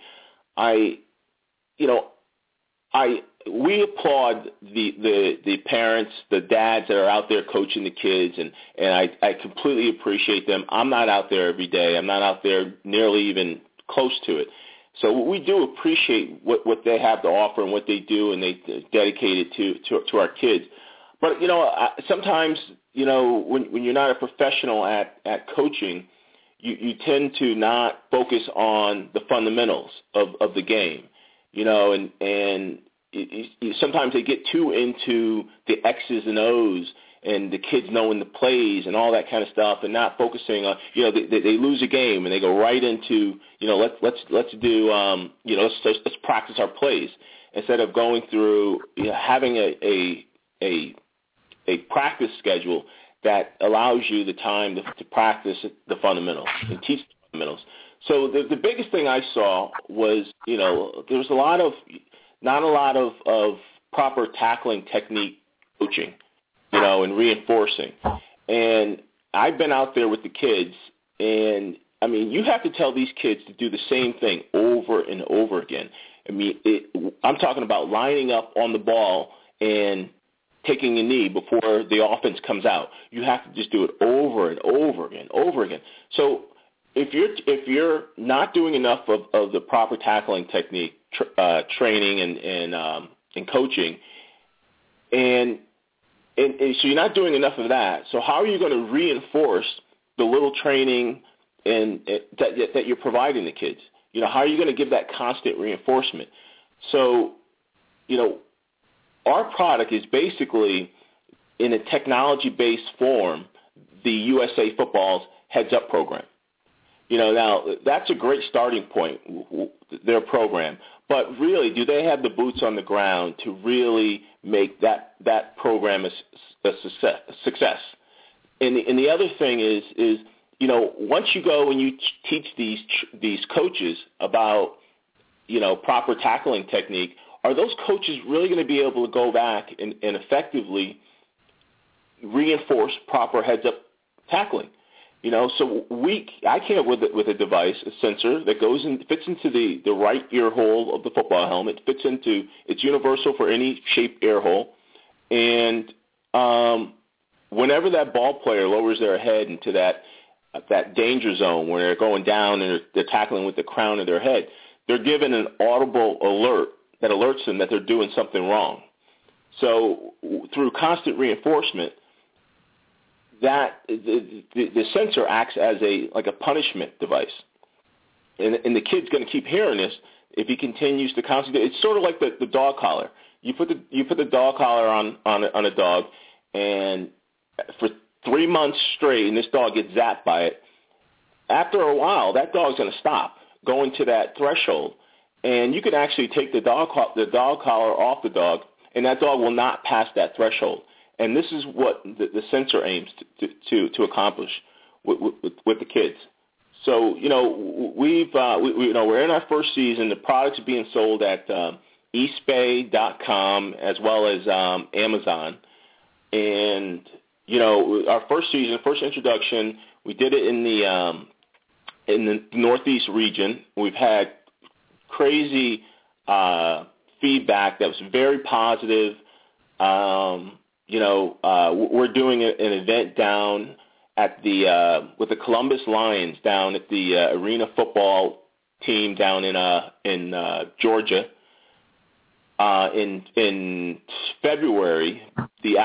we applaud the parents, the dads that are out there coaching the kids, and I completely appreciate them. I'm not out there every day. I'm not out there nearly even close to it. So we do appreciate what they have to offer and what they do, and they dedicate it to our kids. But sometimes when you're not a professional at coaching, you tend to not focus on the fundamentals of the game, and sometimes they get too into the X's and O's and the kids knowing the plays and all that kind of stuff, and not focusing on, they lose a game and they go right into, let's do, let's practice our plays, instead of going through, having a practice schedule that allows you the time to practice the fundamentals and teach the fundamentals. So the biggest thing I saw was, there was not a lot of proper tackling technique coaching, and reinforcing. And I've been out there with the kids, and, I mean, you have to tell these kids to do the same thing over and over again. I mean, I'm talking about lining up on the ball and taking a knee before the offense comes out. You have to just do it over and over again. So if you're not doing enough of the proper tackling technique, training and coaching, and so you're not doing enough of that, so how are you going to reinforce the little training that you're providing the kids? How are you going to give that constant reinforcement? So, our product is basically, in a technology-based form, the USA Football's heads-up program. Now, that's a great starting point, their program. But really, do they have the boots on the ground to really make that program a success? And the other thing is once you go and you teach these coaches about, proper tackling technique, are those coaches really going to be able to go back and effectively reinforce proper heads-up tackling? So I came up with a device, a sensor that goes and fits into the right ear hole of the football helmet. It's universal for any shaped ear hole. And whenever that ball player lowers their head into that danger zone where they're going down and they're tackling with the crown of their head, they're given an audible alert that alerts them that they're doing something wrong. So through constant reinforcement, that the sensor acts as a punishment device, and the kid's going to keep hearing this if he continues to constantly. It's sort of like the dog collar. You put the dog collar on a dog, and for 3 months straight, and this dog gets zapped by it. After a while, that dog's going to stop going to that threshold, and you can actually take the dog collar off the dog, and that dog will not pass that threshold. And this is what the sensor aims to accomplish with the kids. So, we're in our first season. The product's being sold at eastbay.com as well as Amazon. And, our first season, first introduction, we did it in the Northeast region. We've had crazy feedback that was very positive. We're doing an event down at with the Columbus Lions down at the arena football team down in Georgia. In February, the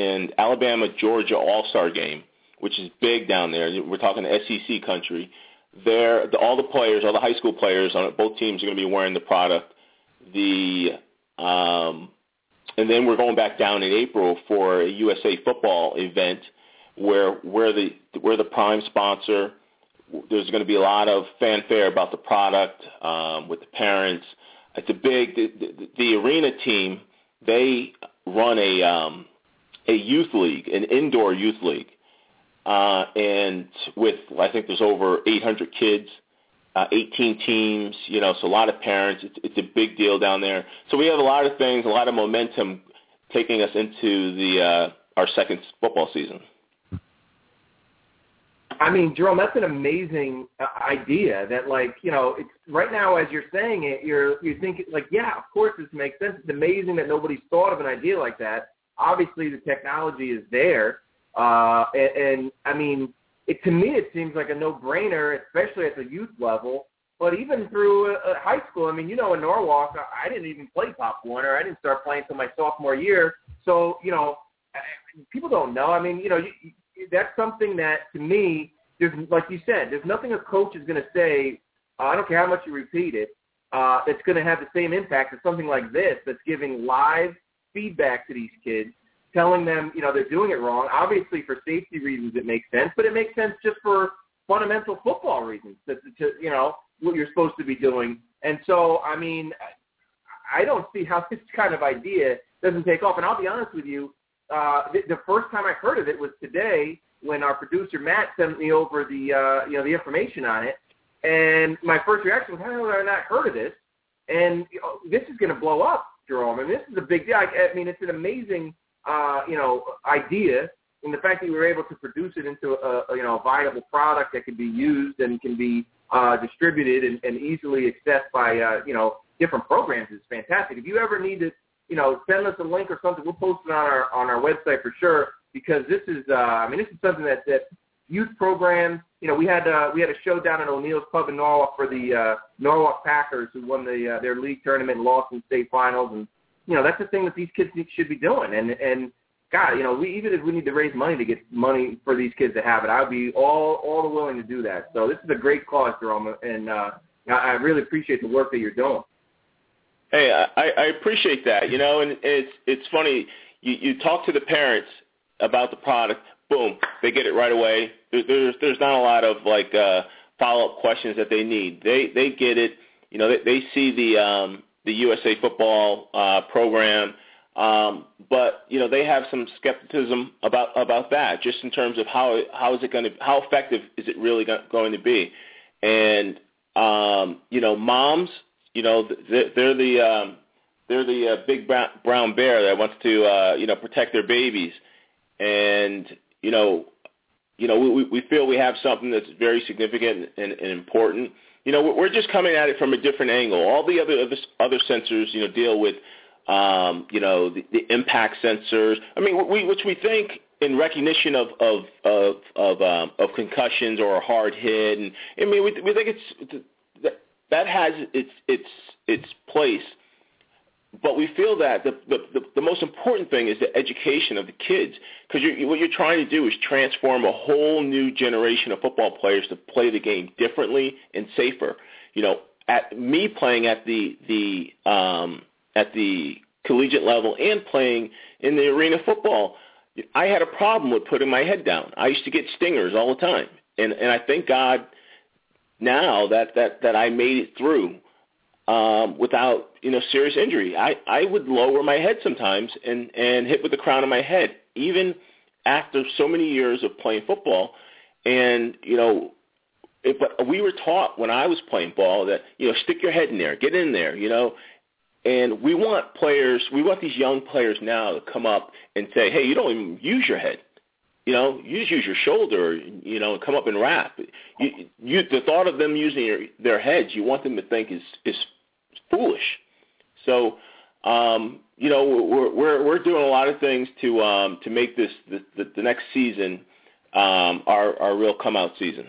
Alabama-Georgia All-Star game, which is big down there. We're talking SEC country. all the players, all the high school players on both teams are going to be wearing the product. And then we're going back down in April for a USA Football event where we're the prime sponsor. There's going to be a lot of fanfare about the product with the parents. It's a big the arena team. They run a youth league, an indoor youth league, and with I think there's over 800 kids. 18 teams, so a lot of parents. It's a big deal down there. So we have a lot of things, a lot of momentum taking us into our second football season. I mean, Jerome, that's an amazing idea that, it's right now as you're saying it, you're thinking, yeah, of course this makes sense. It's amazing that nobody's thought of an idea like that. Obviously the technology is there. And I mean, to me, it seems like a no-brainer, especially at the youth level. But even through high school, I mean, in Norwalk, I didn't even play Pop Warner. I didn't start playing until my sophomore year. So, people don't know. I mean, that's something that, to me, there's, like you said, there's nothing a coach is going to say, I don't care how much you repeat it, that's going to have the same impact as something like this that's giving live feedback to these kids, telling them, they're doing it wrong. Obviously, for safety reasons, it makes sense, but it makes sense just for fundamental football reasons, what you're supposed to be doing. And so, I mean, I don't see how this kind of idea doesn't take off. And I'll be honest with you, the first time I heard of it was today when our producer, Matt, sent me over the information on it. And my first reaction was, how have I not heard of this? And this is going to blow up, Jerome. I mean, this is a big deal. I mean, it's an amazing idea, and the fact that we were able to produce it into a viable product that can be used and can be distributed and easily accessed by different programs is fantastic. If you ever need to send us a link or something, we'll post it on our website for sure, because this is this is something that youth programs. We had a show down at O'Neill's Pub in Norwalk for the Norwalk Packers, who won their league tournament and lost in state finals, and that's the thing that these kids should be doing. And God, even if we need to raise money to get money for these kids to have it, I'd be all willing to do that. So this is a great cause, Jerome, and I really appreciate the work that you're doing. Hey, I appreciate that. And it's funny. You talk to the parents about the product, boom, they get it right away. There's not a lot of follow-up questions that they need. They get it. They see the USA Football program, but they have some skepticism about that, just in terms of how effective is it really going to be, and moms, they're the big brown bear that wants to protect their babies, and we feel we have something that's very significant and important. We're just coming at it from a different angle. All the other sensors, deal with, the impact sensors. I mean, which we think in recognition of concussions or a hard hit, and I mean, we think that has its place. But we feel that the most important thing is the education of the kids, because what you're trying to do is transform a whole new generation of football players to play the game differently and safer. At me playing at the collegiate level and playing in the arena football, I had a problem with putting my head down. I used to get stingers all the time, and I thank God now that I made it through. Without serious injury. I would lower my head sometimes and hit with the crown of my head, even after so many years of playing football. And but we were taught when I was playing ball that stick your head in there, get in there, And we want these young players now to come up and say, hey, you don't even use your head. You just use your shoulder, and come up and rap. The thought of them using their heads, you want them to think is foolish. So, we're doing a lot of things to make this the next season our real come out season.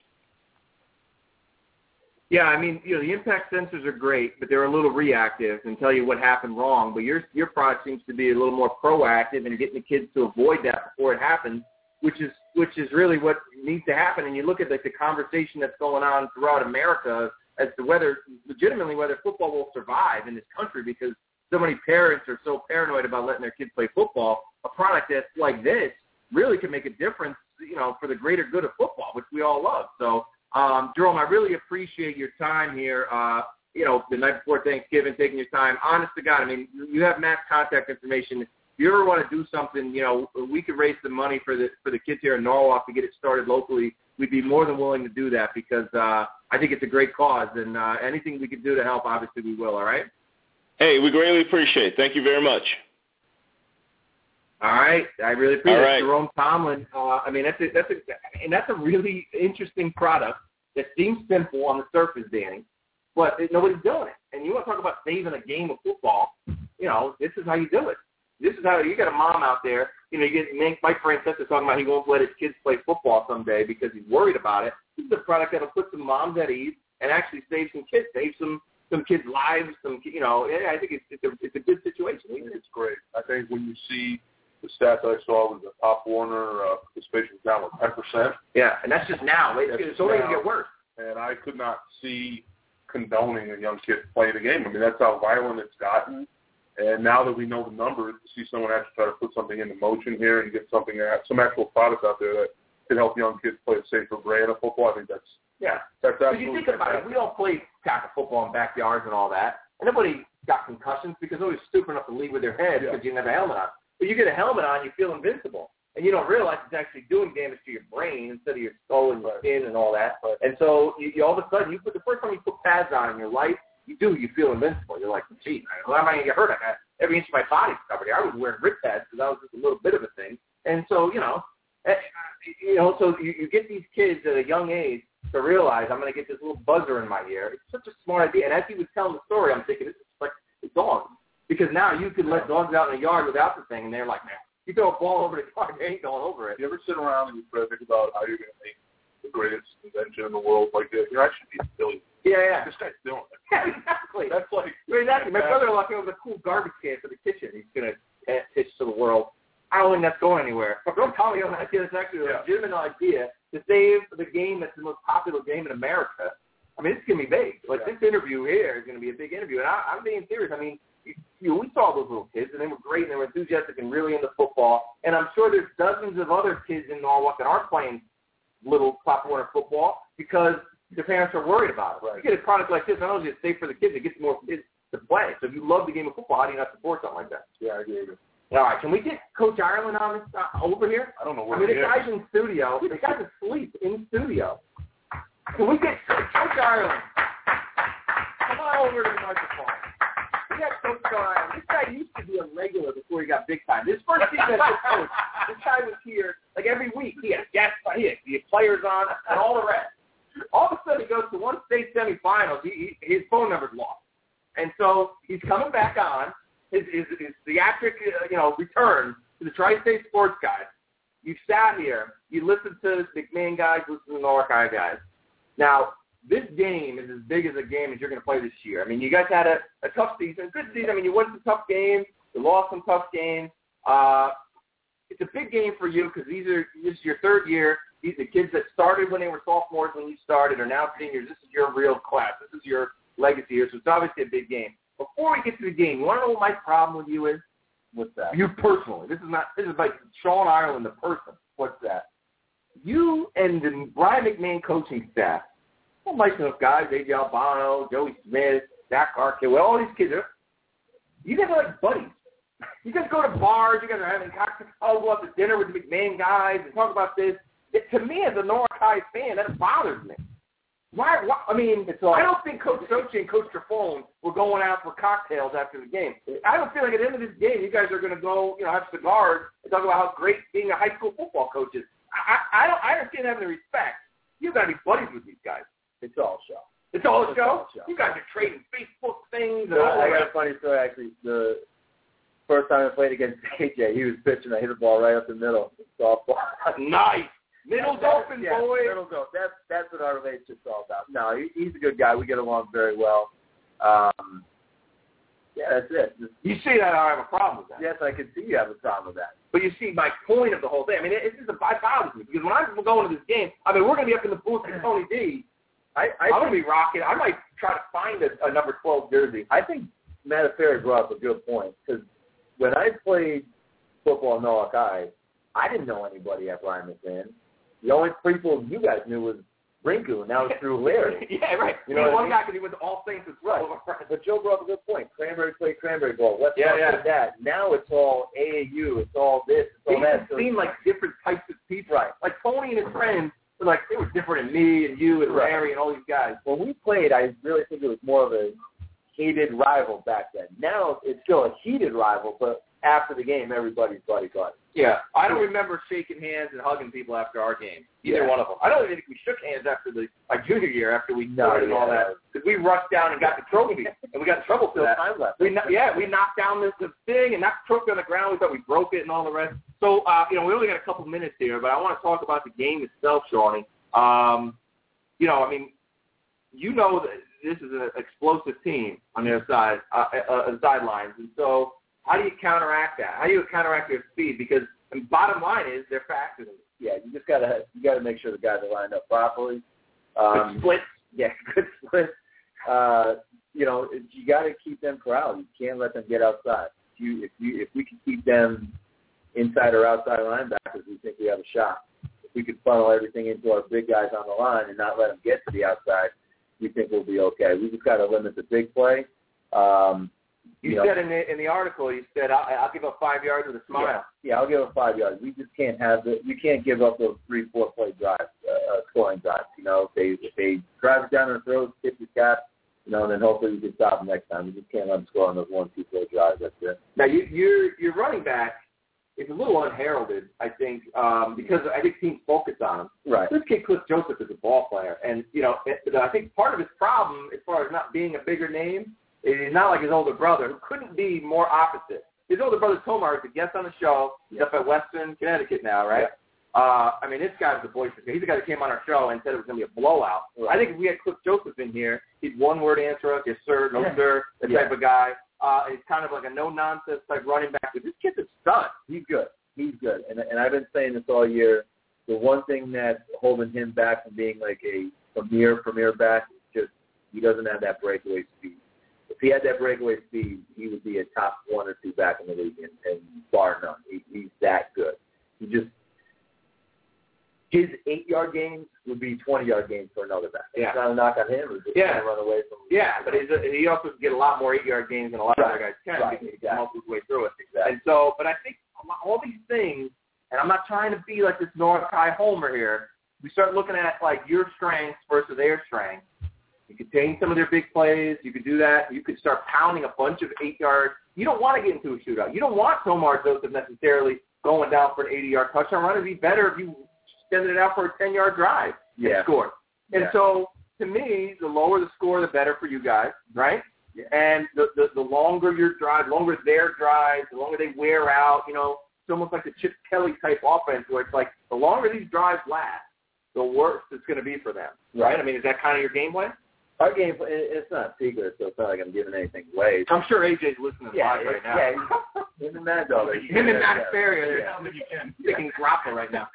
Yeah, I mean, the impact sensors are great, but they're a little reactive and tell you what happened wrong. But your product seems to be a little more proactive and getting the kids to avoid that before it happens, which is really what needs to happen. And you look at the conversation that's going on throughout America as to whether football will survive in this country, because so many parents are so paranoid about letting their kids play football. A product that's like this really can make a difference, for the greater good of football, which we all love. So, Jerome, I really appreciate your time here, the night before Thanksgiving, taking your time. Honest to God, I mean, you have Matt's contact information. If you ever want to do something, we could raise some money for the kids here in Norwalk to get it started locally. We'd be more than willing to do that, because I think it's a great cause, and anything we can do to help, obviously we will, all right? Hey, we greatly appreciate it. Thank you very much. All right, I really appreciate it. Right. Jerome Tomlin. That's a really interesting product that seems simple on the surface, Danny, but nobody's doing it. And you want to talk about saving a game of football? This is how you do it. This is how you got a mom out there. You get Mike Francesa talking about he won't let his kids play football someday because he's worried about it. This is a product that'll put some moms at ease and actually save some kids, save some kids' lives. I think it's a good situation. It's great. I think when you see the stats I saw with the Pop Warner participation down with 10%. Yeah, and that's just now. It's only going to get worse. And I could not see condoning a young kid playing the game. I mean, that's how violent it's gotten. And now that we know the numbers, to see someone actually try to put something into motion here and get some actual product out there that can help young kids play a safer brand of football, I think that's absolutely. If you think about it, we all play tackle football in backyards and all that, and nobody got concussions because nobody's stupid enough to lead with their head because you didn't have a helmet on. But you get a helmet on, you feel invincible, and you don't realize it's actually doing damage to your brain instead of your skull and your skin and all that. And so you all of a sudden, the first time you put pads on in your life, you feel invincible. You're like, gee, why am I going to get hurt? Every inch of my body's covered here. I was wearing rib pads because that was just a little bit of a thing. And so, so you get these kids at a young age to realize I'm going to get this little buzzer in my ear. It's such a smart idea. And as he was telling the story, I'm thinking, this is like the dogs. Because now you can let dogs out in the yard without the thing, and they're like, man, you throw a ball over the yard, they ain't going over it. You ever sit around and you try to think about how you're going to make the greatest invention in the world like this? I should be silly. Yeah. This guy's doing it. Yeah, exactly. That's like... Exactly. My brother-in-law came up with a cool garbage can for the kitchen. He's going to pitch to the world. I don't think that's going anywhere. Don't tell me on that idea. It's actually a legitimate idea to save the game that's the most popular game in America. I mean, it's going to be big. Like, this interview here is going to be a big interview. And I'm being serious. I mean, we saw those little kids, and they were great, and they were enthusiastic and really into football. And I'm sure there's dozens of other kids in Norwalk that aren't playing little Pop Warner football because their parents are worried about it. Right. You get a product like this, not only is it safe for the kids, it gets more kids to play. So if you love the game of football, how do you not support something like that? Yeah, I agree with you. All right, can we get Coach Ireland on this over here? I don't know where the guy's in studio. The guy's asleep in studio. Can we get Coach Ireland? Come on over to the microphone. We got Coach Ireland. This guy used to be a regular before he got big time. This first season as a coach, this guy was here like every week. He had guests, he had players on, and all the rest. All of a sudden, he goes to one state semifinals. His phone number's lost, and so he's coming back on. His theatric, return to the Tri-State Sports Guys. You've sat here, you listened to the McMahon guys, listen to the Norwalk guys. Now, this game is as big as a game as you're going to play this year. I mean, you guys had a tough season, good season. I mean, you won some tough games, you lost some tough games. It's a big game for you because this is your third year. The kids that started when they were sophomores when you started are now seniors. This is your real class. This is your legacy here, so it's obviously a big game. Before we get to the game, you want to know what my problem with you is? What's that? You personally. This is like Sean Ireland, the person. What's that? You and the Brian McMahon coaching staff, well, nice enough guys, A.J. Albano, Joey Smith, Zach Arkin, all these kids, you guys are like buddies. You guys go to bars, you guys are having cocktails, go out to dinner with the McMahon guys and talk about this. To me, as a Norwalk High fan, that bothers me. Why? I mean, I don't think Coach Sochi and Coach Trafone were going out for cocktails after the game. I don't feel like at the end of this game, you guys are going to go, have cigars and talk about how great being a high school football coach is. I understand having the respect. You've got to be buddies with these guys. It's all a show. It's all a show? You guys are trading Facebook things and all that. I got a funny story, actually. The first time I played against AJ, he was pitching. I hit the ball right up the middle. Softball. Nice. Middle's open, boy. Middle's open. That's what our relationship's all about. No, he's a good guy. We get along very well. Yeah, that's it. You see that I have a problem with that. Yes, I can see you have a problem with that. But you see my point of the whole thing. I mean, it's just a byproduct because when I'm going to this game, I mean, we're going to be up in the booth with Tony D. I'm going to be rocking. I might try to find a number 12 jersey. I think Matt Ferry brought up a good point because when I played football in Norwalk High, I didn't know anybody at Brian McMahon. The only people you guys knew was Rinku, and now it's through Larry. Yeah, right. You know one guy because he went to All Saints as well. Right. But Joe brought up a good point. Cranberry played Cranberry ball. What's that? Now it's all AAU. It's all this. It's all that. It seemed like different types of people. Right. Like Tony and his friends were like, they were different than me and you and Larry and all these guys. When we played, I really think it was more of a hated rival back then. Now it's still a heated rival, but after the game, everybody's buddy. Yeah, I don't remember shaking hands and hugging people after our game. Either one of them. I don't even think we shook hands after my junior year after we started and all that because we rushed down and got the trophy and we got in trouble for that. Time left. We knocked down the thing and knocked the trophy on the ground. We thought we broke it and all the rest. So we only got a couple minutes here, but I want to talk about the game itself, Shawnee. I mean, that this is an explosive team on their side, sidelines, and so. How do you counteract that? How do you counteract their speed? Because the bottom line is they're faster than you. Yeah, you just gotta make sure the guys are lined up properly. Good split. Yeah, good split. You got to keep them corralled. You can't let them get outside. If we can keep them inside or outside linebackers, we think we have a shot. If we can funnel everything into our big guys on the line and not let them get to the outside, we think we'll be okay. We just got to limit the big play. You said in the article, you said I'll give up 5 yards with a smile. Yeah, I'll give up 5 yards. We just can't we can't give up those 3-4 play drives, scoring drives. If they drive it down their throats, hit the cap, then hopefully we can stop them next time. We just can't let them score on those 1-2 play drives. That's it. Now your running back is a little unheralded, I think, because I think teams focus on him. Right. This kid Cliff Joseph is a ball player, and I think part of his problem, as far as not being a bigger name. He's not like his older brother, who couldn't be more opposite. His older brother, Tomar, is a guest on the show. He's up at Western, Connecticut now, right? Yeah. This guy's the boisterous guy. He's the guy that came on our show and said it was going to be a blowout. Right. I think if we had Cliff Joseph in here, he'd one-word answer us, yes, sir, no, sir, that type of guy. He's kind of like a no-nonsense type running back. But this kid's a stud. He's good. And I've been saying this all year. The one thing that's holding him back from being like a premier back is just he doesn't have that breakaway speed. If he had that breakaway speed, he would be a top 1 or 2 back in the league, and bar none. He's that good. His 8-yard games would be 20-yard games for another back. Yeah. It's not a knock on him. Or just trying to run away from him. Yeah, but he also can get a lot more 8-yard games than a lot of other guys can. Right. He can muscle his way through it. Exactly. And so, but I think all these things, and I'm not trying to be like this North High homer here, we start looking at like your strengths versus their strengths. You could change some of their big plays. You could do that. You could start pounding a bunch of 8-yards. You don't want to get into a shootout. You don't want Tomar Joseph necessarily going down for an 80-yard touchdown run. It would be better if you extended it out for a 10-yard drive and scored. And so, to me, the lower the score, the better for you guys, right? Yeah. And the longer your drive, longer their drives, the longer they wear out. It's almost like the Chip Kelly type offense where it's like the longer these drives last, the worse it's going to be for them, right? Is that kind of your game plan? Our game, it's not secret, so it's not like I'm giving anything away. I'm sure AJ's listening live right now. Yeah, him and Matt Dog. Him and Matt Ferry are picking grapple right now.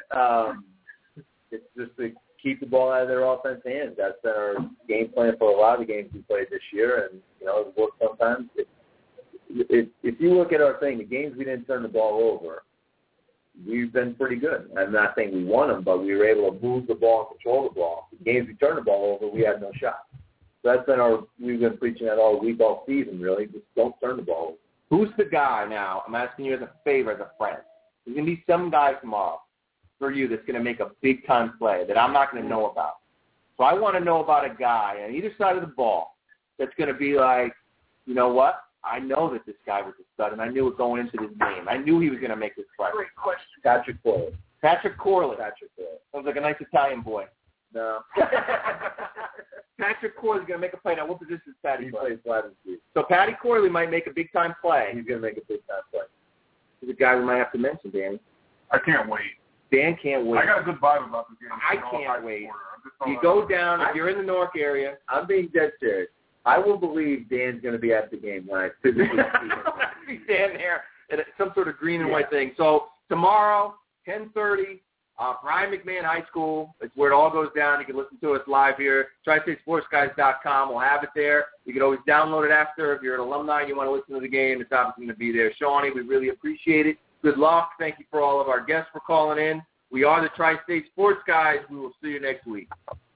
It's just to keep the ball out of their offense hands. That's been our game plan for a lot of the games we played this year, and, it works sometimes. If you look at our thing, the games we didn't turn the ball over, we've been pretty good. I'm not saying we won them, but we were able to move the ball and control the ball. The games we turned the ball over, we had no shot. So that's been we've been preaching that all week, all season, really. Just don't turn the ball over. Who's the guy now? I'm asking you as a favor, as a friend. There's going to be some guy tomorrow for you that's going to make a big-time play that I'm not going to know about. So I want to know about a guy on either side of the ball that's going to be like, you know what? I know that this guy was a stud, and I knew it going into this game. I knew he was going to make this play. Great question. Patrick Corley. Patrick Corley. Sounds like a nice Italian boy. No. Patrick Corley's going to make a play. Now, what position is Patty? He plays flat and speed. So Patty Corley might make a big-time play. He's going to make a big-time play. He's a guy we might have to mention, Danny. I can't wait. Dan can't wait. I got a good vibe about this game. I can't wait. You go down, if you're in the Newark area. I'm being dead serious. I will believe Dan's going to be at the game when I physically see him. He's standing there in some sort of green and white thing. So tomorrow, 10:30, Brian McMahon High School. It's where it all goes down. You can listen to us live here. TriStateSportsGuys.com. We'll have it there. You can always download it after. If you're an alumni and you want to listen to the game, it's obviously going to be there. Shawnee, we really appreciate it. Good luck. Thank you for all of our guests for calling in. We are the Tri-State Sports Guys. We will see you next week.